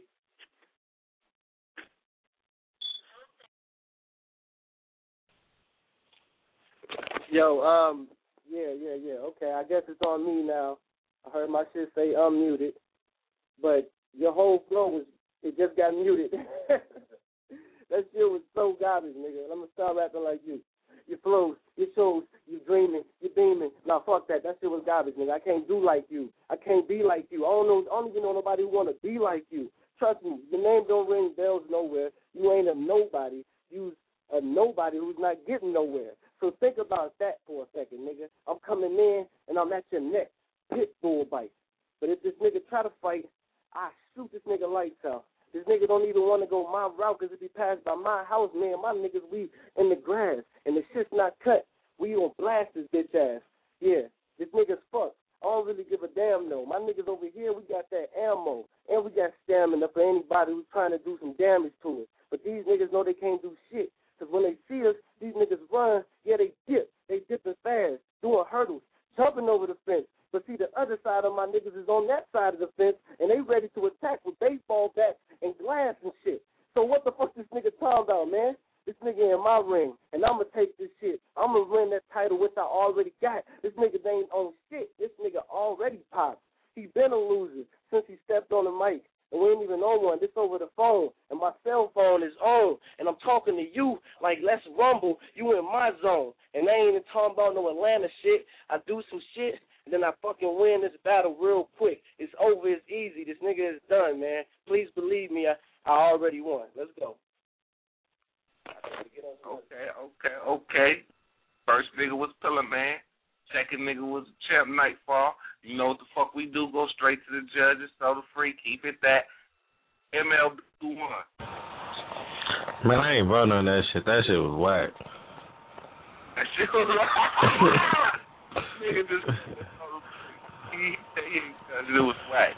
Yo, yeah. Okay, I guess it's on me now. I heard my shit say unmuted, but your whole flow it just got muted. That shit was so garbage, nigga. And I'm gonna start rapping like you. Your flows, your shows, you dreaming, you beaming. Nah, fuck that. That shit was garbage, nigga. I can't do like you. I can't be like you. I don't even know nobody who wanna be like you. Trust me, your name don't ring bells nowhere. You ain't a nobody. You's a nobody who's not getting nowhere. So think about that for a second, nigga. I'm coming in and I'm at your neck, pit bull bite. But if this nigga try to fight, I shoot this nigga lights out. This nigga don't even want to go my route because if he passed by my house, man, my niggas, we in the grass and the shit's not cut. We gonna blast this bitch ass. Yeah, this nigga's fucked. I don't really give a damn though. My niggas over here, we got that ammo and we got stamina for anybody who's trying to do some damage to it. But these niggas know they can't do shit. Because when they see us, these niggas run, yeah, they dip. They dipping fast, doing hurdles, jumping over the fence. But see, the other side of my niggas is on that side of the fence, and they ready to attack with baseball bats and glass and shit. So what the fuck this nigga talking about, man? This nigga in my ring, and I'm going to take this shit. I'm going to win that title, which I already got. This nigga ain't on shit. This nigga already popped. He been a loser since he stepped on the mic. And we ain't even on one. This over the phone. And my cell phone is on. And I'm talking to you like, let's rumble. You in my zone. And I ain't even talking about no Atlanta shit. I do some shit, and then I fucking win this battle real quick. It's over. It's easy. This nigga is done, man. Please believe me. I already won. Let's go. Okay. First nigga was Pillar Man. Second nigga was Champ Nightfall. You know what the fuck we do? Go straight to the judges. Soda free. Keep it that. MLB won. Man, I ain't voting on that shit. That shit was whack. That shit was whack. Nigga just it was whack.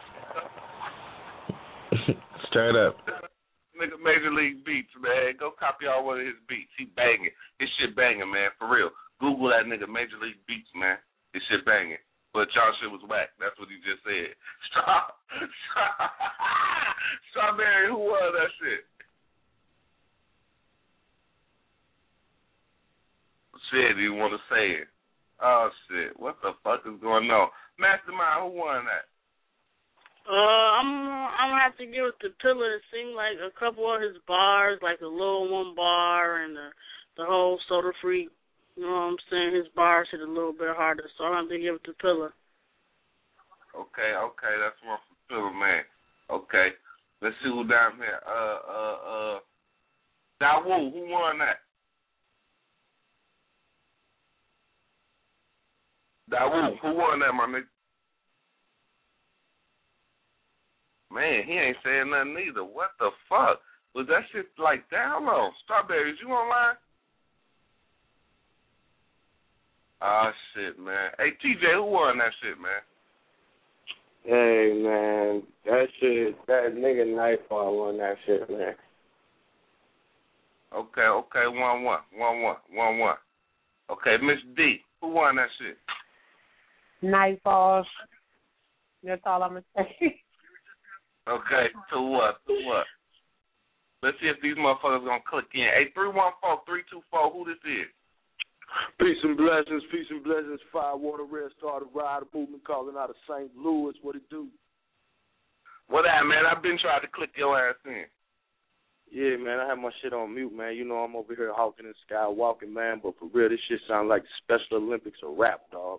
Straight up. Nigga Major League Beats, man. Go copy all one of his beats. He banging. His shit banging, man. For real. Google that nigga Major League Beats, man. His shit banging. But y'all shit was whack. That's what he just said. Strawberry, who was that shit? Shit, you want to say it. Oh, shit. What the fuck is going on? Mastermind, who won that? I'm gonna have to give it to Pillar. It seemed like a couple of his bars, like the Lil One bar and the whole Soda Freak, you know what I'm saying? His bars hit a little bit harder, so I'm gonna have to give it to Pillar. Okay, that's one for Pillar, man. Okay, let's see who down here. Dawu, who won that? Dawu, who won that, my nigga? Man, he ain't saying nothing either. What the fuck? Was that shit like that? Hold on. Strawberries, you online? Ah, shit, man. Hey, TJ, who won that shit, man? Hey, man, that nigga Nightfall won that shit, man. Okay, 1-1. Okay, Miss D, who won that shit? Nightfall. That's all I'm going to say. Okay, to what? Let's see if these motherfuckers gonna click in. Hey, 314-324, who this is? Peace and blessings. Firewater Red Star, the rider movement calling out of St. Louis. What it do? What that, man? I've been trying to click your ass in. Yeah, man, I have my shit on mute, man. You know I'm over here hawking and sky walking, man, but for real, this shit sound like the Special Olympics of rap, dog.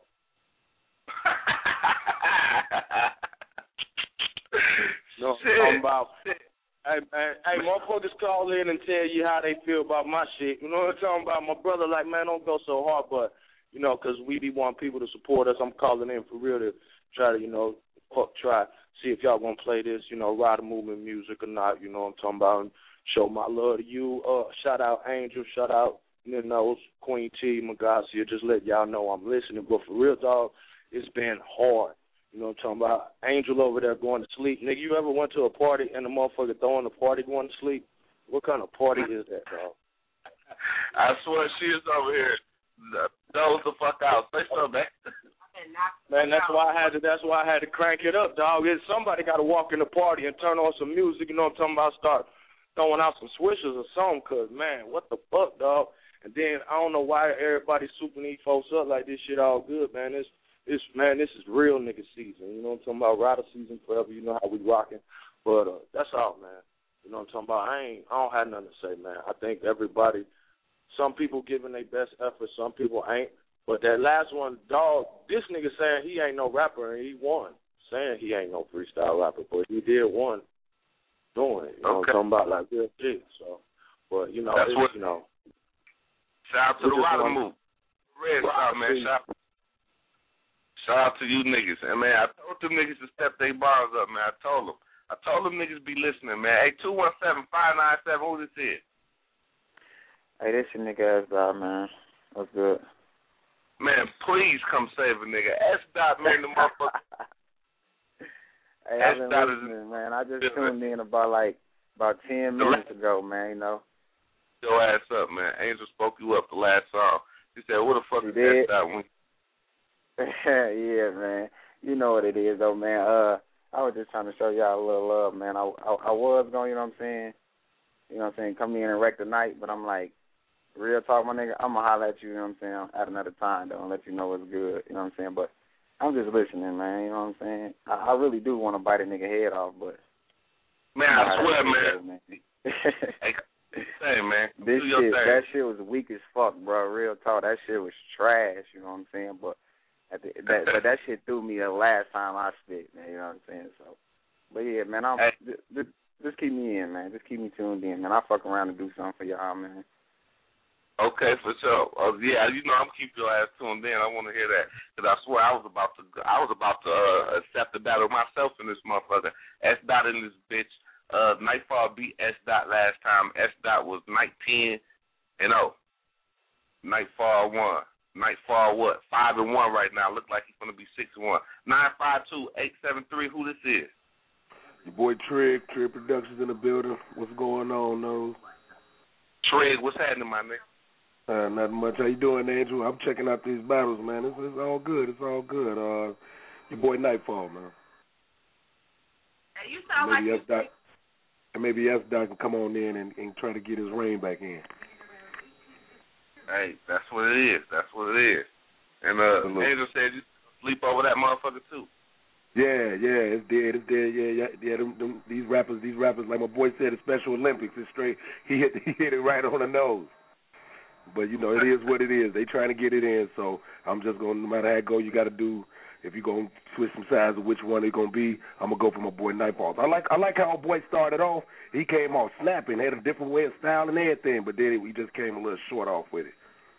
No, I'm about. Hey, motherfuckers call in and tell you how they feel about my shit. You know what I'm talking about? My brother, like, man, don't go so hard, but, you know, because we be wanting people to support us. I'm calling in for real to try to, you know, see if y'all going to play this, you know, rider movement music or not. You know what I'm talking about? And show my love to you. Shout out Angel. Shout out, you know, Queen T, Magasia. Just let y'all know I'm listening. But for real, dog, it's been hard. You know what I'm talking about? Angel over there going to sleep. Nigga, you ever went to a party and the motherfucker throwing the party going to sleep? What kind of party is that, dog? I swear she is over here. Doze the fuck out. Say so, man. Man, that's why I had to crank it up, dog. Somebody got to walk in the party and turn on some music. You know what I'm talking about? Start throwing out some swishers or something. Cause man, what the fuck, dog? And then I don't know why everybody's souping these folks up like this shit all good, man. This is real nigga season. You know what I'm talking about? Rider season forever. You know how we rocking. But that's all, man. You know what I'm talking about? I don't have nothing to say, man. I think everybody, some people giving their best effort, some people ain't. But that last one, dog, this nigga saying he ain't no rapper and he won. Saying he ain't no freestyle rapper, but he did won doing it. You know what I'm talking about? Like real shit. So, but, you know, that's what, you know. Shout out to the rider move. Red Star, man. Shout out to you niggas. And, man, I told them niggas to step their bars up, man. I told them niggas be listening, man. Hey, 217-597, who this is? Hey, this your nigga S-Dot, man. What's good? Man, please come save a nigga. S-Dot, man, the motherfucker. Hey, I've been listening, man. I just tuned in about 10 minutes ago, man, you know. Your ass up, man. Angel spoke you up the last song. He said, what the fuck is S-Dot when? Yeah, man. You know what it is, though, man. I was just trying to show y'all a little love, man. I was going, you know what I'm saying? Come in and wreck the night, but I'm like, real talk, my nigga, I'm going to holler at you, you know what I'm saying, at another time, though, and let you know it's good, you know what I'm saying? But I'm just listening, man, you know what I'm saying? I really do want to bite a nigga head off, but... Man, I swear, man. Hey, man. That shit was weak as fuck, bro. Real talk. That shit was trash, you know what I'm saying? But that shit threw me the last time I spit, man, you know what I'm saying? So, but yeah, man, just keep me in, man. Just keep me tuned in, man. I'll fuck around and do something for y'all, man. Okay, for sure. Yeah, you know I'm keep your ass tuned in. I want to hear that because I swear I was about to accept the battle myself in this motherfucker. S-Dot in this bitch. Nightfall beat S. Dot last time. S. Dot was 19-0. Nightfall won. Nightfall what? 5-1 right now. Look like he's gonna be 6-1. 952-873. Who this is? Your boy Trig Productions in the building. What's going on, Nose? Trig, what's happening, my nigga? Nothing much. How you doing, Andrew? I'm checking out these battles, man. It's all good. It's all good. Your boy Nightfall, man. Hey, you sound like you. And maybe S. Dot can come on in and try to get his reign back in. Hey, that's what it is. That's what it is. And Angel said you sleep over that motherfucker too. Yeah, it's dead. Yeah. These rappers, like my boy said, the Special Olympics is straight. He hit it right on the nose. But you know, it is what it is. They trying to get it in, so I'm just gonna, no matter how it go, you got to do. If you're gonna switch some sides of which one it's gonna be, I'm gonna go for my boy Nightfall. I like how our boy started off. He came off snapping, had a different way of style and everything, but then we just came a little short off with it.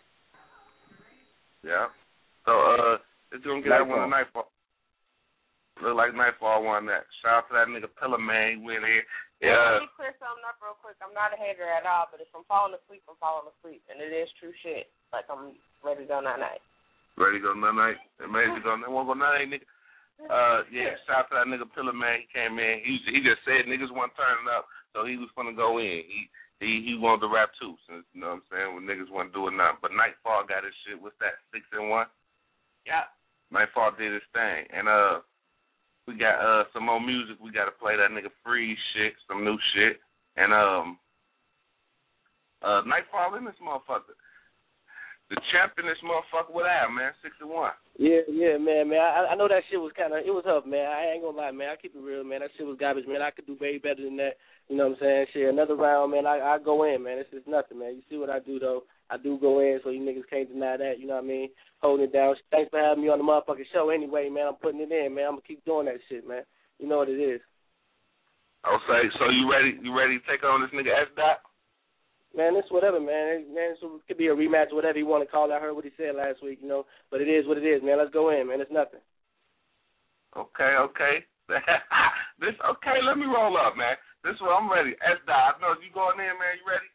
Yeah. So it's gonna get that one to Nightfall. Look like Nightfall won that. Shout out to that nigga Pillar Man. He went here. Yeah. Let me clear something up real quick. I'm not a hater at all, but if I'm falling asleep, I'm falling asleep, and it is true shit. Like I'm ready to go night. Ready to go night. Amazing go night. Won't go night, nigga. Yeah. Shout out to that nigga Pillar Man. He came in. He just said niggas weren't turning up, so he was gonna go in. He wanted to rap too, since you know what I'm saying, when niggas wasn't doing nothing. But Nightfall got his shit. What's that? 6-1. Yeah. Nightfall did his thing, and we got some more music. We got to play that nigga Freeze shit, some new shit. And Nightfall in this motherfucker. The champ in this motherfucker with that, man, 6-1. Yeah, man. I know that shit was it was tough, man. I ain't gonna lie, man. I keep it real, man. That shit was garbage, man. I could do way better than that. You know what I'm saying? Shit, another round, man, I go in, man. It's just nothing, man. You see what I do, though. I do go in, so you niggas can't deny that, you know what I mean? Holding it down. Thanks for having me on the motherfucking show anyway, man. I'm putting it in, man. I'm going to keep doing that shit, man. You know what it is. Okay, so you ready to take on this nigga S. Dot? Man, it's whatever, man. It could be a rematch, whatever you want to call it. I heard what he said last week, you know. But it is what it is, man. Let's go in, man. It's nothing. Okay. Let me roll up, man. This is what I'm ready. S. Dot, I know you going in, man. You ready?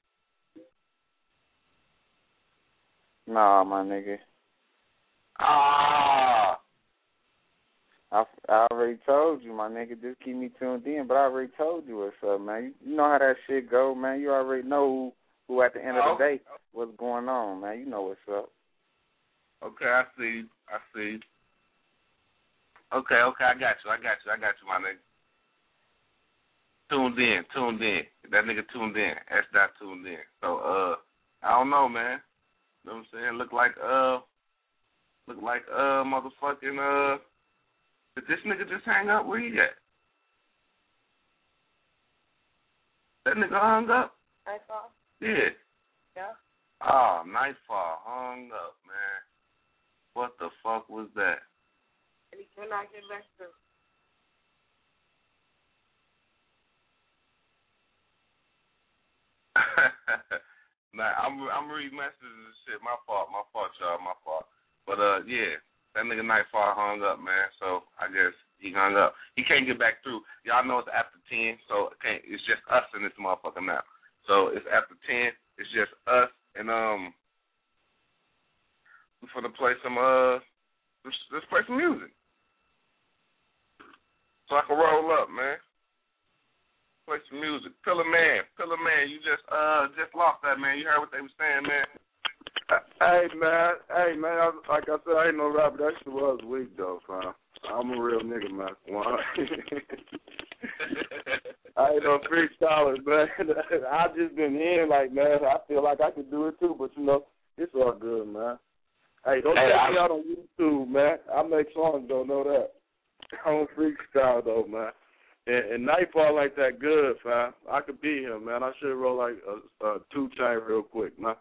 Nah, my nigga. I already told you, my nigga. Just keep me tuned in. But I already told you what's up, man. You know how that shit go, man. You already know who at the end of the day, what's going on, man. You know what's up. Okay, I see. Okay, I got you, my nigga. Tuned in. That nigga tuned in. S. Dot tuned in. So, I don't know, man. You know what I'm saying? Look like motherfucking, did this nigga just hang up? Where he at? That nigga hung up? Nightfall? Yeah. Yeah. Oh, Nightfall hung up, man. What the fuck was that? And he cannot get back through. Nah, I'm reading messages and shit. My fault, y'all. My fault. But yeah, that nigga Nightfall hung up, man. So I guess he hung up. He can't get back through. Y'all know it's after 10, so it's just us in this motherfucker now. So it's after 10. It's just us, and we're gonna play some let's play some music, so I can roll up, man. Play some music. Pillar Man, you just lost that, man. You heard what they were saying, man. Hey, man, like I said, I ain't no rapper. That shit was weak, though, fam. I'm a real nigga, man. I ain't no freestyler, man. I just been hearing, like, man, I feel like I could do it, too, but, you know, it's all good, man. Hey, don't check me out on YouTube, man. I make songs, don't know that. I don't freestyle, though, man. And Nightfall like that good, fam. I could beat him, man. I should roll like a 2 Chainz real quick, man.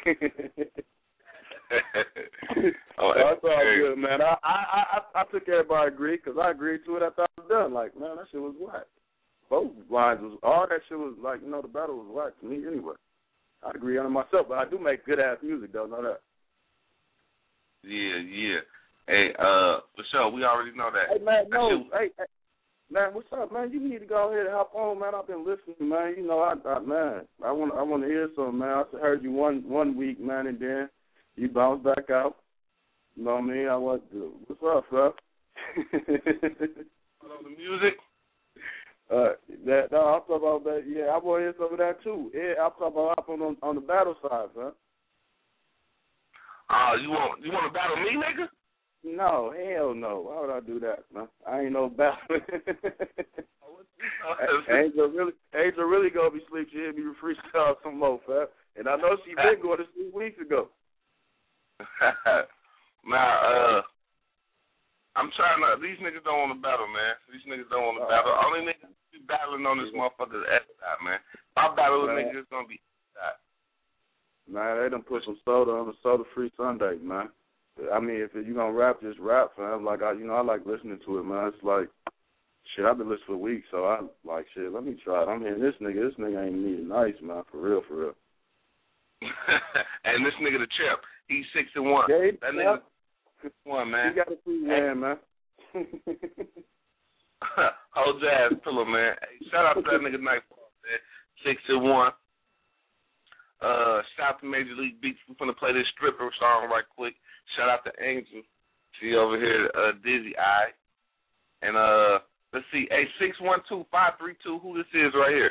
That's all good, man. I took everybody agree because I agreed to it after I was done. Like, man, that shit was whack. Both lines was all that shit was like, you know, the battle was whack to me anyway. I agree on it myself, but I do make good ass music though. Know that? Yeah. Hey, for sure, we already know that. Hey, man, no, hey, Man, what's up, man? You need to go ahead and hop on, man. I've been listening, man. You know, I want to hear something, man. I heard you one week, man, and then you bounced back out. You know what I mean? What's up, bro? The music? No, I'm talking about that. Yeah, I want to hear some of that too. Yeah, I'm talking about hopping on the battle side, man. You want to battle me, nigga? No, hell no. Why would I do that, man? I ain't no battle. Angel really gonna be sleep. She hit me freestyle some more, fam. And I know she been going to sleep weeks ago. Now, I'm trying to. These niggas don't want to battle, man. These niggas don't want to battle. Only niggas be battling on this motherfucker's S side, man. My battle with niggas is gonna be S side. Man, they done put some soda on the Soda Free Sunday, man. I mean, if you gonna rap, just rap, fam. Like I like listening to it, man. It's like, shit, I've been listening for weeks, so I like, shit, let me try it. I'm hearing this nigga ain't needing nice, man, for real. And this nigga the champ, he's 6-1. Yeah, that nigga 6-1, man. He got a free man. Hold your ass pillow, man. Hey, shout out to that nigga Nightfall, man. 6-1. Shout out to Major League Beats. We're gonna play this stripper song right quick. Shout out to Angel. She over here, Dizzy Eye. And let's see, hey, 612-532, who this is right here?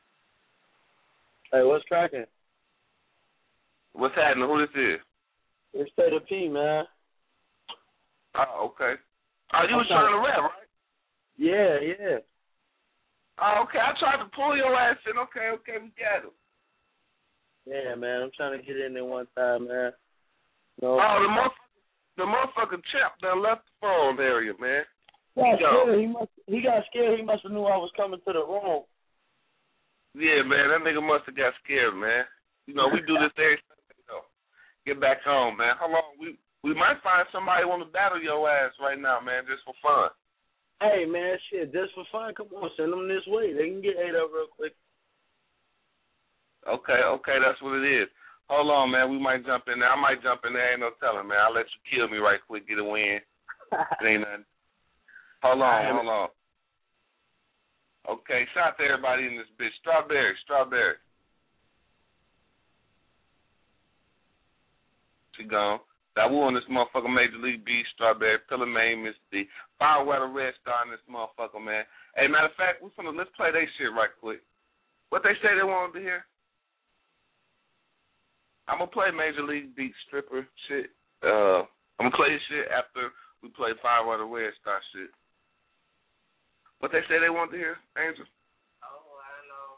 Hey, what's cracking? What's happening? Who this is? It's State of P, man. Oh, okay. Oh, you was trying to rap, right? Yeah. Oh, okay. I tried to pull your ass in. Okay, we got him. Yeah, man, I'm trying to get in there one time, man. No. Oh, the motherfucking champ done left the phone area, man. He got scared. He must have knew I was coming to the room. Yeah, man, that nigga must have got scared, man. You know, we do this every Sunday, though. Get back home, man. How long? We might find somebody want to battle your ass right now, man, just for fun. Hey, man, shit, just for fun. Come on, send them this way. They can get ate up real quick. Okay, that's what it is. Hold on, man. We might jump in there. I might jump in there. Ain't no telling, man. I'll let you kill me right quick, get a win. It ain't nothing. Hold on. Okay, shout out to everybody in this bitch. Strawberry. She gone. That woo on this motherfucker, Major League B, Strawberry, Pillar Main, Miss D. Fireweather Red Star in this motherfucker, man. Hey, matter of fact, let's play they shit right quick. What they say they wanted to hear? I'm going to play Major League Beat stripper shit. I'm going to play this shit after we play Fireweather Red Star shit. What they say they wanted to hear, Angel? Oh, I don't know.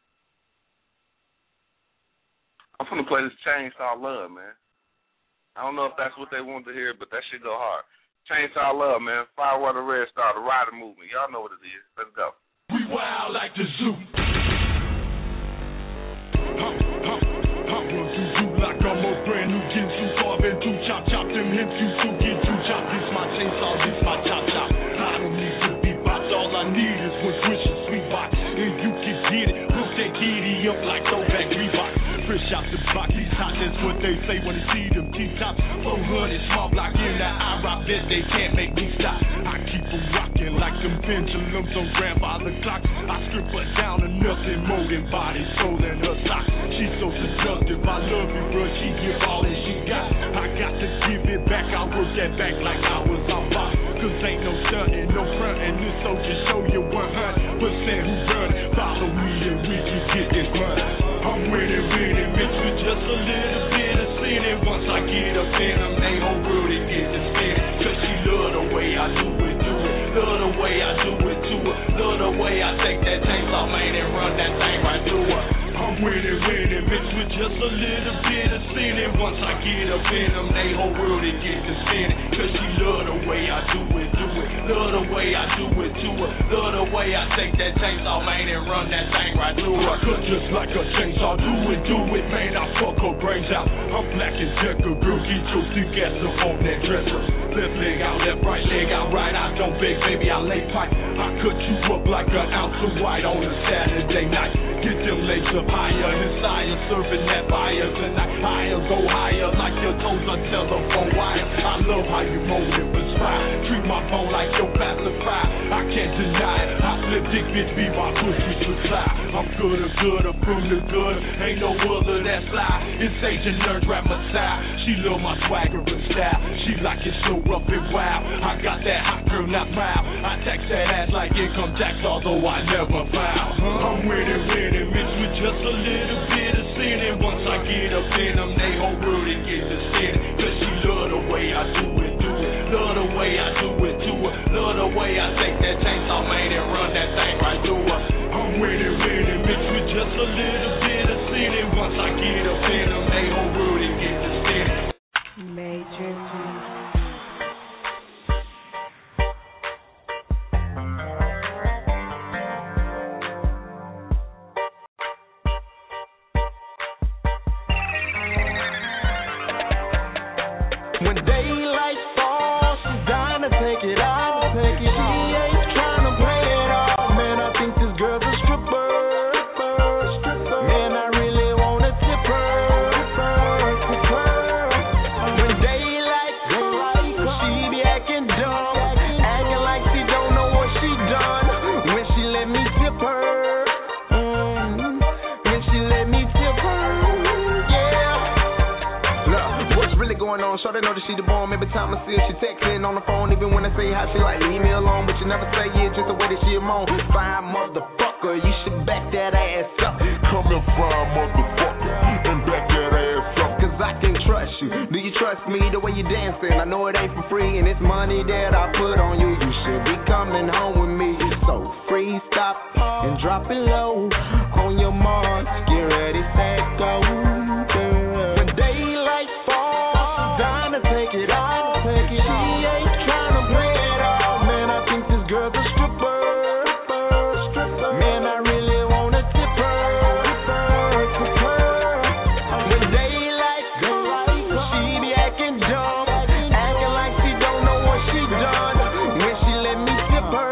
I'm going to play this Chainsaw Love, man. I don't know if that's what they wanted to hear, but that shit go hard. Chainsaw Love, man. Fireweather Red Star, the Rider Movement. Y'all know what it is. Let's go. We wild like the zoo. Run through you like I'm a brand new Ginsu. Carving two chop them hips, you two get two chop. This my chainsaw, this my chop. I don't need to be boxed. All I need is one switch and sweet box. And you can get it. Hook that kitty up like throwback Reebok. Fresh out the box, these hot, that's what they say when they see them T-tops. 400 small block in the eye, I bet they can't make me stop. I keep them rocking like them pendulums on grandfather clock. I strip her down to nothing more than body, soul, and her socks. She's so seductive, I love you, bro, she give all that she got. I got to give it back, I work that back like I was on box. Cause ain't no stunting, no frontin', this soldier show you 100% who run it. Follow me and we can get this money. I'm winning, mixed with just a little bit of sinning. Once I get up in them, they whole world it get to spinning. Cause she love the way I do it. Love the way I do it to her. Love the way I take that chainsaw, man, and run that thing right through her. I'm winning, mixed with just a little bit of sinning. Once I get up in them, they whole world it get to spinning. Cause she love the way I do it. Love the way I do it to her. Love the way I take that chainsaw, man, and run that thing right through her. Cut just like a chainsaw, do it, man, I fuck her brains out. I'm Black and Decker, girl, get your thick ass up on that dresser. Left leg out, left right leg out, right I don't beg, baby, I lay pipe. I cut you up like an ounce of white on a Saturday night. Get them legs up higher, his higher, serving that fire tonight. Higher, go higher, like your toes are telephone wire. I love how you mold it, perspire. Treat my phone like your pacifier. I can't deny it, It's Agent Nerd Rap Messiah. She love my swagger and style. She like it so rough and wild. I got that hot girl, not mild. I tax that ass like income tax, although I never vow. I'm with it, mixed with just a little bit of sin. And once I get up in them, they whole world and get to sin. Cause she love the way I do it. Love the way I do it to her. Love the way I take that chainsaw, man, and run that thing right through her. I'm with it, mixed with just a little bit of sin. And once I get up in them, they whole world and get to sin. Major When daylight falls, she's dying to take it out. She ain't trying to play it off. Man, I think this girl's a stripper. Man, I really wanna tip her. When daylight comes, she be acting dumb, acting like she don't know what she done. When she let me tip her, when she let me tip her, yeah. Look, what's really going on? Shorty know that she the bomb. Every time I see her, she texting on the phone. Even when I say hi, she like, leave me alone. But you never say it, just the way that she a moan. Fine motherfucker, you should back that ass up. Come here, fine motherfucker, and back that ass up. Cause I can trust you. Do you trust me the way you dancing? I know it ain't for free, and it's money that I put on you. You should be coming home with me. So free, stop, and drop it low. On your mark, get ready, set, go. When daylight falls, dying to take it out. She ain't trying to play it off. Man, I think this girl's a stripper. Man, I really wanna tip her. When daylight comes, she be acting dumb, acting like she don't know what she done. When she let me tip her,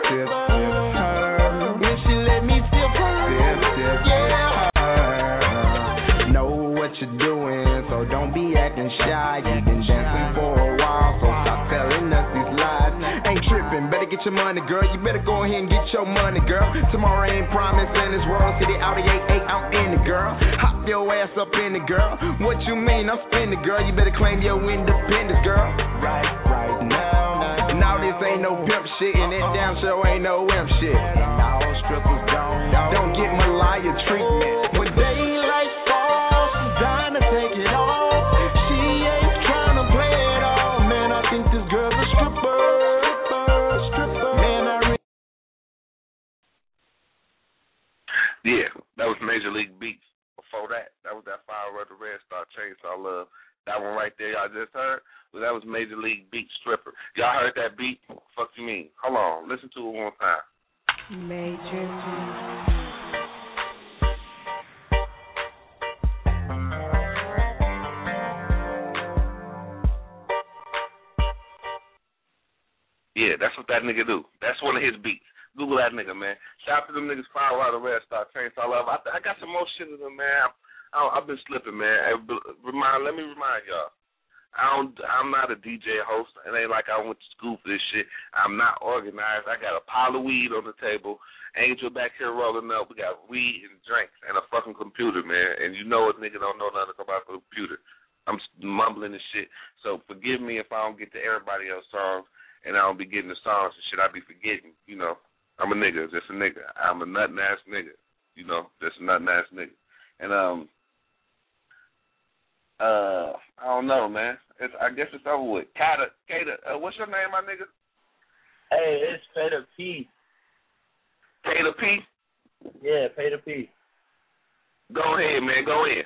when she let me tip her, yeah. Know what you're doing, so don't be acting shy. You've been dancing for a while, so stop telling us these lies. Ain't tripping, better get your money, girl. You better go ahead and get your money, girl. Tomorrow ain't promised in this world. City Audi 88, I'm in it, girl. Hop your ass up in it, girl. What you mean? I'm spinning, girl. You better claim your independence, girl. Right now. Now this ain't no pimp shit, and that damn show ain't no wimp shit. Now strippers don't get Malaya treatment. When daylight falls, she's dying to take it off. She ain't trying to play it off. Man, I think this girl's a stripper. Man, I really... Yeah, that was Major League Beats. Before that was that Fire Red the Red Star Chainsaw Love. That one right there y'all just heard, well, that was Major League Beat Stripper. Y'all heard that beat? Fuck you mean? Hold on, listen to it one time. Major Yeah, that's what that nigga do. That's one of his beats. Google that nigga, man. Shout out to them niggas, Fire Red the Red Star Chainsaw Love. I got some more shit in them, man. I've been slipping, man. Let me remind y'all. I'm not a DJ host. It ain't like I went to school for this shit. I'm not organized. I got a pile of weed on the table. Angel back here rolling up. We got weed and drinks and a fucking computer, man. And you know a nigga don't know nothing about the computer. I'm mumbling and shit. So forgive me if I don't get to everybody else's songs and I don't be getting the songs and shit I be forgetting. You know, I'm a nigga. Just a nigga. I'm a nuttin' ass nigga. You know, just a nuttin' ass nigga. And I don't know, man. I guess it's over with. Kata, what's your name, my nigga? Hey, it's Peter P. Peter P? Yeah, Peter P. Go ahead, man. Go ahead.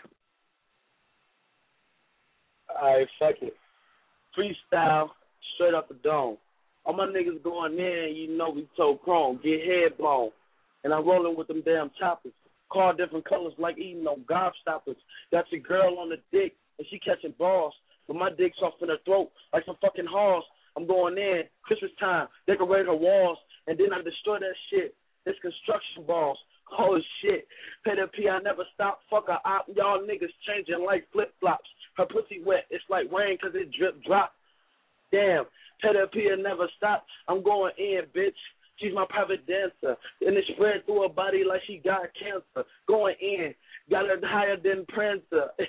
All right, fuck it. Freestyle, straight up the dome. All my niggas going in, you know we told Chrome, get head blown. And I'm rolling with them damn choppers. Car different colors like eating on gobstoppers. Got your girl on the dick and she catching balls. But my dick's off in her throat like some fucking horse. I'm going in, Christmas time, decorate her walls, and then I destroy that shit. It's construction balls. Oh shit. Peter P, I never stop. Fuck her op. Y'all niggas changing like flip-flops. Her pussy wet. It's like rain cause it drip drop. Damn. Peter P, I never stop. I'm going in, bitch. She's my private dancer. And it spread through her body like she got cancer. Going in. Got her higher than Prancer.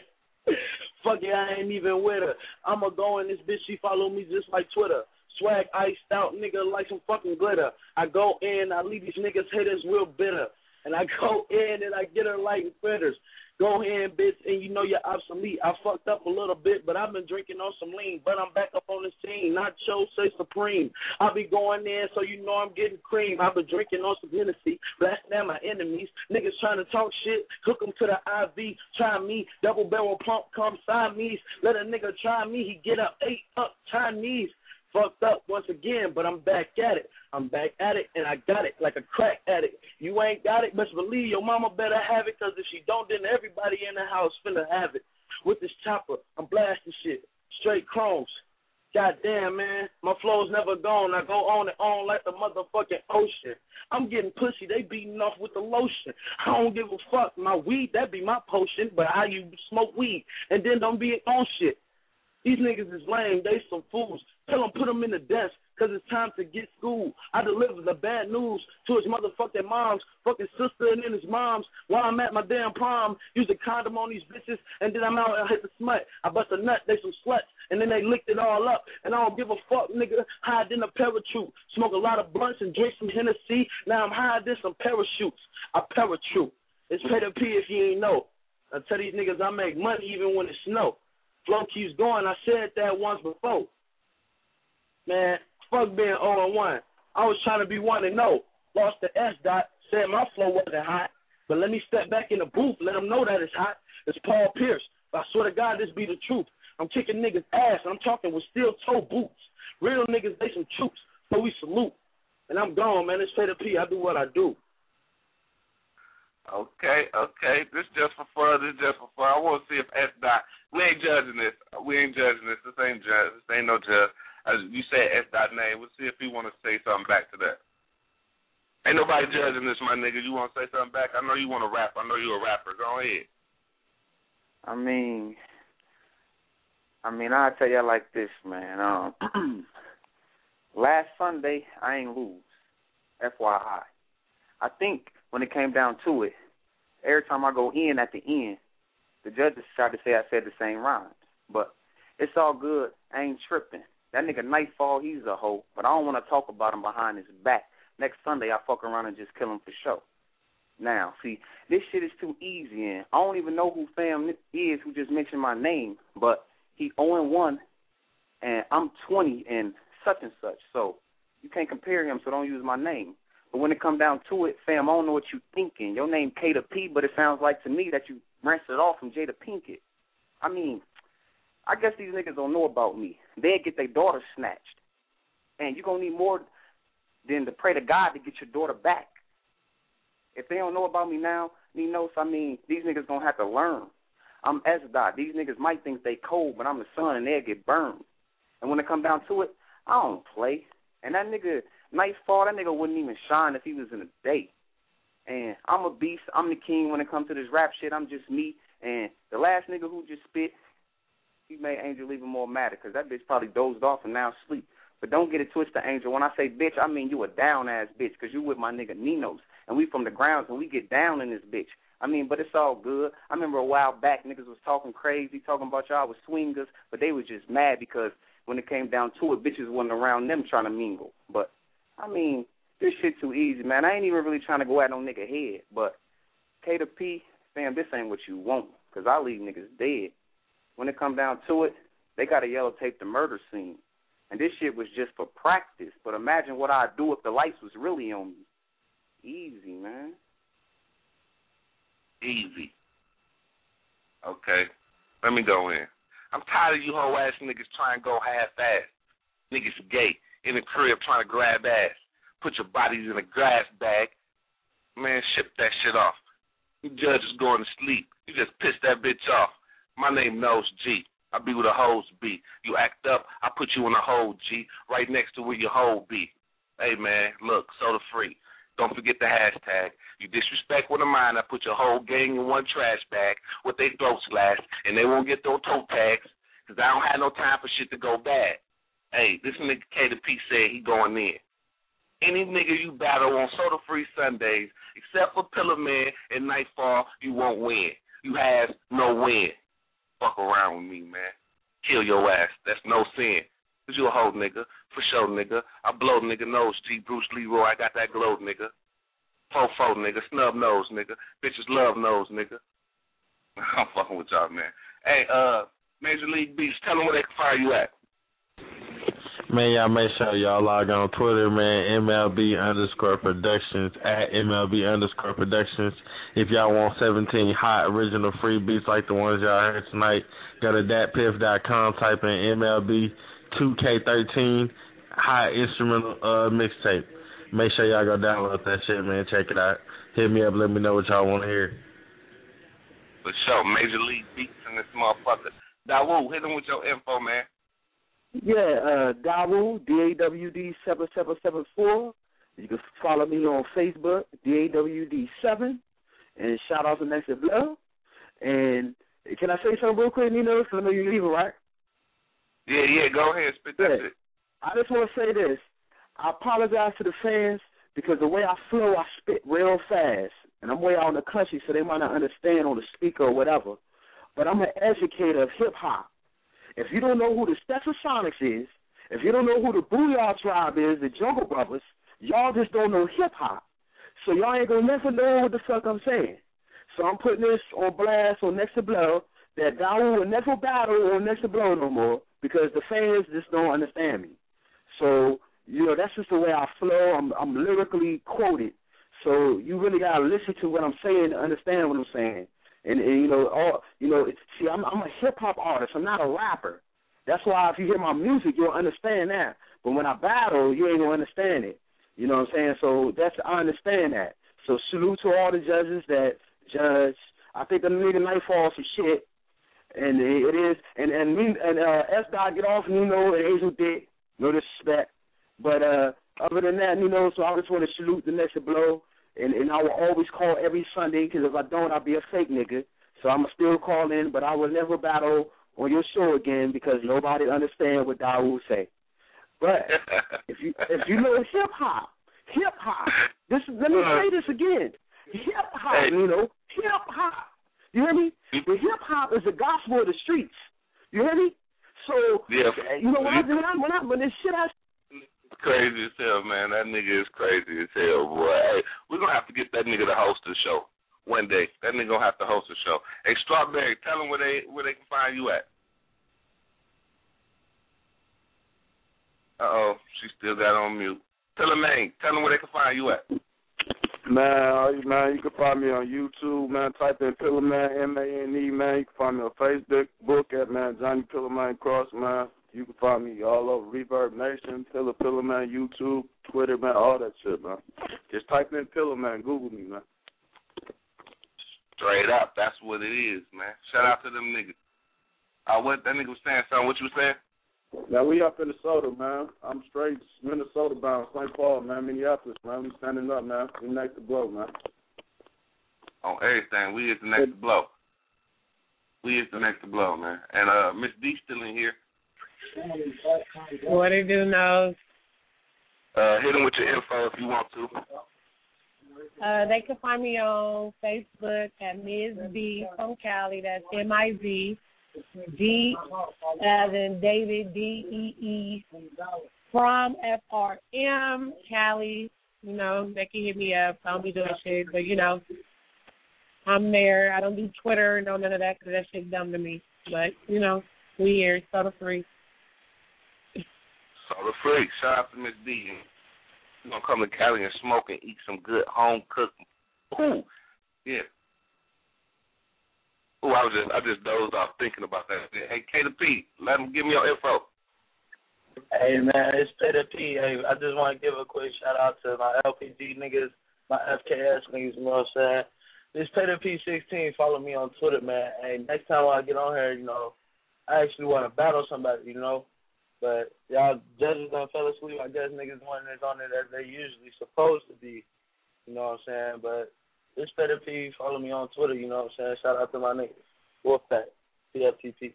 Fuck it, I ain't even with her. I'ma go in this bitch, she follow me just like Twitter. Swag iced out, nigga, like some fucking glitter. I go in, I leave these niggas haters real bitter. And I go in and I get her like fritters. Go in, bitch, and you know you're obsolete. I fucked up a little bit, but I've been drinking on some lean. But I'm back up on the scene. Nacho say supreme. I be going in, so you know I'm getting cream. I've been drinking on some Hennessy, blasting at my enemies. Niggas trying to talk shit, hook them to the IV. Try me, double barrel pump, come Siamese. Let a nigga try me, he get up, 8 up, Chinese. Fucked up once again, but I'm back at it. I'm back at it, and I got it like a crack addict. You ain't got it, best believe your mama better have it, because if she don't, then everybody in the house finna have it. With this chopper, I'm blasting shit. Straight chromes. Goddamn, man. My flow's never gone. I go on and on like the motherfucking ocean. I'm getting pussy. They beating off with the lotion. I don't give a fuck. My weed, that be my potion, but how you smoke weed and then don't be on shit. These niggas is lame. They some fools. Tell them put them in the desk, because it's time to get school. I deliver the bad news to his motherfucking mom's fucking sister and then his mom's while I'm at my damn prom. Use a condom on these bitches, and then I'm out and hit the smut. I bust a nut, they some sluts, and then they licked it all up. And I don't give a fuck, nigga. Hide in a parachute. Smoke a lot of blunts and drink some Hennessy. Now I'm hiding some parachutes. I parachute. It's pay to P if you ain't know. I tell these niggas I make money even when it snow. Flow keeps going. I said that once before. Man, fuck being 0-1. I was trying to be 1-0. Lost the S-dot. Said my flow wasn't hot. But let me step back in the booth. Let them know that it's hot. It's Paul Pierce. I swear to God, this be the truth. I'm kicking niggas' ass, and I'm talking with steel-toe boots. Real niggas, they some troops. So we salute. And I'm gone, man. It's Pay to P. I do what I do. Okay. This just for fun. I want to see if S-Dot. We ain't judging this. This ain't no judge. You said S-Dot name. We'll see if he want to say something back to that. Ain't nobody judging this, my nigga. You want to say something back? I know you want to rap. I know you a rapper. Go ahead. I mean, I'll tell you like this, man. Last Sunday, I ain't lose. FYI. I think when it came down to it, every time I go in at the end, the judges tried to say I said the same rhymes. But it's all good. I ain't tripping. That nigga Nightfall, he's a hoe, but I don't want to talk about him behind his back. Next Sunday, I fuck around and just kill him for show. Now, see, this shit is too easy, and I don't even know who fam is who just mentioned my name, but he 0-1, and I'm 20 and such, so you can't compare him, so don't use my name. But when it come down to it, fam, I don't know what you thinking. Your name K to P, but it sounds like to me that you rinsed it off from J to Pinkett. I mean, I guess these niggas don't know about me. They'll get their daughter snatched. And you're going to need more than to pray to God to get your daughter back. If they don't know about me now, these niggas going to have to learn. I'm S-Dot. These niggas might think they cold, but I'm the sun and they'll get burned. And when it come down to it, I don't play. And that nigga, Nightfall, that nigga wouldn't even shine if he was in a date. And I'm a beast. I'm the king when it comes to this rap shit. I'm just me. And the last nigga who just spit, he made Angel even more mad because that bitch probably dozed off and now asleep. But don't get it twisted, Angel. When I say bitch, I mean you a down-ass bitch because you with my nigga Nino's. And we from the grounds and we get down in this bitch. I mean, but it's all good. I remember a while back niggas was talking crazy, talking about y'all was swingers, but they was just mad because when it came down to it, bitches wasn't around them trying to mingle. But, I mean, this shit too easy, man. I ain't even really trying to go at no nigga head. But K to P, fam, this ain't what you want because I leave niggas dead. When it come down to it, they got to yellow tape the murder scene. And this shit was just for practice. But imagine what I'd do if the lights was really on me. Easy, man. Easy. Okay. Let me go in. I'm tired of you whole ass niggas trying to go half-ass. Niggas gay, in the crib trying to grab ass. Put your bodies in a grass bag. Man, ship that shit off. You judges going to sleep. You just pissed that bitch off. My name Nose G. I be where the hoes be. You act up, I put you in a hole, G, right next to where your hole be. Hey, man, look, soda free. Don't forget the hashtag. You disrespect one of mine, I put your whole gang in one trash bag with they throats last, and they won't get those toe tags because I don't have no time for shit to go bad. Hey, this nigga K to P said he going in. Any nigga you battle on Soda Free Sundays, except for Pillar Man and Nightfall, you won't win. You have no win. fuck around with me, man. Kill your ass. That's no sin. Cause you a hoe, nigga. For sure, nigga. I blow nigga nose, G. Bruce Leroy. I got that glow, nigga. Fofo, nigga. Snub nose, nigga. Bitches love nose, nigga. I'm fucking with y'all, man. Hey, Major League Beats, tell them where they can find you at. Man, y'all make sure y'all log on Twitter, man, MLB_Productions, at MLB_Productions. If y'all want 17 hot original free beats like the ones y'all heard tonight, go to datpiff.com, type in MLB 2K13 hot instrumental mixtape. Make sure y'all go download that shit, man. Check it out. Hit me up, let me know what y'all want to hear. For sure, Major League Beats in this motherfucker. Dawu, hit them with your info, man. Yeah, Dawu, DAWD 7774. You can follow me on Facebook, DAWD7, and shout out to Next Blow. And can I say something real quick, Nino? Because I know you're leaving, right? Yeah, go ahead, spit that shit. I just want to say this. I apologize to the fans because the way I flow, I spit real fast. And I'm way out in the country, so they might not understand on the speaker or whatever. But I'm an educator of hip-hop. If you don't know who the Stetsasonics is, if you don't know who the Booyah Tribe is, the Jungle Brothers, y'all just don't know hip-hop. So y'all ain't going to never know what the fuck I'm saying. So I'm putting this on blast on Next to Blow that Dawu will never battle on Next to Blow no more because the fans just don't understand me. So, you know, that's just the way I flow. I'm lyrically quoted. So you really got to listen to what I'm saying to understand what I'm saying. And see, I'm a hip-hop artist. I'm not a rapper. That's why if you hear my music, you'll understand that. But when I battle, you ain't going to understand it. You know what I'm saying? So I understand that. So salute to all the judges that judge. I think the nigga Nightfall some shit. And it is. And S-Dot get off, and you know, and Hazel Dick. No disrespect. But other than that, you know, so I just want to salute the Next Blow. And I will always call every Sunday because if I don't, I'll be a fake nigga. So I'm going to still call in, but I will never battle on your show again because nobody understands what Dawu say. But if you know hip-hop, let me say this again. Hip-hop, you know, hip-hop. You hear me? The hip-hop is the gospel of the streets. You hear me? So, you know, when this shit crazy as hell, man. That nigga is crazy as hell, boy. Hey, we're going to have to get that nigga to host the show one day. That nigga going to have to host the show. Hey, Strawberry, tell them where they can find you at. Uh-oh, she still got on mute. Tell them where they can find you at. Man, you can find me on YouTube, man. Type in Pillarman, M-A-N-E, man. You can find me on Facebook at, man, Johnny Pillarman Cross, man. You can find me all over Reverb Nation, Pillarman, YouTube, Twitter, man, all that shit, man. Just type in Pillarman, Google me, man. Straight up, that's what it is, man. Shout out to them niggas. What that nigga was saying, son, what you was saying? Now, we up in Minnesota, man. I'm straight Minnesota bound, St. Paul, man, Minneapolis, man. We standing up, man. We Next to Blow, man. On everything, we is the Next to Blow. We is the Next to Blow, man. And Miss D still in here. What it do, Nose? Hit them with your info if you want to. They can find me on Facebook at Ms. B from Cali. That's M-I-Z. D as in David, D-E-E from F-R-M, Cali. You know, they can hit me up. I don't be doing shit, but, you know, I'm there. I don't do Twitter, none of that, because that shit's dumb to me. But, you know, we here, soda free. Soda free. Shout out to Miss D. We're going to come to Cali and smoke and eat some good home-cooked food. Yeah. Oh, I just dozed off thinking about that. Hey, K to P, let them give me your info. Hey, man, it's Peter P. Hey, I just want to give a quick shout-out to my LPG niggas, my FKS niggas, you know what I'm saying? This Peter P16, follow me on Twitter, man. Hey, next time I get on here, you know, I actually want to battle somebody, you know? But y'all judges done fell asleep. I guess niggas wasn't on it as they usually supposed to be, you know what I'm saying? But it's Peter P. Follow me on Twitter, you know what I'm saying? Shout out to my niggas. Wolfpack, PFTP.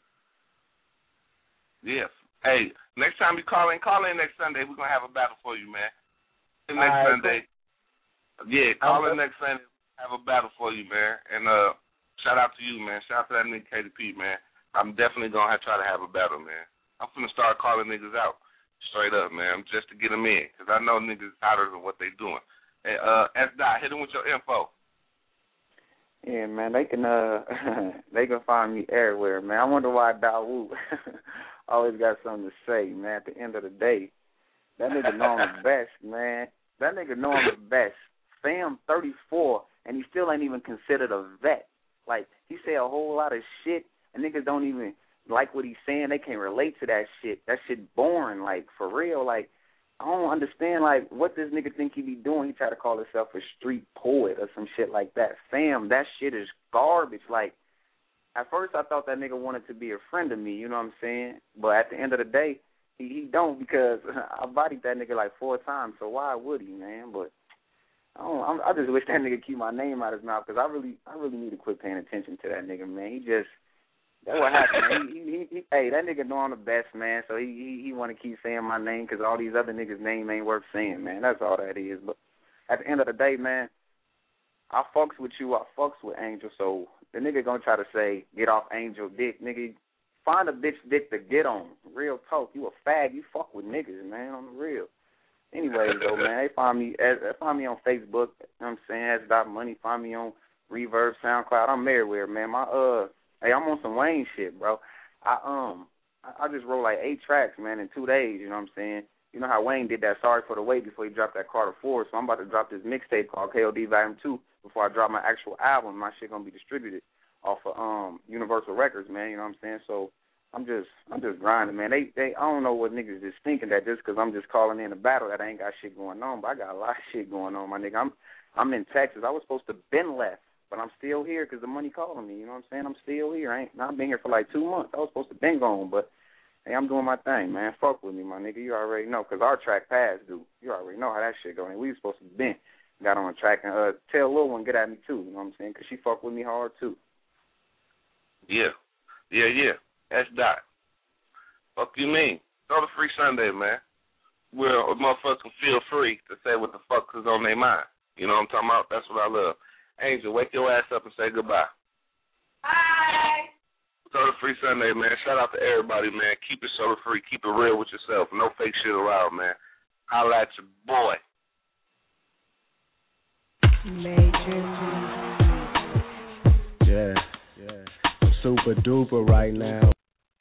Yes. Hey, next time you call in next Sunday. We're going to have a battle for you, man. Sunday. Cool. Yeah, call in next Sunday. Have a battle for you, man. And shout out to you, man. Shout out to that nigga KDP, man. I'm definitely going to try to have a battle, man. I'm going to start calling niggas out straight up, man, just to get them in, because I know niggas hotter than what they doing. Hey, S-Dot, hit them with your info. Yeah, man, they can find me everywhere, man. I wonder why Dawood always got something to say, man. At the end of the day, that nigga know I'm the best, man. That nigga know I'm the best. Fam 34, and he still ain't even considered a vet. Like, he say a whole lot of shit, and niggas don't even like what he's saying. They can't relate to that shit. That shit boring, like, for real. Like, I don't understand, like, what this nigga think he be doing. He try to call himself a street poet or some shit like that. Fam, that shit is garbage. Like, at first I thought that nigga wanted to be a friend of me, you know what I'm saying? But at the end of the day, he don't, because I bodied that nigga like 4 times, so why would he, man? But I just wish that nigga keep my name out of his mouth, because I really need to quit paying attention to that nigga, man. That's what happened, man. Hey, that nigga know I'm the best, man, so he want to keep saying my name, because all these other niggas' name ain't worth saying, man. That's all that is. But at the end of the day, man, I fucks with you. I fucks with Angel, so the nigga gonna try to say, get off Angel dick. Nigga, find a bitch dick to get on. Real talk. You a fag. You fuck with niggas, man, on the real. Anyways, though, man, they find me on Facebook, you know what I'm saying, S.Money. Find me on Reverb, SoundCloud. I'm everywhere, man. Hey, I'm on some Wayne shit, bro. I just wrote like 8 tracks, man, in 2 days, you know what I'm saying? You know how Wayne did that Sorry for the Wait before he dropped that Carter 4, so I'm about to drop this mixtape called KOD Volume 2 before I drop my actual album. My shit gonna be distributed off of Universal Records, man, you know what I'm saying? So I'm just grinding, man. They I don't know what niggas is thinking that just because I'm just calling in a battle that I ain't got shit going on, but I got a lot of shit going on, my nigga. I'm in Texas. I was supposed to been left, but I'm still here because the money calling me, you know what I'm saying? I'm still here. I've been here for like 2 months. I was supposed to been gone, but hey, I'm doing my thing, man. Fuck with me, my nigga. You already know, because our track passed, dude. You already know how that shit going. We was supposed to been got on the track, and tell Lil One get at me too, you know what I'm saying? Because she fuck with me hard too. Yeah. That's Dot. Fuck you mean? Throw the Free Sunday, man. Where a motherfucker can feel free to say what the fuck is on their mind. You know what I'm talking about? That's what I love. Angel, wake your ass up and say goodbye. Bye. Throw the Free Sunday, man. Shout out to everybody, man. Keep it soda free. Keep it real with yourself. No fake shit around, man. Holla at your boy. Major. Yeah. Super duper right now,